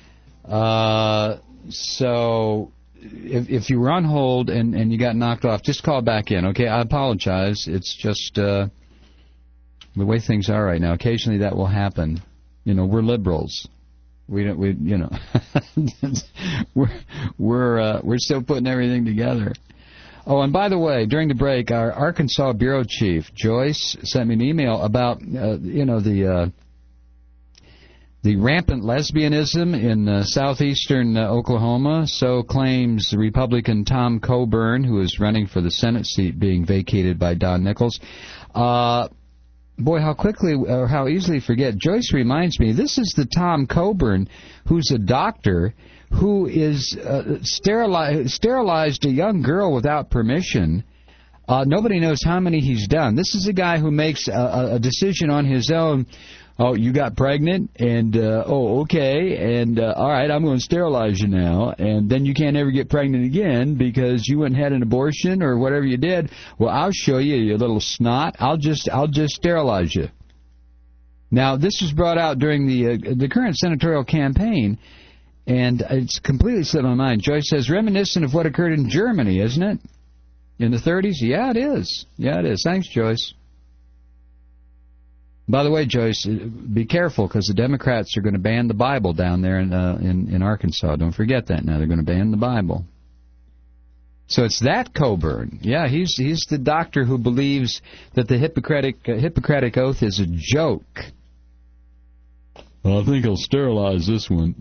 Uh, so if, if you were on hold and, and you got knocked off, just call back in, okay? I apologize. It's just uh, the way things are right now. Occasionally that will happen. You know, we're liberals. We don't, we, you know, we're we're uh, we're still putting everything together. Oh, and by the way, during the break, our Arkansas bureau chief Joyce sent me an email about, uh, you know, the uh, the rampant lesbianism in uh, southeastern uh, Oklahoma. So claims Republican Tom Coburn, who is running for the Senate seat being vacated by Don Nichols. Uh, Boy, how quickly or how easily forget. Joyce reminds me, this is the Tom Coburn who's a doctor who is uh, sterili- sterilized a young girl without permission. Uh, nobody knows how many he's done. This is a guy who makes a, a decision on his own. Oh, you got pregnant, and, uh, oh, okay, and, uh, all right, I'm going to sterilize you now, and then you can't ever get pregnant again because you went and had an abortion or whatever you did. Well, I'll show you, you little snot. I'll just, I'll just sterilize you. Now, this was brought out during the, uh, the current senatorial campaign, and it's completely slipped my mind. Joyce says, reminiscent of what occurred in Germany, isn't it? In the thirties? Yeah, it is. Yeah, it is. Thanks, Joyce. By the way, Joyce, be careful because the Democrats are going to ban the Bible down there in, uh, in in Arkansas. Don't forget that now. They're going to ban the Bible. So it's that Coburn. Yeah, he's he's the doctor who believes that the Hippocratic uh, Hippocratic Oath is a joke. Well, I think I'll sterilize this one.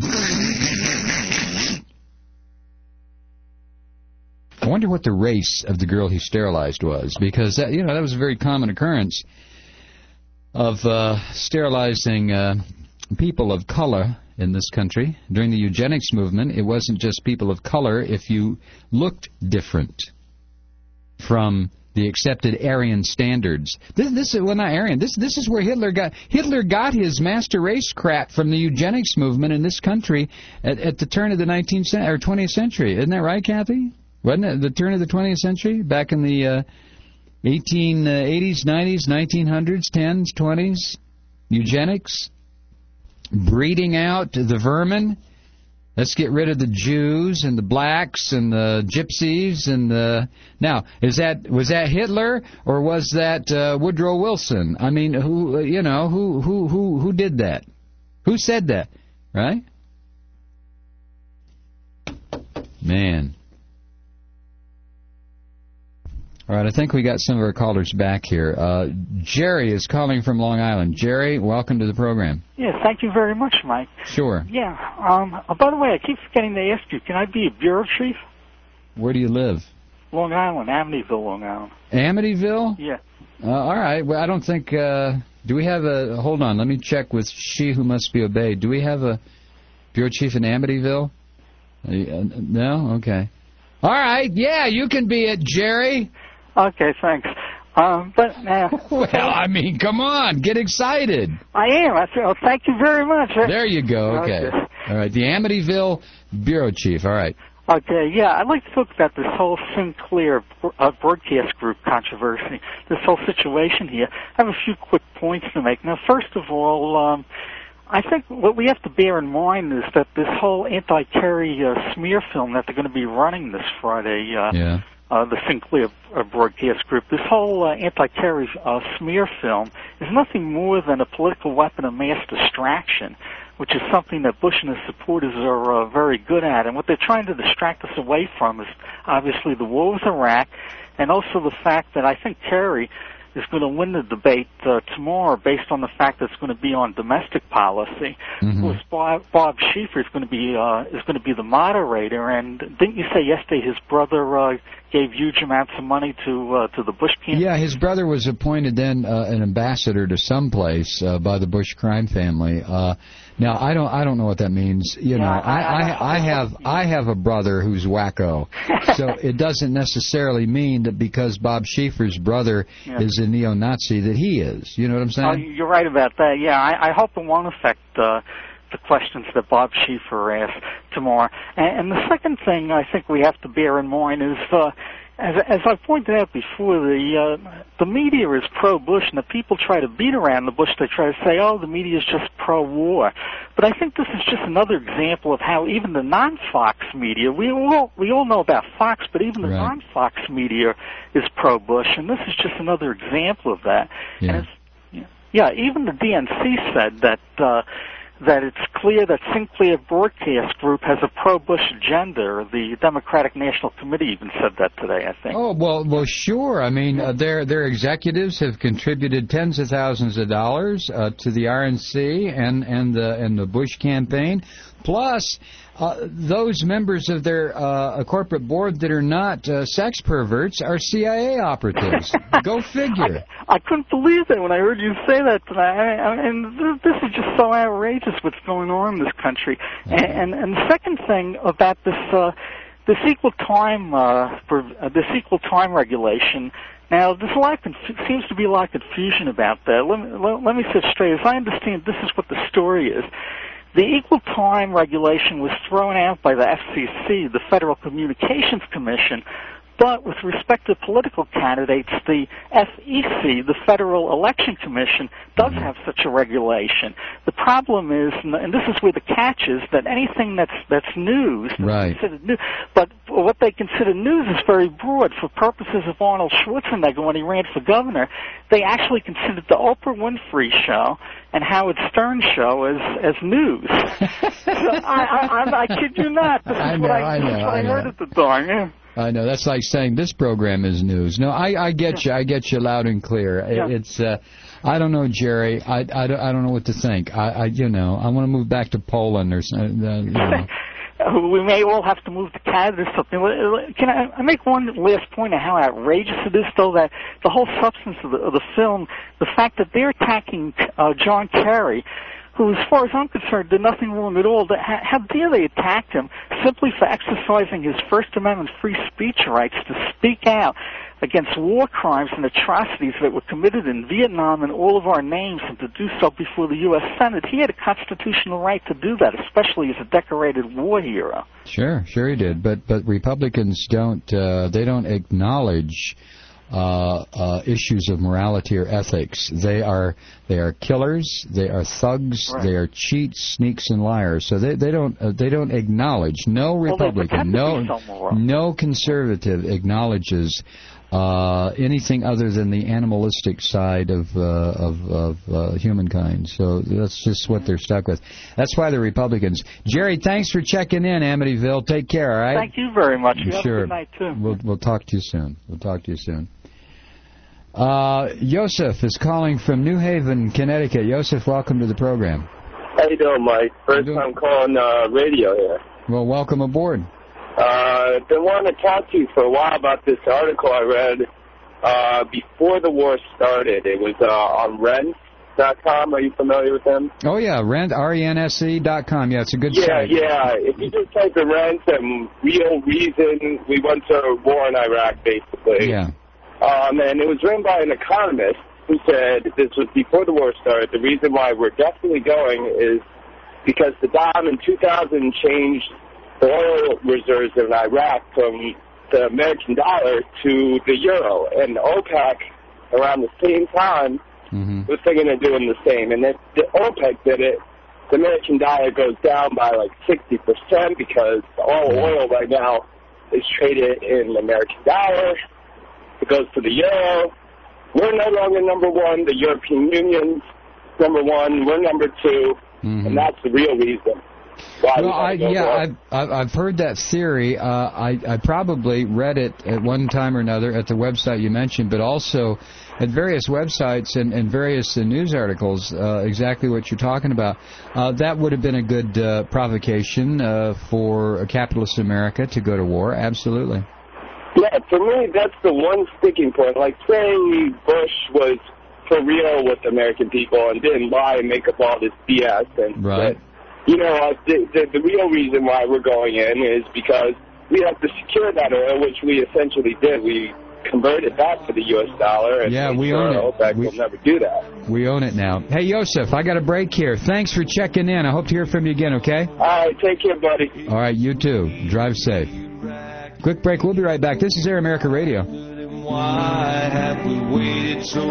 I wonder what the race of the girl he sterilized was, because that, you know, that was a very common occurrence of uh, sterilizing uh, people of color in this country. During the eugenics movement, it wasn't just people of color if you looked different from the the accepted Aryan standards. This, this is well, not Aryan. This, this is where Hitler got Hitler got his master race crap from the eugenics movement in this country at, at the turn of the nineteenth or twentieth century. Isn't that right, Kathy? Wasn't it the turn of the twentieth century back in the uh, eighteen eighties, nineties, nineteen hundreds, tens, twenties? Eugenics, breeding out the vermin. Let's get rid of the Jews and the blacks and the gypsies and the. Now, is that was that Hitler or was that uh, Woodrow Wilson? I mean, who you know who who who who did that? Who said that? Right? Man. All right, I think we got some of our callers back here. Uh, Jerry is calling from Long Island. Jerry, welcome to the program. Yes, thank you very much, Mike. Sure. Yeah. Um, oh, by the way, I keep forgetting to ask you, can I be a bureau chief? Where do you live? Long Island, Amityville, Long Island. Amityville? Yeah. Uh, all right. Well, I don't think... Uh, do we have a... Hold on, let me check with She Who Must Be Obeyed. Do we have a bureau chief in Amityville? Uh, no? Okay. All right. Yeah, you can be it, Jerry. Okay, thanks. Um, but uh, well, I mean, come on, get excited. I am. I feel. Thank you very much. There you go. Okay. okay. All right. The Amityville bureau chief. All right. Okay. Yeah, I'd like to talk about this whole Sinclair uh, broadcast group controversy. This whole situation here. I have a few quick points to make. Now, first of all, um, I think what we have to bear in mind is that this whole anti-Kerry uh, smear film that they're going to be running this Friday. Uh, yeah. Uh, the Sinclair uh, broadcast group, this whole uh, anti-Kerry uh, smear film is nothing more than a political weapon of mass distraction, which is something that Bush and his supporters are uh, very good at. And what they're trying to distract us away from is obviously the war with Iraq, and also the fact that I think Kerry is going to win the debate uh, tomorrow based on the fact that it's going to be on domestic policy. Mm-hmm. Of course, Bob, Bob Schieffer is going to be uh, is going to be the moderator. And didn't you say yesterday his brother uh, gave huge amounts of money to uh, to the Bush campaign? Yeah, his brother was appointed then uh, an ambassador to some place uh, by the Bush crime family. Uh, now I don't I don't know what that means. You yeah, know, I, I, I I have I have a brother who's wacko, so it doesn't necessarily mean that because Bob Schieffer's brother yeah. is a neo-Nazi that he is. You know what I'm saying? Oh, you're right about that. Yeah, I, I hope it won't affect uh, the questions that Bob Schieffer asked tomorrow. And, and the second thing I think we have to bear in mind is, uh, as, as I pointed out before, the uh, the media is pro-Bush, and the people try to beat around the bush. They try to say, oh, the media is just pro-war. But I think this is just another example of how even the non-Fox media, we all, we all know about Fox, but even the right. non-Fox media is pro-Bush, and this is just another example of that. Yeah. And it's, yeah, even the D N C said that uh, that it's clear that Sinclair Broadcast Group has a pro-Bush agenda. The Democratic National Committee even said that today, I think. Oh, well, well, sure. I mean, uh, their their executives have contributed tens of thousands of dollars uh, to the R N C and and the and the Bush campaign. Plus, uh, those members of their uh, corporate board that are not uh, sex perverts are C I A operatives. Go figure. I, I couldn't believe that when I heard you say that tonight. I, I, and this is just so outrageous what's going on in this country. And, and, and the second thing about this uh, this equal time uh, for, uh, this equal time regulation. Now, there's a lot of conf- seems to be a lot of confusion about that. Let me let, let me say it straight. As I understand, this is what the story is. The equal time regulation was thrown out by the F C C, the Federal Communications Commission, but with respect to political candidates, the F E C, the Federal Election Commission, does have such a regulation. The problem is, and this is where the catch is, that anything that's that's news, right. considered news, but what they consider news is very broad. For purposes of Arnold Schwarzenegger when he ran for governor, they actually considered the Oprah Winfrey Show and Howard Stern Show as as news. so I, I, I, I kid you not. This is I know, what I, I, know, this is what I, I heard know. at the time. Yeah. I know. That's like saying this program is news. No, I, I get you. I get you loud and clear. Yeah. It's, uh, I don't know, Jerry. I, I, don't, I don't know what to think. I, I you know, I want to move back to Poland or something. Uh, you know. We may all have to move to Canada or something. Can I, I make one last point of how outrageous it is, though, that the whole substance of the, of the film, the fact that they're attacking uh, John Kerry, who, as far as I'm concerned, did nothing wrong at all. How dare they attack him simply for exercising his First Amendment free speech rights to speak out against war crimes and atrocities that were committed in Vietnam in all of our names, and to do so before the U S Senate, he had a constitutional right to do that, especially as a decorated war hero. Sure, sure he did. But but Republicans don't uh, they don't acknowledge uh, uh, issues of morality or ethics. They are they are killers. They are thugs. Right. They are cheats, sneaks, and liars. So they they don't uh, they don't acknowledge. No Republican, well, no so no conservative acknowledges Uh, anything other than the animalistic side of uh, of, of uh, humankind. So that's just what they're stuck with. That's why the Republicans. Jerry, thanks for checking in, Amityville. Take care, all right? Thank you very much. You have sure. a good night, too. We'll, we'll talk to you soon. We'll talk to you soon. Uh, Joseph is calling from New Haven, Connecticut. Joseph, welcome to the program. How you doing, Mike? First time calling uh, radio here. Well, welcome aboard. Uh, been wanting to talk to you for a while about this article I read uh, before the war started. It was uh, on Rense dot com. Are you familiar with them? Oh, yeah, Rent, R E N S E dot com. Yeah, it's a good yeah, site. Yeah, yeah. If you just type in Rense and real reason, we went to war in Iraq, basically. Yeah. Um, and it was written by an economist who said this was before the war started. The reason why we're definitely going is because Saddam in two thousand changed the oil reserves in Iraq from the American dollar to the euro, and OPEC around the same time mm-hmm. was thinking of doing the same. And if the OPEC did it, the American dollar goes down by like sixty percent because all oil right now is traded in the American dollar. It goes to the euro. We're no longer number one. The European Union's number one. We're number two, mm-hmm. and that's the real reason. Why well, I, go yeah, I've, I've heard that theory. Uh, I, I probably read it at one time or another at the website you mentioned, but also at various websites and, and various uh, news articles, uh, exactly what you're talking about. Uh, that would have been a good uh, provocation uh, for a capitalist America to go to war, absolutely. Yeah, for me, that's the one sticking point. Like, say Bush was for real with the American people and didn't lie and make up all this B S and right. said, you know, uh, the, the, the real reason why we're going in is because we have to secure that oil, which we essentially did. We converted that to the U S dollar, and yeah, we sure own it. OPEC we, will never do that. We own it now. Hey, Joseph, I got a break here. Thanks for checking in. I hope to hear from you again, okay? All right, take care, buddy. All right, you too. Drive safe. Quick break. We'll be right back. This is Air America Radio. Why have we waited so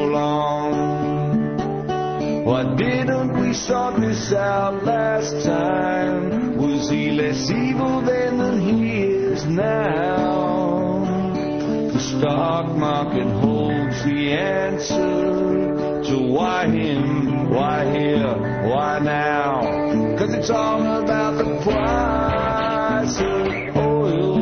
long? Why didn't we sort this out last time? Was he less evil then than he is now? The stock market holds the answer to why him, why here, why now? 'Cause it's all about the price of oil.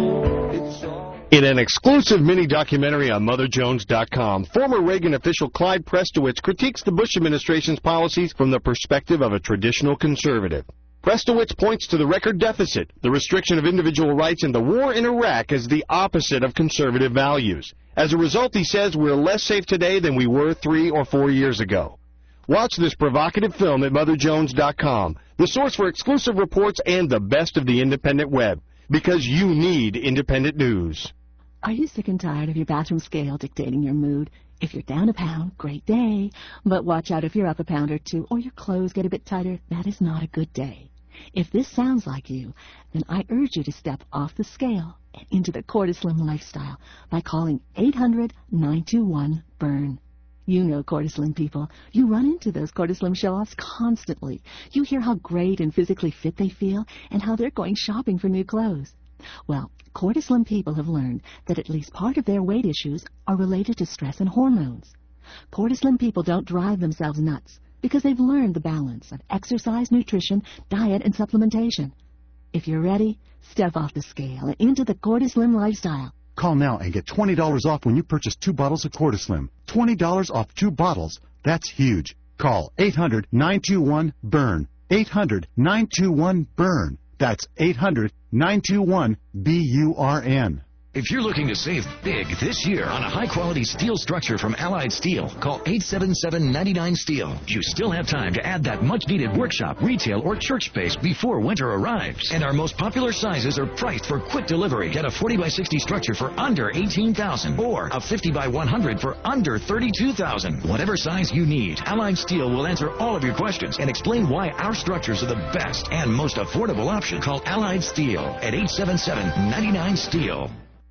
In an exclusive mini-documentary on Mother Jones dot com, former Reagan official Clyde Prestowitz critiques the Bush administration's policies from the perspective of a traditional conservative. Prestowitz points to the record deficit, the restriction of individual rights, and the war in Iraq as the opposite of conservative values. As a result, he says we're less safe today than we were three or four years ago. Watch this provocative film at Mother Jones dot com, the source for exclusive reports and the best of the independent web, because you need independent news. Are you sick and tired of your bathroom scale dictating your mood? If you're down a pound, great day. But watch out if you're up a pound or two or your clothes get a bit tighter. That is not a good day. If this sounds like you, then I urge you to step off the scale and into the Cortislim lifestyle by calling eight hundred nine two one burn. You know Cortislim people. You run into those Cortislim show-offs constantly. You hear how great and physically fit they feel and how they're going shopping for new clothes. Well, Cortislim people have learned that at least part of their weight issues are related to stress and hormones. Cortislim people don't drive themselves nuts because they've learned the balance of exercise, nutrition, diet, and supplementation. If you're ready, step off the scale and into the Cortislim lifestyle. Call now and get twenty dollars off when you purchase two bottles of Cortislim. twenty dollars off two bottles. That's huge. Call eight hundred nine two one burn. eight hundred nine two one burn. That's eight hundred nine two one B U R N. If you're looking to save big this year on a high-quality steel structure from Allied Steel, call eight seven seven, nine nine, STEEL. You still have time to add that much-needed workshop, retail, or church space before winter arrives. And our most popular sizes are priced for quick delivery. Get a forty by sixty structure for under eighteen thousand dollars or a fifty by one hundred for under thirty-two thousand dollars. Whatever size you need, Allied Steel will answer all of your questions and explain why our structures are the best and most affordable option. Call Allied Steel at eight seven seven, nine nine, STEEL.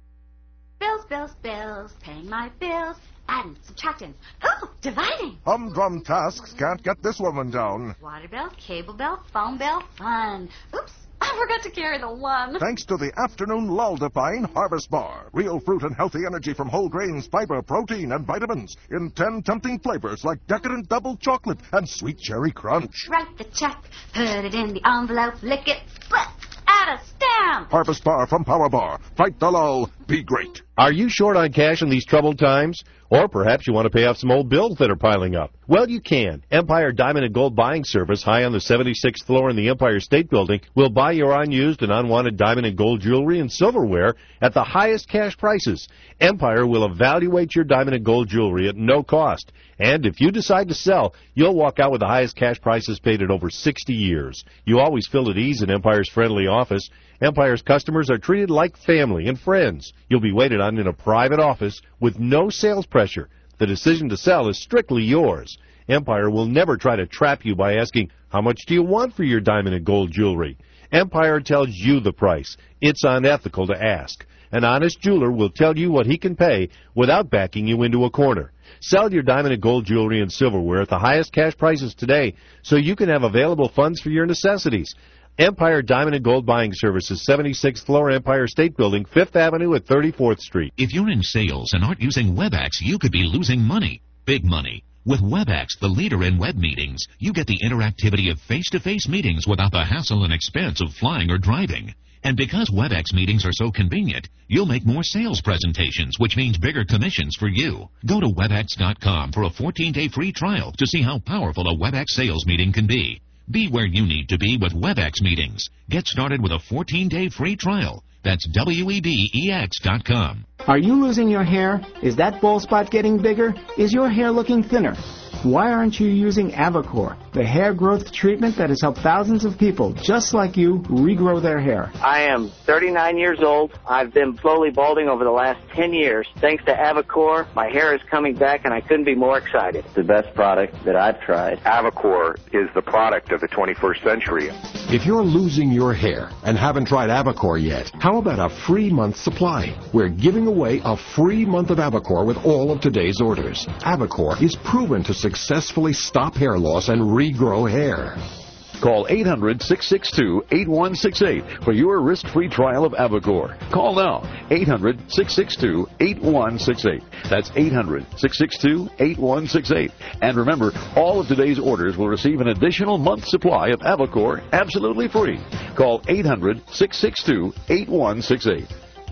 Bills, bills, bills, paying my bills, adding, subtracting, oh, dividing. Humdrum tasks can't get this woman down. Water bill, cable bill, phone bill, fun. Oops, I forgot to carry the one. Thanks to the afternoon lull-defying Harvest Bar. Real fruit and healthy energy from whole grains, fiber, protein, and vitamins in ten tempting flavors like decadent double chocolate and sweet cherry crunch. Write the check, put it in the envelope, lick it, split, add a stamp. Harvest Bar from Power Bar. Fight the lull. Be great. Are you short on cash in these troubled times? Or perhaps you want to pay off some old bills that are piling up? Well, you can. Empire Diamond and Gold Buying Service, high on the seventy-sixth floor in the Empire State Building, will buy your unused and unwanted diamond and gold jewelry and silverware at the highest cash prices. Empire will evaluate your diamond and gold jewelry at no cost. And if you decide to sell, you'll walk out with the highest cash prices paid in over sixty years. You always feel at ease in Empire's friendly office. Empire's customers are treated like family and friends. You'll be waited on in a private office with no sales pressure. The decision to sell is strictly yours. Empire will never try to trap you by asking, how much do you want for your diamond and gold jewelry? Empire tells you the price. It's unethical to ask. An honest jeweler will tell you what he can pay without backing you into a corner. Sell your diamond and gold jewelry and silverware at the highest cash prices today so you can have available funds for your necessities. Empire Diamond and Gold Buying Services, seventy-sixth floor, Empire State Building, Fifth Avenue at thirty-fourth Street. If you're in sales and aren't using WebEx, you could be losing money. Big money. With WebEx, the leader in web meetings, you get the interactivity of face-to-face meetings without the hassle and expense of flying or driving. And because WebEx meetings are so convenient, you'll make more sales presentations, which means bigger commissions for you. Go to webex dot com for a fourteen-day free trial to see how powerful a WebEx sales meeting can be. Be where you need to be with WebEx meetings. Get started with a fourteen-day free trial. That's W E B E X dot com. Are you losing your hair? Is that bald spot getting bigger? Is your hair looking thinner? Why aren't you using Avacor, the hair growth treatment that has helped thousands of people just like you regrow their hair? I am thirty-nine years old. I've been slowly balding over the last ten years. Thanks to Avacor, my hair is coming back, and I couldn't be more excited. The best product that I've tried. Avacor is the product of the twenty-first century. If you're losing your hair and haven't tried Avacor yet, how about a free month supply? We're giving away a free month of Avacor with all of today's orders. Avacor is proven to successfully stop hair loss and regrow hair. Call eight hundred, six six two, eight one six eight for your risk-free trial of Avacor. Call now, eight hundred, six six two, eight one six eight. That's eight hundred, six six two, eight one six eight. And remember, all of today's orders will receive an additional month supply of Avacor absolutely free. Call eight hundred, six six two, eight one six eight.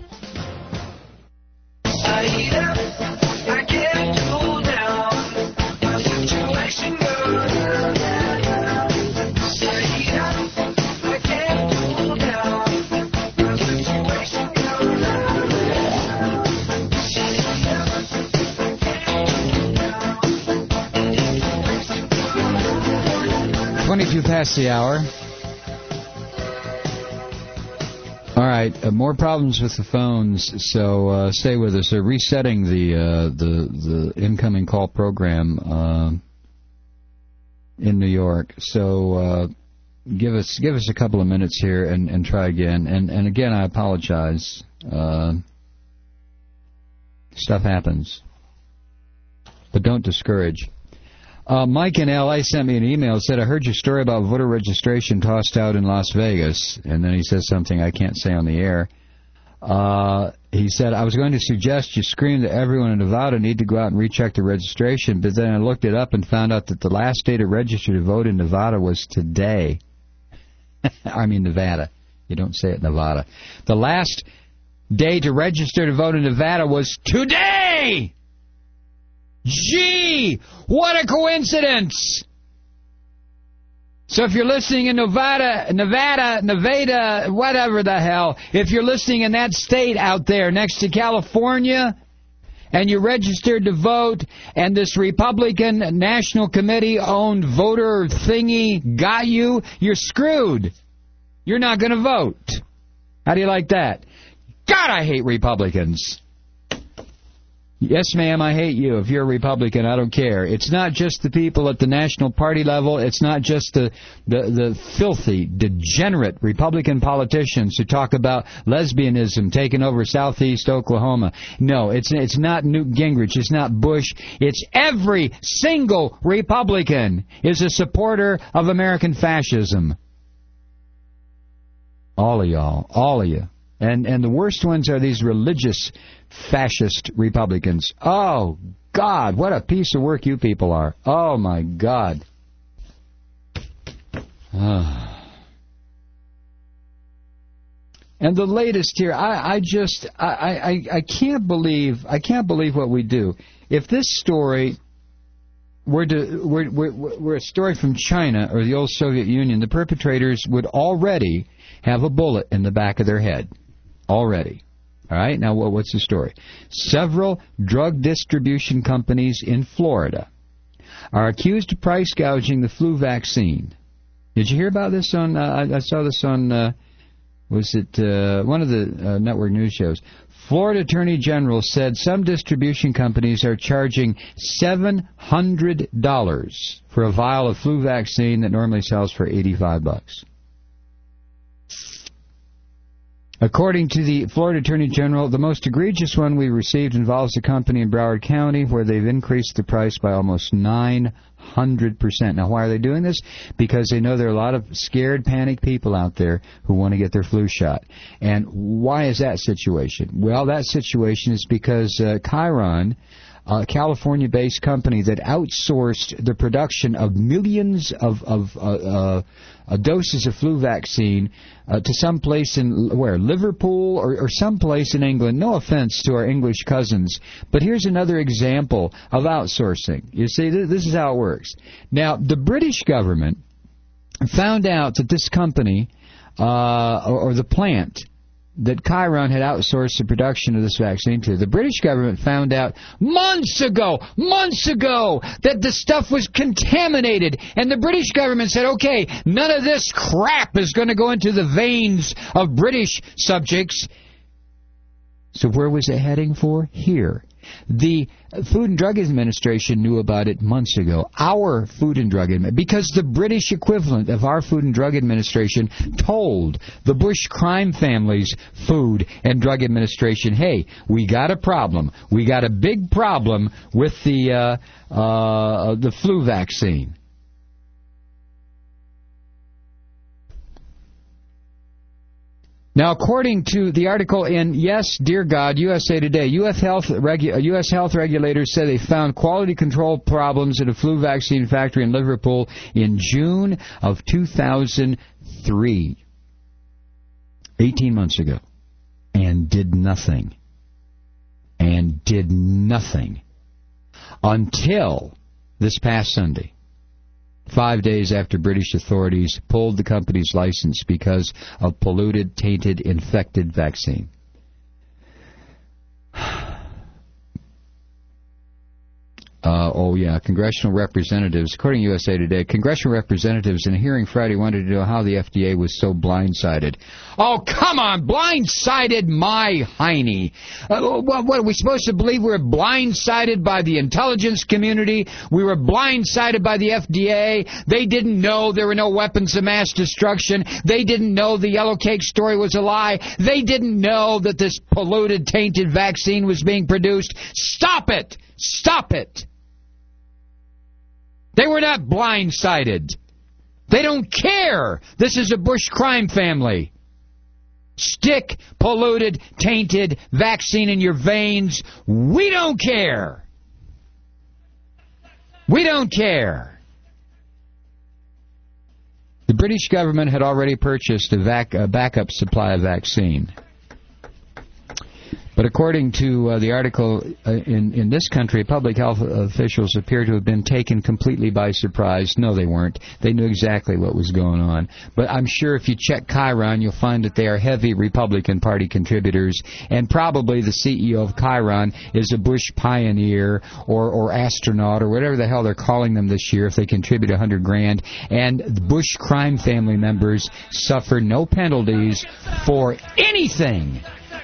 twenty-two past the hour. All right, uh, more problems with the phones, so uh, stay with us. They're resetting the uh, the the incoming call program uh, in New York. So uh, give us give us a couple of minutes here and, and try again. And and again, I apologize. Uh, stuff happens, but don't discourage. Uh, Mike in L A sent me an email, said, I heard your story about voter registration tossed out in Las Vegas. And then he says something I can't say on the air. Uh, he said, I was going to suggest you scream that everyone in Nevada need to go out and recheck the registration, but then I looked it up and found out that the last day to register to vote in Nevada was today. I mean Nevada. You don't say it Nevada. The last day to register to vote in Nevada was today! Gee, what a coincidence! So if you're listening in Nevada, Nevada, Nevada, whatever the hell, if you're listening in that state out there next to California, and you registered to vote, and this Republican National Committee-owned voter thingy got you, you're screwed. You're not going to vote. How do you like that? God, I hate Republicans. Yes, ma'am, I hate you. If you're a Republican, I don't care. It's not just the people at the national party level. It's not just the, the, the filthy, degenerate Republican politicians who talk about lesbianism taking over southeast Oklahoma. No, it's, it's not Newt Gingrich. It's not Bush. It's every single Republican is a supporter of American fascism. All of y'all. All of you. And and the worst ones are these religious fascist Republicans. Oh, God, what a piece of work you people are. Oh, my God. Oh. And the latest here, I, I just, I, I, I can't believe, I can't believe what we do. If this story were, to, were, were, were a story from China or the old Soviet Union, the perpetrators would already have a bullet in the back of their head. Already. All right, now what's the story? Several drug distribution companies in Florida are accused of price gouging the flu vaccine. Did you hear about this on, uh, I, I saw this on, uh, was it uh, one of the uh, network news shows? Florida Attorney General said some distribution companies are charging seven hundred dollars for a vial of flu vaccine that normally sells for eighty-five bucks. According to the Florida Attorney General, the most egregious one we received involves a company in Broward County where they've increased the price by almost nine hundred percent. Now, why are they doing this? Because they know there are a lot of scared, panicked people out there who want to get their flu shot. And why is that situation? Well, that situation is because uh, Chiron, a California-based company that outsourced the production of millions of, of uh, uh, uh, doses of flu vaccine uh, to some place in, where, Liverpool or, or some place in England. No offense to our English cousins, but here's another example of outsourcing. You see, th- this is how it works. Now, the British government found out that this company, uh, or, or the plant, that Chiron had outsourced the production of this vaccine to. The British government found out months ago, months ago, that the stuff was contaminated. And the British government said, okay, none of this crap is going to go into the veins of British subjects. So where was it heading for? Here. The Food and Drug Administration knew about it months ago. Our Food and Drug Administration, because the British equivalent of our Food and Drug Administration told the Bush crime family's Food and Drug Administration, hey, we got a problem. We got a big problem with the uh, uh, the flu vaccine. Now, according to the article in Yes, Dear God, U S A Today, U S health, regu- U S health regulators say they found quality control problems at a flu vaccine factory in Liverpool in June of two thousand three, eighteen months ago, and did nothing, and did nothing until this past Sunday. Five days after British authorities pulled the company's license because of polluted, tainted, infected vaccine. Uh, oh, yeah, congressional representatives, according to U S A Today, congressional representatives in a hearing Friday wanted to know how the F D A was so blindsided. Oh, come on, blindsided my hiney. Uh, what, what, are we supposed to believe we were blindsided by the intelligence community? We were blindsided by the F D A. They didn't know there were no weapons of mass destruction. They didn't know the yellow cake story was a lie. They didn't know that this polluted, tainted vaccine was being produced. Stop it! Stop it! They were not blindsided. They don't care. This is a Bush crime family. Stick polluted, tainted vaccine in your veins. We don't care. We don't care. The British government had already purchased a, vac- a backup supply of vaccine. But according to uh, the article, uh, in, in this country, public health officials appear to have been taken completely by surprise. No, they weren't. They knew exactly what was going on. But I'm sure if you check Chiron, you'll find that they are heavy Republican Party contributors, and probably the C E O of Chiron is a Bush pioneer or, or astronaut or whatever the hell they're calling them this year if they contribute a hundred grand. And the Bush crime family members suffer no penalties for anything.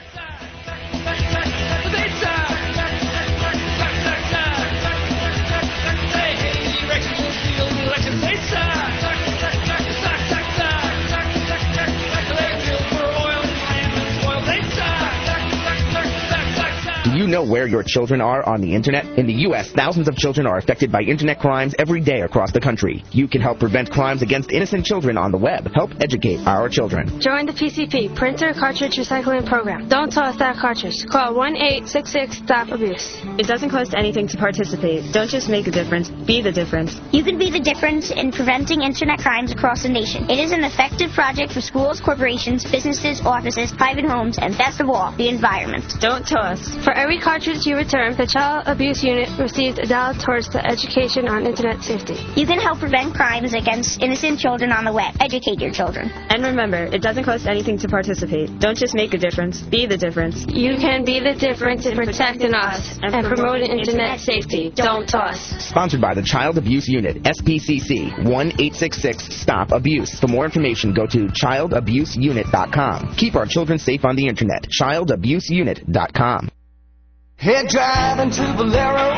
Do you know where your children are on the Internet? In the U S, thousands of children are affected by Internet crimes every day across the country. You can help prevent crimes against innocent children on the web. Help educate our children. Join the P C P, Printer Cartridge Recycling Program. Don't toss that cartridge. Call one eight six six stop abuse. It doesn't cost anything to participate. Don't just make a difference, be the difference. You can be the difference in preventing Internet crimes across the nation. It is an effective project for schools, corporations, businesses, offices, private homes, and best of all, the environment. Don't toss. For every cartridge you return, the Child Abuse Unit receives a dollar towards the education on Internet safety. You can help prevent crimes against innocent children on the web. Educate your children. And remember, it doesn't cost anything to participate. Don't just make a difference, be the difference. You can be the difference in protecting us and promoting Internet safety. Don't toss. Sponsored by the Child Abuse Unit, S P C C, one eight six six stop abuse. For more information, go to child abuse unit dot com. Keep our children safe on the Internet. child abuse unit dot com. Head driving to Valero,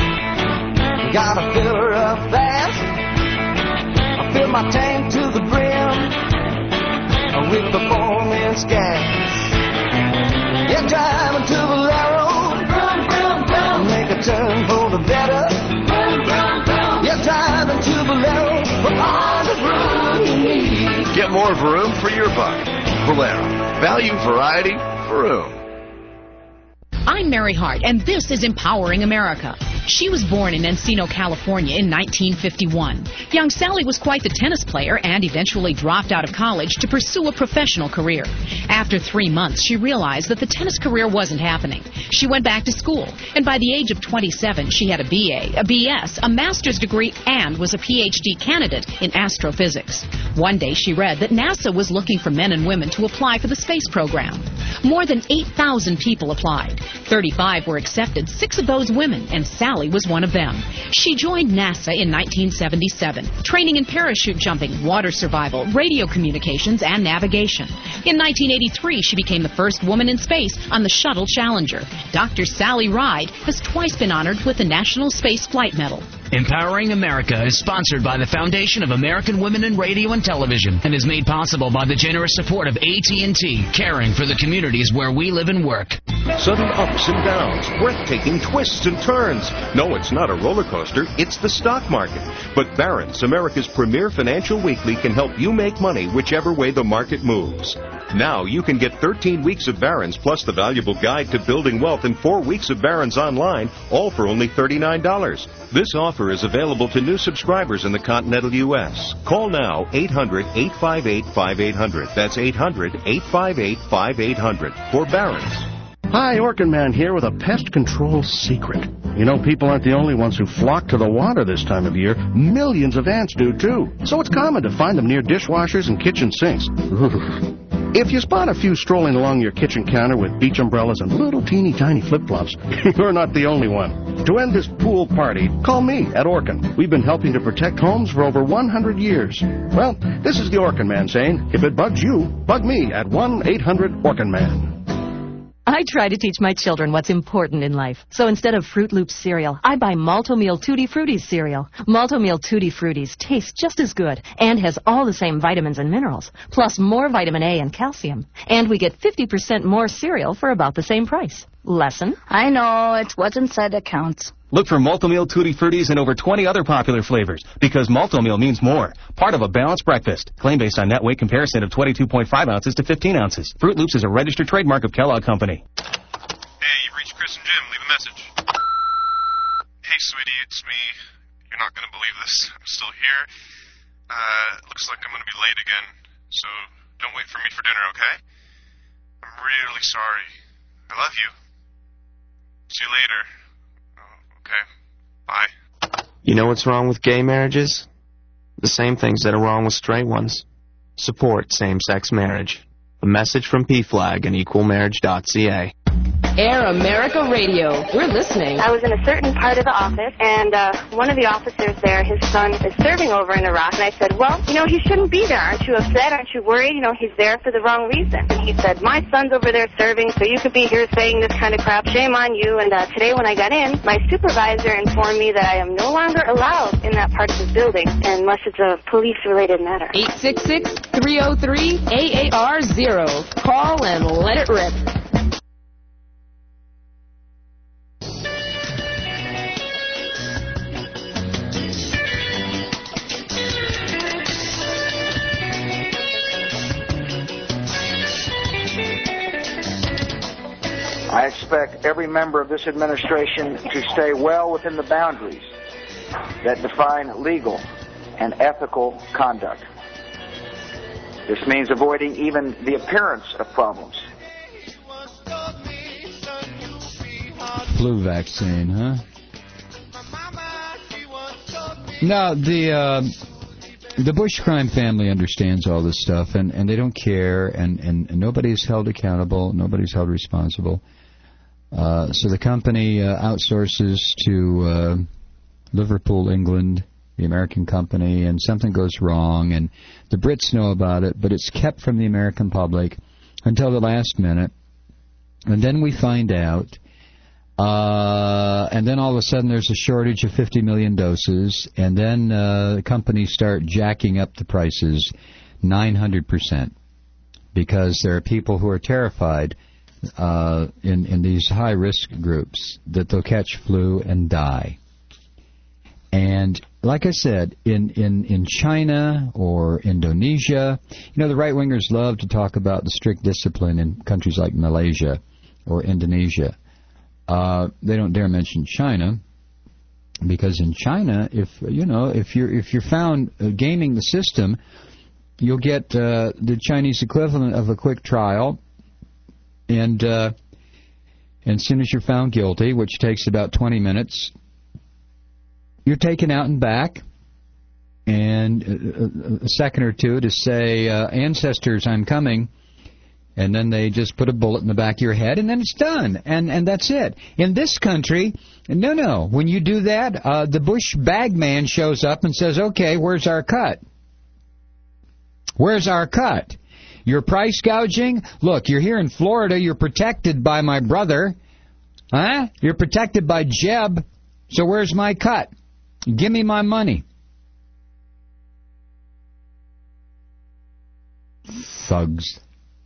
gotta fill her up fast. I fill my tank to the brim with performance gas. Head driving to Valero, brum, brum, brum. Make a turn for the better. Brum, brum, brum. Head driving to Valero for all the room you need. Get more Vroom for your buck. Valero. Value, variety, Vroom. I'm Mary Hart, and this is Empowering America. She was born in Encino, California in nineteen fifty-one. Young Sally was quite the tennis player and eventually dropped out of college to pursue a professional career. After three months, she realized that the tennis career wasn't happening. She went back to school, and by the age of twenty-seven, she had a B A, a B S, a master's degree, and was a P H D candidate in astrophysics. One day, she read that NASA was looking for men and women to apply for the space program. More than eight thousand people applied. thirty-five were accepted, six of those women, and Sally was one of them. She joined NASA in nineteen seventy-seven, training in parachute jumping, water survival, radio communications, and navigation. In nineteen eighty-three, she became the first woman in space on the Shuttle Challenger. Doctor Sally Ride has twice been honored with the National Space Flight Medal. Empowering America is sponsored by the Foundation of American Women in Radio and Television and is made possible by the generous support of A T and T, caring for the communities where we live and work. Sudden ups and downs, breathtaking twists and turns. No, it's not a roller coaster, it's the stock market. But Barron's, America's premier financial weekly, can help you make money whichever way the market moves. Now you can get thirteen weeks of Barron's plus the valuable guide to building wealth and four weeks of Barron's online, all for only thirty-nine dollars. This offer is available to new subscribers in the continental U S. Call now, eight hundred, eight five eight, five eight hundred. That's eight hundred, eight five eight, five eight hundred for Barron's. Hi, Orkin Man here with a pest control secret. You know, people aren't the only ones who flock to the water this time of year. Millions of ants do, too. So it's common to find them near dishwashers and kitchen sinks. If you spot a few strolling along your kitchen counter with beach umbrellas and little teeny tiny flip-flops, you're not the only one. To end this pool party, call me at Orkin. We've been helping to protect homes for over one hundred years. Well, this is the Orkin Man saying, if it bugs you, bug me at one eight hundred Orkin Man. I try to teach my children what's important in life. So instead of Fruit Loops cereal, I buy Malto-Meal Tutti Frutti cereal. Malto-Meal Tutti Fruttis tastes just as good and has all the same vitamins and minerals, plus more vitamin A and calcium. And we get fifty percent more cereal for about the same price. Lesson? I know, it's what's inside that counts. Look for Malto-Meal Tutti Fruttis and over twenty other popular flavors, because Malto-Meal means more. Part of a balanced breakfast. Claim based on net weight comparison of twenty-two point five ounces to fifteen ounces. Fruit Loops is a registered trademark of Kellogg Company. Hey, you've reached Chris and Jim. Leave a message. Hey, sweetie, it's me. You're not going to believe this. I'm still here. Uh, looks like I'm going to be late again, so don't wait for me for dinner, okay? I'm really sorry. I love you. See you later. Oh, okay. Bye. You know what's wrong with gay marriages? The same things that are wrong with straight ones. Support same-sex marriage. A message from P FLAG and equal marriage dot c a. Air America Radio. We're listening. I was in a certain part of the office, and uh, one of the officers there, his son, is serving over in Iraq. And I said, well, you know, he shouldn't be there. Aren't you upset? Aren't you worried? You know, he's there for the wrong reason. And he said, my son's over there serving, so you could be here saying this kind of crap. Shame on you. And uh, today when I got in, my supervisor informed me that I am no longer allowed in that part of the building unless it's a police-related matter. eight six six, three oh three, A A R zero. Call and let it rip. I expect every member of this administration to stay well within the boundaries that define legal and ethical conduct. This means avoiding even the appearance of problems. Flu vaccine, huh? No, the uh, the Bush crime family understands all this stuff, and, and they don't care, and, and, and nobody's held accountable, nobody's held responsible. Uh, so the company uh, outsources to uh, Liverpool, England, the American company, and something goes wrong, and the Brits know about it, but it's kept from the American public until the last minute, and then we find out, uh, and then all of a sudden there's a shortage of fifty million doses, and then uh, the companies start jacking up the prices nine hundred percent, because there are people who are terrified uh, in, in these high-risk groups that they'll catch flu and die. And like I said, in, in, in China or Indonesia, you know, the right-wingers love to talk about the strict discipline in countries like Malaysia or Indonesia. Uh, they don't dare mention China, because in China, if you know, if you're if you're found uh, gaming the system, you'll get uh, the Chinese equivalent of a quick trial, and uh, and as soon as you're found guilty, which takes about twenty minutes, you're taken out and back, and a, a second or two to say, uh, ancestors, I'm coming, and then they just put a bullet in the back of your head, and then it's done, and and that's it. In this country, no, no, when you do that, uh, the Bush bag man shows up and says, okay, where's our cut? Where's our cut? You're price gouging? Look, you're here in Florida, you're protected by my brother, huh? You're protected by Jeb, so where's my cut? Give me my money. Thugs.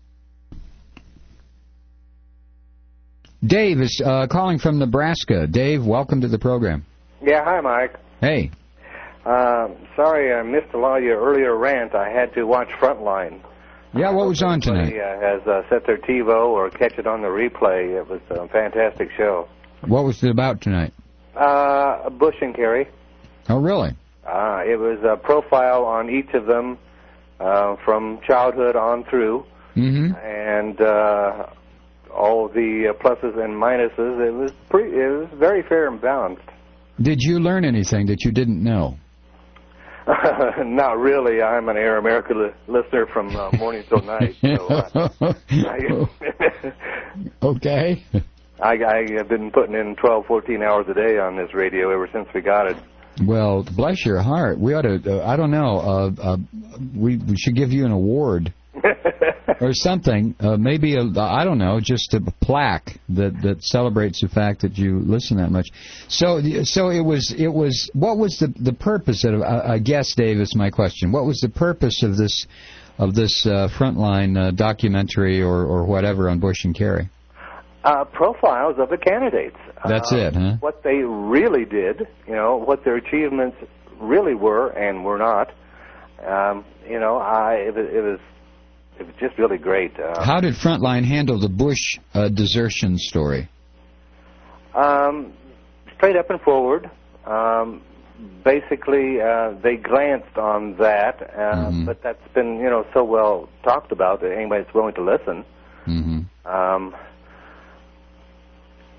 Dave is uh, calling from Nebraska. Dave, welcome to the program. Yeah, hi, Mike. Hey. Uh, sorry I missed a lot of your earlier rant. I had to watch Frontline. Yeah, what was on tonight? Everybody uh, has uh, set their TiVo or catch it on the replay. It was a fantastic show. What was it about tonight? Uh, Bush and Kerry. Oh, really? Uh, it was a profile on each of them uh, from childhood on through, mm-hmm. and uh, all the uh, pluses and minuses. It was pretty. It was very fair and balanced. Did you learn anything that you didn't know? Not really. I'm an Air America li- listener from uh, morning till night. So, uh, I, okay. I, I have been putting in twelve, fourteen hours a day on this radio ever since we got it. Well, bless your heart. We ought to, uh, I don't know, uh, uh, we, we should give you an award or something. Uh, maybe, a, I don't know, just a plaque that, that celebrates the fact that you listen that much. So so it was, it was. What was the, the purpose of, I, I guess, Dave, is my question. What was the purpose of this of this uh, Frontline uh, documentary or, or whatever on Bush and Kerry? Uh, profiles of the candidates. That's uh, it, huh? What they really did, you know, what their achievements really were and were not. Um, you know, I it, it was it was just really great. Uh, How did Frontline handle the Bush uh, desertion story? Um, straight up and forward. Um, basically, uh, they glanced on that, uh, mm-hmm. but that's been, you know, so well talked about that anybody that's willing to listen. Mm-hmm. Um, it,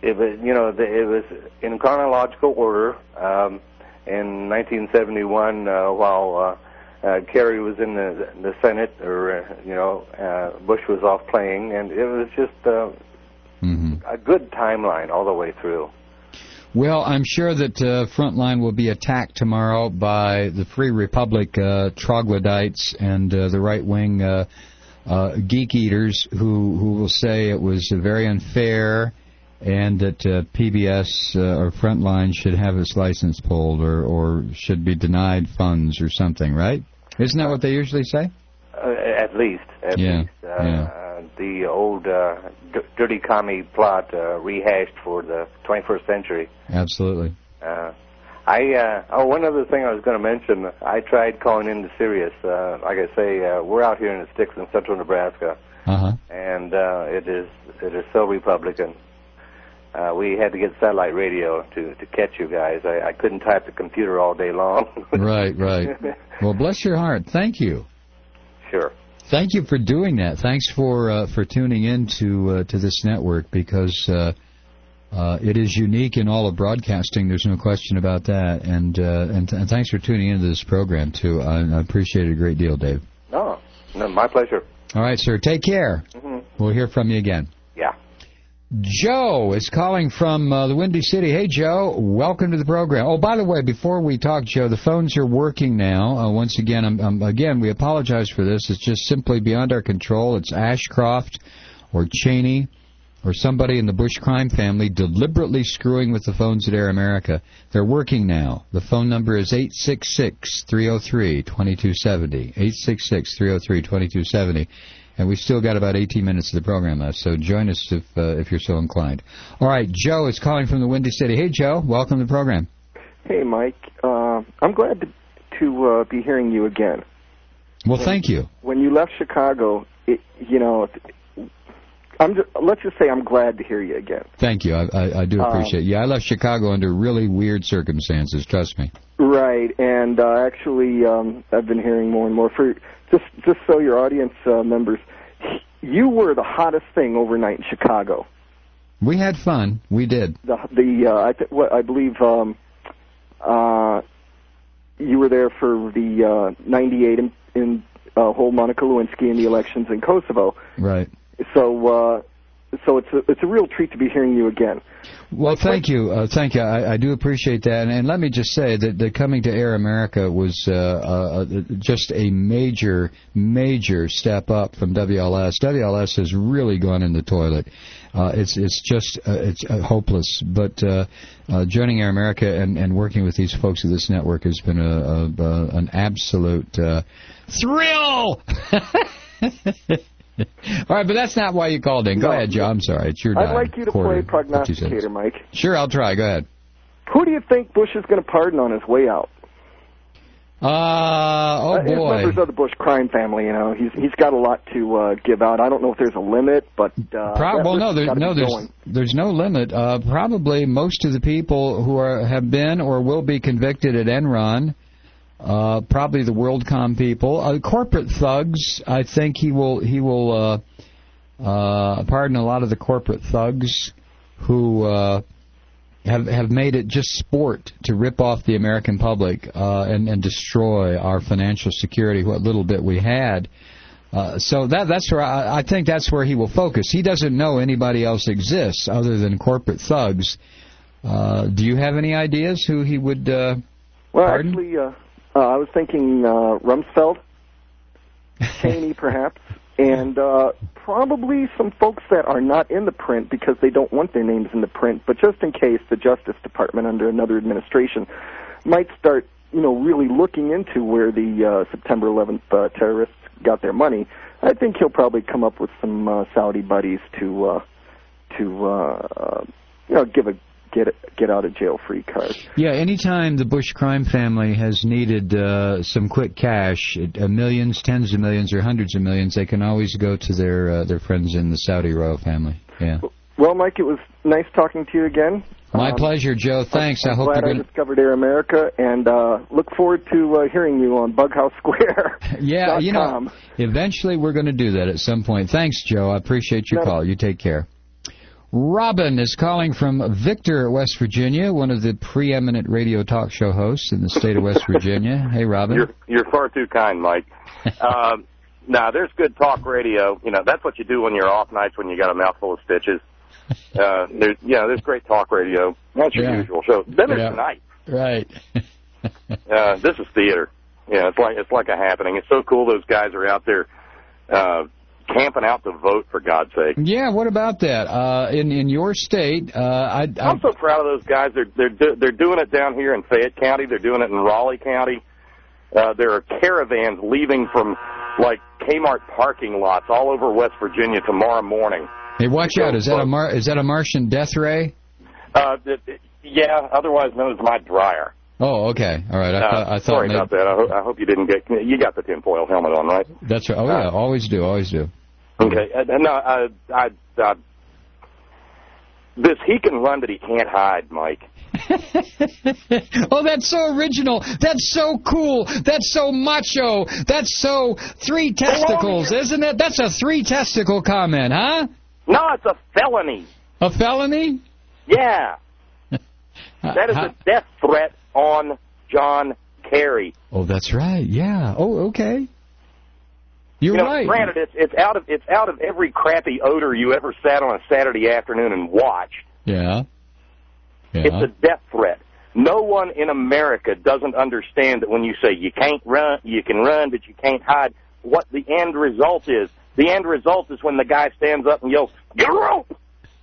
it was, you know, the, it was in chronological order. Um, in nineteen seventy-one, uh, while uh, uh, Kerry was in the the Senate, or uh, you know, uh, Bush was off playing, and it was just uh, mm-hmm. a good timeline all the way through. Well, I'm sure that uh, Frontline will be attacked tomorrow by the Free Republic uh, troglodytes and uh, the right-wing uh, uh, geek eaters who, who will say it was very unfair and that uh, P B S uh, or Frontline should have its license pulled or, or should be denied funds or something, right? Isn't that what they usually say? Uh, at least. At yeah. least. Uh, yeah. The old uh, d- dirty commie plot uh, rehashed for the twenty-first century. Absolutely. Uh, I uh, oh, one other thing I was going to mention. I tried calling into Sirius. Uh, like I say, uh, we're out here in the sticks in central Nebraska, uh-huh. and uh, it is it is so Republican. Uh, we had to get satellite radio to, to catch you guys. I, I couldn't type the computer all day long. Right, right. Well, bless your heart. Thank you. Sure. Thank you for doing that. Thanks for uh, for tuning in to uh, to this network, because uh, uh, it is unique in all of broadcasting. There's no question about that. And uh, and, th- and thanks for tuning into this program too. I, I appreciate it a great deal, Dave. No, no, my pleasure. All right, sir. Take care. Mm-hmm. We'll hear from you again. Yeah. Joe is calling from uh, the Windy City. Hey, Joe, welcome to the program. Oh, by the way, before we talk, Joe, the phones are working now. Uh, once again, I'm, I'm, again, we apologize for this. It's just simply beyond our control. It's Ashcroft or Cheney or somebody in the Bush crime family deliberately screwing with the phones at Air America. They're working now. The phone number is eight six six, three oh three, two two seven oh, eight six six, three oh three, two two seven oh. And we've still got about eighteen minutes of the program left, so join us if uh, if you're so inclined. All right, Joe is calling from the Windy City. Hey, Joe, welcome to the program. Hey, Mike. Uh, I'm glad to, to uh, be hearing you again. Well, when, thank you. When you left Chicago, it, you know, I'm just, let's just say I'm glad to hear you again. Thank you. I, I, I do appreciate um, it. Yeah, I left Chicago under really weird circumstances, trust me. Right, and uh, actually um, I've been hearing more and more. For just, just so your audience uh, members, you were the hottest thing overnight in Chicago. We had fun. We did. The the uh, I th- what I believe um, uh, you were there for the uh, ninety-eight in, in uh, whole Monica Lewinsky in the elections in Kosovo. Right. So uh, so it's a, it's a real treat to be hearing you again. Well, thank you. Uh, thank you. I, I do appreciate that. And, and let me just say that, that coming to Air America was uh, uh, just a major, major step up from W L S. W L S has really gone in the toilet. Uh, it's it's just uh, it's uh, hopeless. But uh, uh, joining Air America and, and working with these folks at this network has been a, a, a an absolute uh, thrill. All right, but that's not why you called in. Go no, ahead, Joe. I'm sorry. It's your I'd like you to play prognosticator, Mike. Sure, I'll try. Go ahead. Who do you think Bush is going to pardon on his way out? Uh, oh, uh, boy. His members of the Bush crime family, you know. He's He's got a lot to uh, give out. I don't know if there's a limit, but... Uh, Pro- well, no, there, no there's, there's no limit. Uh, probably most of the people who are have been or will be convicted at Enron... Uh, probably the WorldCom people, uh, corporate thugs. I think he will he will uh, uh, pardon a lot of the corporate thugs who uh, have have made it just sport to rip off the American public uh, and and destroy our financial security, what little bit we had. Uh, so that that's where I, I think that's where he will focus. He doesn't know anybody else exists other than corporate thugs. Uh, do you have any ideas who he would uh, well, pardon? actually. Uh Uh, I was thinking uh, Rumsfeld, Cheney perhaps, and uh, probably some folks that are not in the print because they don't want their names in the print, but just in case the Justice Department under another administration might start, you know, really looking into where the uh, September eleventh uh, terrorists got their money. I think he'll probably come up with some uh, Saudi buddies to, uh, to uh, you know, give a get get out of jail free card. Yeah, anytime the Bush crime family has needed uh, some quick cash, uh, millions, tens of millions, or hundreds of millions, they can always go to their uh, their friends in the Saudi royal family. Yeah. Well, Mike, it was nice talking to you again. My um, pleasure, Joe. Thanks. I'm I hope glad you're going I discovered Air America, and uh, look forward to uh, hearing you on Bughouse Square. Yeah, you know, eventually we're going to do that at some point. Thanks, Joe. I appreciate your no. call. You take care. Robin is calling from Victor, West Virginia, one of the preeminent radio talk show hosts in the state of West Virginia. Hey, Robin. You're, you're far too kind, Mike. um, now, there's good talk radio. You know, that's what you do when you're off nights when you got a mouthful of stitches. Uh, there's, you know, there's great talk radio. That's your Yeah. usual show. Then there's Yeah. tonight. Right. Uh, this is theater. Yeah, it's like it's like a happening. It's so cool those guys are out there uh, camping out to vote, for God's sake. Yeah, what about that? Uh, in in your state, uh, I, I I'm so proud of those guys. They're they're do, they're doing it down here in Fayette County. They're doing it in Raleigh County. Uh, there are caravans leaving from like Kmart parking lots all over West Virginia tomorrow morning. Hey, watch out! Is that a Mar- is that a Martian death ray? Uh, it, it, yeah, otherwise known as my dryer. Oh, okay, all right. I, Uh, thought I thought sorry maybe- about that. I, ho- I hope you didn't get. You got the tinfoil helmet on, right? That's right. Oh yeah, always do, always do. Okay. Uh, no, uh, I, I, this he can run, but he can't hide, Mike. Oh, that's so original. That's so cool. That's so macho. That's so three testicles, isn't it? That's a three testicle comment, huh? No, it's a felony. A felony? Yeah. That is How- a death threat on John Kerry. Oh, that's right. Yeah. Oh, okay. You're you know, right. Granted, it's it's out of it's out of every crappy odor you ever sat on a Saturday afternoon and watched. Yeah. Yeah. It's a death threat. No one in America doesn't understand that when you say you can't run, you can run, but you can't hide, what the end result is. The end result is when the guy stands up and yells, "Get a rope!"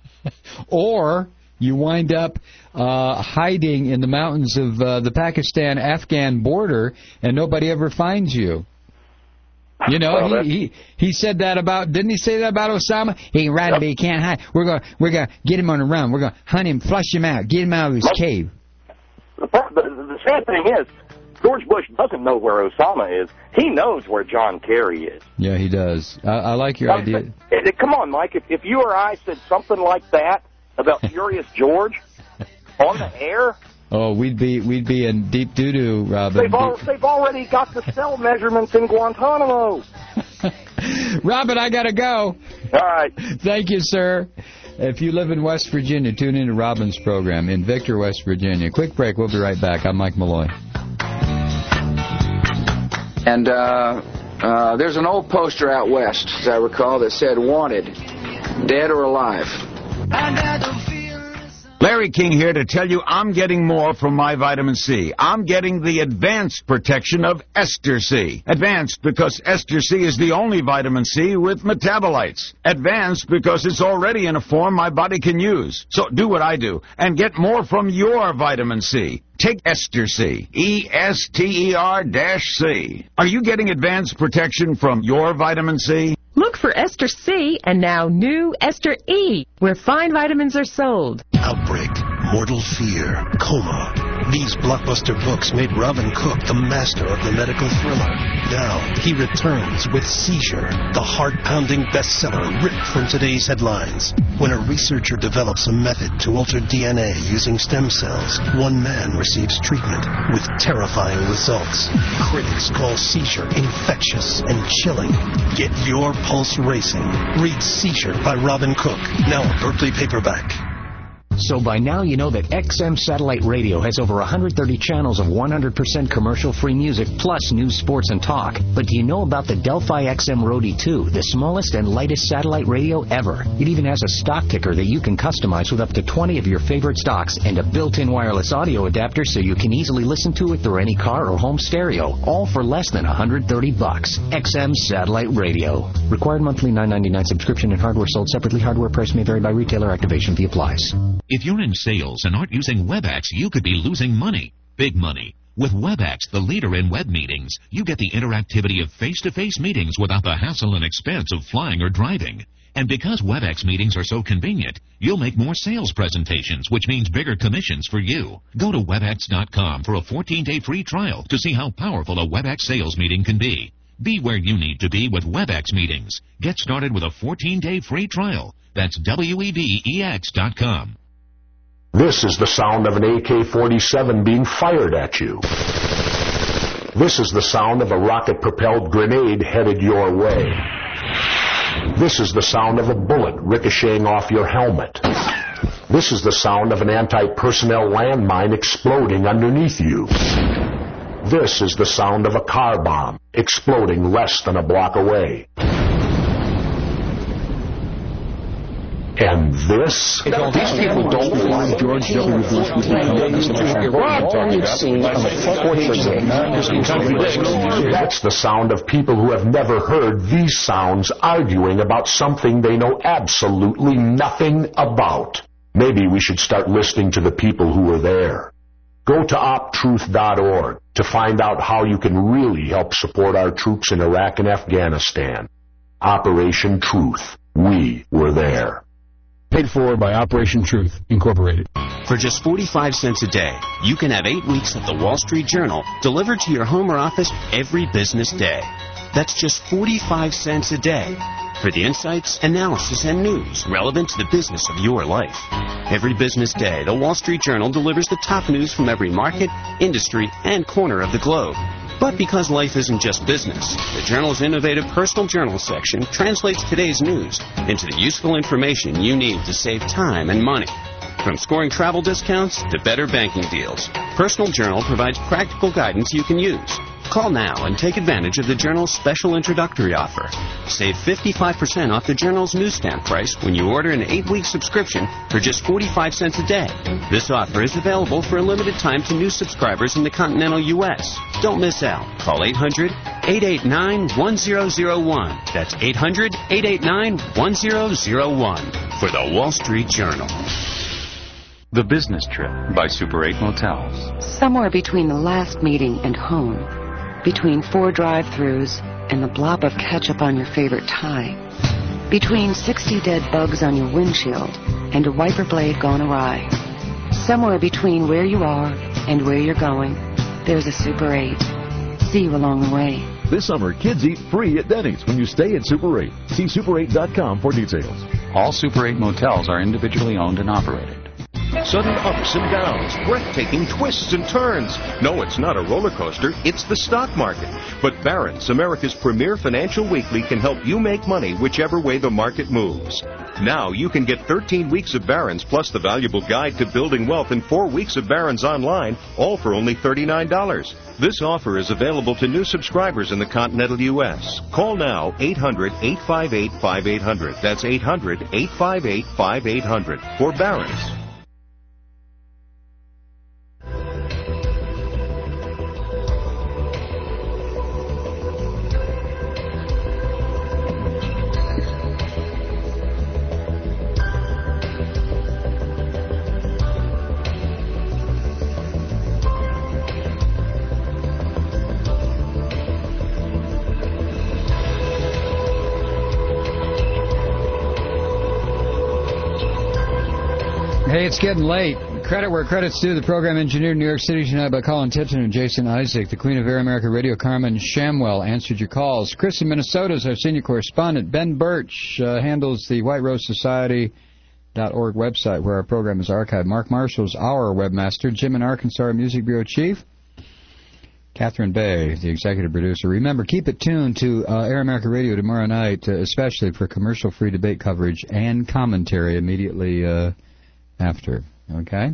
Or you wind up uh, hiding in the mountains of uh, the Pakistan-Afghan border, and nobody ever finds you. You know, Well, he, he he said that about, didn't he say that about Osama? He can run, but he can't hide. We're going we're going to get him on the run. We're going to hunt him, flush him out, get him out of his cave. The, the, the sad thing is, George Bush doesn't know where Osama is. He knows where John Kerry is. Yeah, he does. I, I like your Now, idea. eh, eh, Come on, Mike. If, if you or I said something like that about Furious George on the air, Oh, we'd be we'd be in deep doo-doo, Robin. they've, al- they've already got the cell measurements in Guantanamo. Robin, I got to go. All right. Thank you, sir. If you live in West Virginia, tune in to Robin's program in Victor, West Virginia. Quick break. We'll be right back. I'm Mike Malloy. And uh, uh, there's an old poster out west, as I recall, that said, "Wanted, dead or alive." Larry King here to tell you I'm getting more from my vitamin C. I'm getting the advanced protection of Ester C. Advanced because Ester C is the only vitamin C with metabolites. Advanced because it's already in a form my body can use. So do what I do and get more from your vitamin C. Take Ester C. E S T E R C. Are you getting advanced protection from your vitamin C? Look for Ester C and now new Ester E, where fine vitamins are sold. Outbreak, Mortal Fear, Coma. These blockbuster books made Robin Cook the master of the medical thriller. Now, he returns with Seizure, the heart-pounding bestseller ripped from today's headlines. When a researcher develops a method to alter D N A using stem cells, one man receives treatment with terrifying results. Critics call Seizure infectious and chilling. Get your pulse racing. Read Seizure by Robin Cook, now a Berkeley paperback. So by now you know that X M Satellite Radio has over one hundred thirty channels of one hundred percent commercial-free music plus news, sports, and talk. But do you know about the Delphi X M Roadie two, the smallest and lightest satellite radio ever? It even has a stock ticker that you can customize with up to twenty of your favorite stocks and a built-in wireless audio adapter so you can easily listen to it through any car or home stereo, all for less than one hundred thirty bucks. X M Satellite Radio. Required monthly nine ninety-nine subscription and hardware sold separately. Hardware price may vary by retailer. Activation fee applies. If you're in sales and aren't using WebEx, you could be losing money. Big money. With WebEx, the leader in web meetings, you get the interactivity of face-to-face meetings without the hassle and expense of flying or driving. And because WebEx meetings are so convenient, you'll make more sales presentations, which means bigger commissions for you. Go to webex dot com for a fourteen-day free trial to see how powerful a WebEx sales meeting can be. Be where you need to be with WebEx meetings. Get started with a fourteen-day free trial. That's W E B E X dot com. This is the sound of an A K forty-seven being fired at you. This is the sound of a rocket-propelled grenade headed your way. This is the sound of a bullet ricocheting off your helmet. This is the sound of an anti-personnel landmine exploding underneath you. This is the sound of a car bomb exploding less than a block away. And this? These people don't believe George W. Bush would become president. All you've seen on the front pages of America's newspapers. That's the sound of people who have never heard these sounds arguing about something they know absolutely nothing about. Maybe we should start listening to the people who were there. Go to op truth dot org to find out how you can really help support our troops in Iraq and Afghanistan. Operation Truth. We were there. Paid for by Operation Truth, Incorporated. For just forty-five cents a day, you can have eight weeks of the Wall Street Journal delivered to your home or office every business day. That's just forty-five cents a day for the insights, analysis, and news relevant to the business of your life. Every business day, the Wall Street Journal delivers the top news from every market, industry, and corner of the globe. But because life isn't just business, the Journal's innovative personal journal section translates today's news into the useful information you need to save time and money. From scoring travel discounts to better banking deals, Personal Journal provides practical guidance you can use. Call now and take advantage of the Journal's special introductory offer. Save fifty-five percent off the Journal's newsstand price when you order an eight-week subscription for just forty-five cents a day. This offer is available for a limited time to new subscribers in the continental U S Don't miss out. Call eight hundred, eight eight nine, one zero zero one. That's eight hundred, eight eight nine, one zero zero one for the Wall Street Journal. The Business Trip by Super eight Motels. Somewhere between the last meeting and home, between four drive-thrus and the blob of ketchup on your favorite tie, between sixty dead bugs on your windshield and a wiper blade gone awry, somewhere between where you are and where you're going, there's a Super eight. See you along the way. This summer, kids eat free at Denny's when you stay at Super eight. See super eight dot com for details. All Super eight motels are individually owned and operated. Sudden ups and downs, breathtaking twists and turns. No, it's not a roller coaster, it's the stock market. But Barron's, America's premier financial weekly, can help you make money whichever way the market moves. Now you can get thirteen weeks of Barron's plus the valuable guide to building wealth and four weeks of Barron's online, all for only thirty-nine dollars. This offer is available to new subscribers in the continental U S Call now, eight hundred, eight five eight, five eight hundred. That's eight hundred, eight five eight, five eight hundred for Barron's. Hey, it's getting late. Credit where credit's due. The program engineered in New York City tonight by Colin Tipton and Jason Isaac. The Queen of Air America Radio, Carmen Shamwell, answered your calls. Chris in Minnesota is our senior correspondent. Ben Birch uh, handles the White Rose Society dot org website where our program is archived. Mark Marshall's our webmaster. Jim in Arkansas, our music bureau chief. Catherine Bay, the executive producer. Remember, keep it tuned to uh, Air America Radio tomorrow night, uh, especially for commercial-free debate coverage and commentary immediately uh, after. Okay?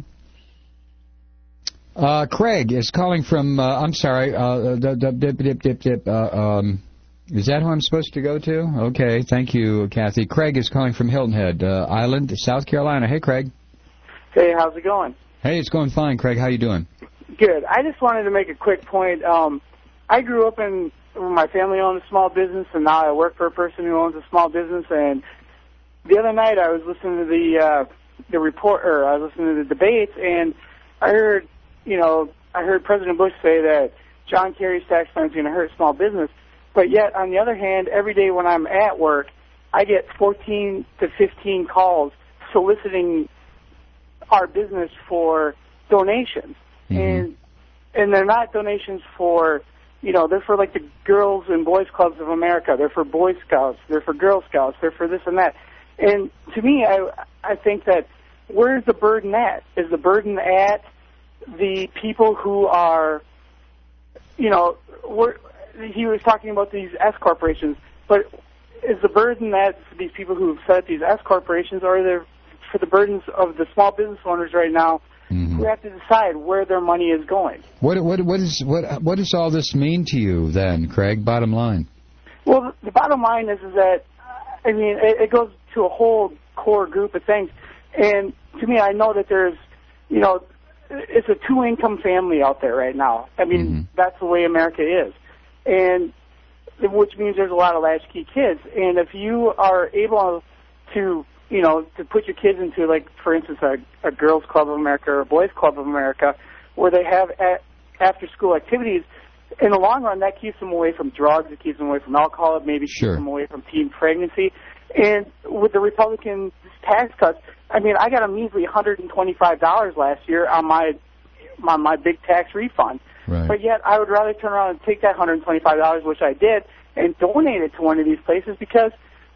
Uh, Craig is calling from, uh, I'm sorry, uh, dip, dip, dip, dip, dip, uh, um, is that who I'm supposed to go to? Okay, thank you, Kathy. Craig is calling from Hilton Head uh, Island, South Carolina. Hey, Craig. Hey, how's it going? Hey, it's going fine, Craig. How you doing? Good. I just wanted to make a quick point. Um, I grew up in, my family owned a small business, and now I work for a person who owns a small business, and the other night I was listening to the, uh, the report, or I was listening to the debates, and I heard, you know, I heard President Bush say that John Kerry's tax plan is going to hurt small business, but yet, on the other hand, every day when I'm at work, I get fourteen to fifteen calls soliciting our business for donations. Mm-hmm. And and they're not donations for, you know, they're for like the Girls and Boys Clubs of America. They're for Boy Scouts. They're for Girl Scouts. They're for this and that. And to me, I I think that where's the burden at? Is the burden at the people who are, you know, we're, he was talking about these S corporations, but is the burden that for these people who have set up these S corporations, or are there for the burdens of the small business owners right now mm-hmm. who have to decide where their money is going? What what what is what what does all this mean to you then, Craig? Bottom line. Well, the bottom line is is that I mean it, it goes to a whole core group of things, and to me, I know that there's you know it's a two income family out there right now. I mean mm-hmm. that's the way America is, and which means there's a lot of latchkey kids. And if you are able to, you know, to put your kids into, like, for instance, a, a girls' club of America or a boys' club of America, where they have after-school activities, in the long run, that keeps them away from drugs, it keeps them away from alcohol, it maybe sure. keeps them away from teen pregnancy. And with the Republican tax cuts, I mean, I got a measly one hundred twenty-five dollars last year on my on my big tax refund. Right. But yet, I would rather turn around and take that one hundred twenty-five dollars, which I did, and donate it to one of these places because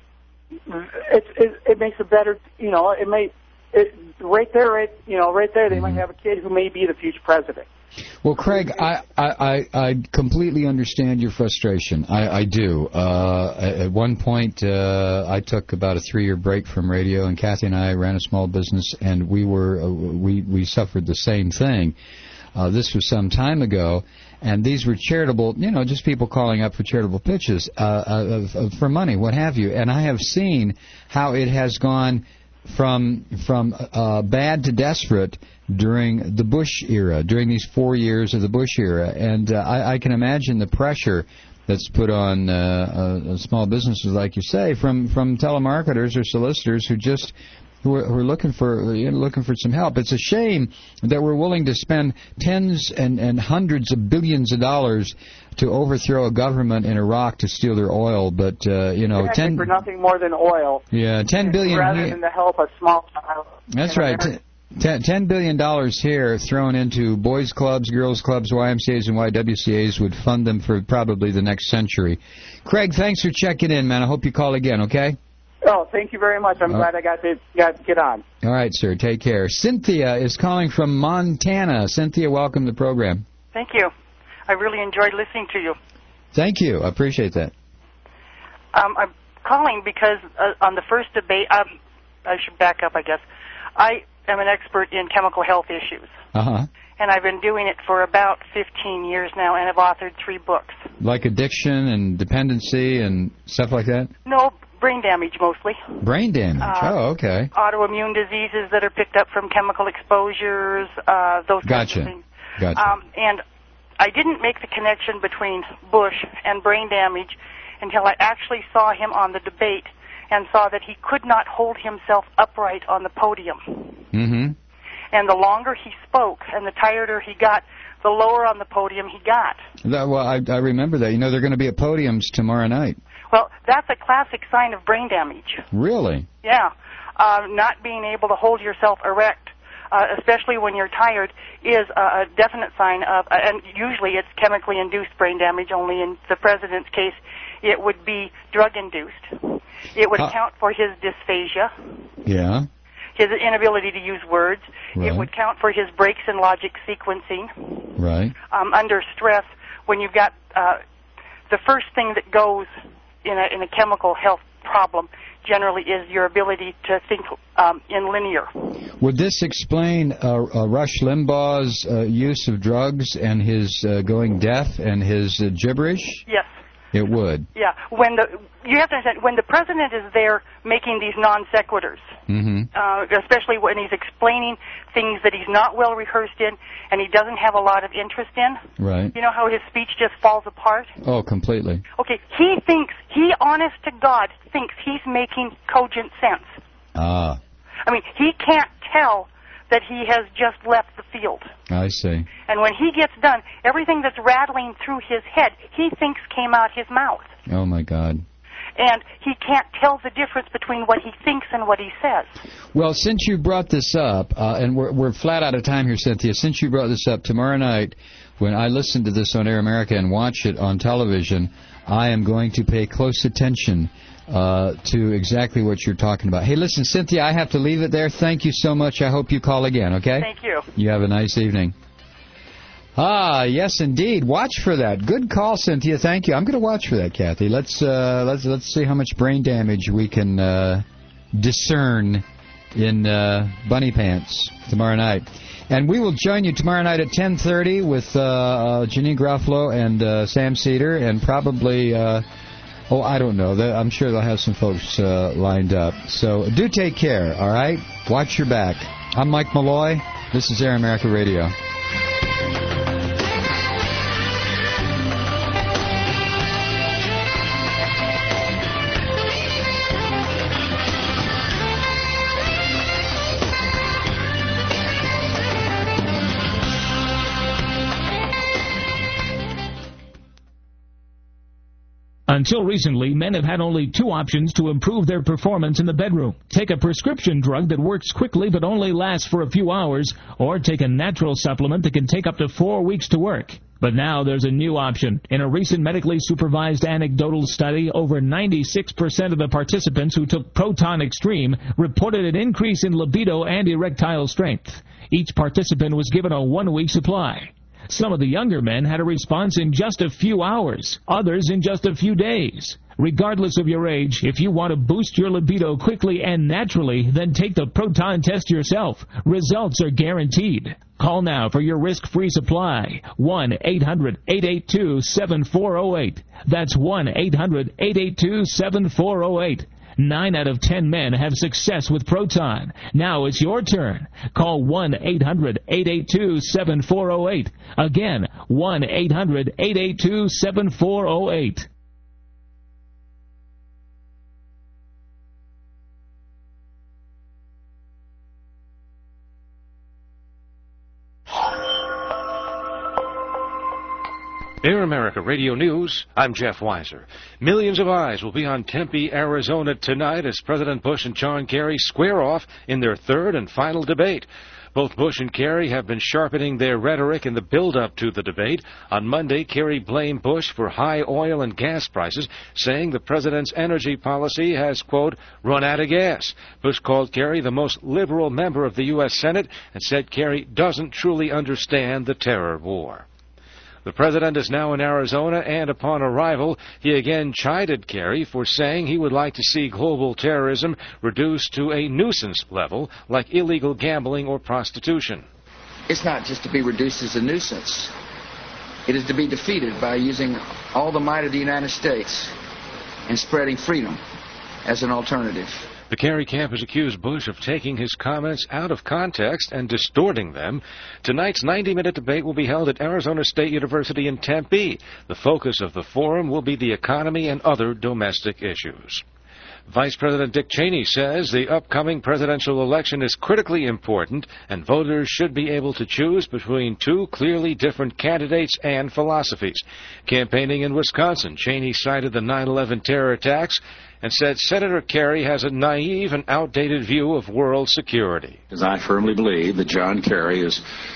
it it, it makes a better, you know, it may, it, right there, right, you know, right there, they mm-hmm. might have a kid who may be the future president. Well, Craig, I, I, I completely understand your frustration. I, I do. Uh, at one point, uh, I took about a three-year break from radio, and Kathy and I ran a small business, and we were uh, we we suffered the same thing. Uh, this was some time ago, and these were charitable, you know, just people calling up for charitable pitches uh, uh, uh, for money, what have you. And I have seen how it has gone from from uh, bad to desperate during the Bush era, during these four years of the Bush era. And uh, I, I can imagine the pressure that's put on uh, uh, small businesses, like you say, from, from telemarketers or solicitors who just... Who are, who are looking for you know, looking for some help. It's a shame that we're willing to spend tens and, and hundreds of billions of dollars to overthrow a government in Iraq to steal their oil. But uh, you know, exactly, ten for nothing more than oil. Yeah, ten billion rather here, than to help a small child. That's right. T- ten, ten billion dollars here thrown into boys' clubs, girls' clubs, Y M C As, and Y W C As would fund them for probably the next century. Craig, thanks for checking in, man. I hope you call again. Okay. Oh, thank you very much. I'm oh. glad I got to, got to get on. All right, sir. Take care. Cynthia is calling from Montana. Cynthia, welcome to the program. Thank you. I really enjoyed listening to you. Thank you. I appreciate that. Um, I'm calling because uh, on the first debate, um, I should back up, I guess. I am an expert in chemical health issues. Uh-huh. And I've been doing it for about fifteen years now, and I've authored three books. Like addiction and dependency and stuff like that? No, brain damage mostly. Brain damage. Uh, oh, okay. Autoimmune diseases that are picked up from chemical exposures, uh, those kinds gotcha. of things. Gotcha. Um, and I didn't make the connection between Bush and brain damage until I actually saw him on the debate and saw that he could not hold himself upright on the podium. Mm-hmm. And the longer he spoke and the tireder he got, the lower on the podium he got. That, well, I, I remember that. You know, they're going to be at podiums tomorrow night. Well, that's a classic sign of brain damage. Really? Yeah. Uh, not being able to hold yourself erect, uh, especially when you're tired, is a, a definite sign of, uh, and usually it's chemically induced brain damage, only in the president's case it would be drug-induced. It would uh, account for his dysphagia. Yeah. His inability to use words. Right. It would count for his breaks in logic sequencing. Right. Um, under stress, when you've got uh, the first thing that goes in a, in a chemical health problem generally is your ability to think um, in linear. Would this explain uh, uh, Rush Limbaugh's uh, use of drugs and his uh, going deaf and his uh, gibberish? Yes. It would. Yeah. When the you have to understand, when the president is there making these non sequiturs, mm-hmm. uh, especially when he's explaining things that he's not well rehearsed in and he doesn't have a lot of interest in. Right. You know how his speech just falls apart? Oh, completely. Okay. He thinks, he, honest to God, thinks he's making cogent sense. Ah. I mean, he can't tell that he has just left the field. I see. And when he gets done, everything that's rattling through his head, he thinks came out his mouth. Oh, my God. And he can't tell the difference between what he thinks and what he says. Well, since you brought this up, uh, and we're, we're flat out of time here, Cynthia, since you brought this up, tomorrow night, when I listen to this on Air America and watch it on television, I am going to pay close attention Uh, to exactly what you're talking about. Hey, listen, Cynthia, I have to leave it there. Thank you so much. I hope you call again, okay? Thank you. You have a nice evening. Ah, yes, indeed. Watch for that. Good call, Cynthia. Thank you. I'm going to watch for that, Kathy. Let's uh, let's let's see how much brain damage we can uh, discern in uh, bunny pants tomorrow night. And we will join you tomorrow night at ten thirty with uh, uh, Janine Gruffalo and uh, Sam Cedar, and probably, uh, oh, I don't know. I'm sure they'll have some folks uh, lined up. So do take care, all right? Watch your back. I'm Mike Malloy. This is Air America Radio. Until recently, men have had only two options to improve their performance in the bedroom. Take a prescription drug that works quickly but only lasts for a few hours, or take a natural supplement that can take up to four weeks to work. But now there's a new option. In a recent medically supervised anecdotal study, over ninety-six percent of the participants who took Proton Extreme reported an increase in libido and erectile strength. Each participant was given a one-week supply. Some of the younger men had a response in just a few hours, others in just a few days. Regardless of your age, if you want to boost your libido quickly and naturally, then take the Proton test yourself. Results are guaranteed. Call now for your risk-free supply. one eight hundred eight eight two seven four zero eight. That's one eight hundred eight eight two seven four zero eight. Nine out of ten men have success with Proton. Now it's your turn. Call one eight hundred eight eight two seven four zero eight. Again, one eight hundred eight eight two seven four zero eight. Air America Radio News, I'm Jeff Weiser. Millions of eyes will be on Tempe, Arizona tonight as President Bush and John Kerry square off in their third and final debate. Both Bush and Kerry have been sharpening their rhetoric in the build-up to the debate. On Monday, Kerry blamed Bush for high oil and gas prices, saying the president's energy policy has, quote, run out of gas. Bush called Kerry the most liberal member of the U S Senate and said Kerry doesn't truly understand the terror war. The president is now in Arizona, and upon arrival, he again chided Kerry for saying he would like to see global terrorism reduced to a nuisance level, like illegal gambling or prostitution. It's not just to be reduced as a nuisance. It is to be defeated by using all the might of the United States and spreading freedom as an alternative. The Kerry camp has accused Bush of taking his comments out of context and distorting them. Tonight's ninety-minute debate will be held at Arizona State University in Tempe. The focus of the forum will be the economy and other domestic issues. Vice President Dick Cheney says the upcoming presidential election is critically important and voters should be able to choose between two clearly different candidates and philosophies. Campaigning in Wisconsin, Cheney cited the nine eleven terror attacks and said Senator Kerry has a naive and outdated view of world security. Because I firmly believe that John Kerry is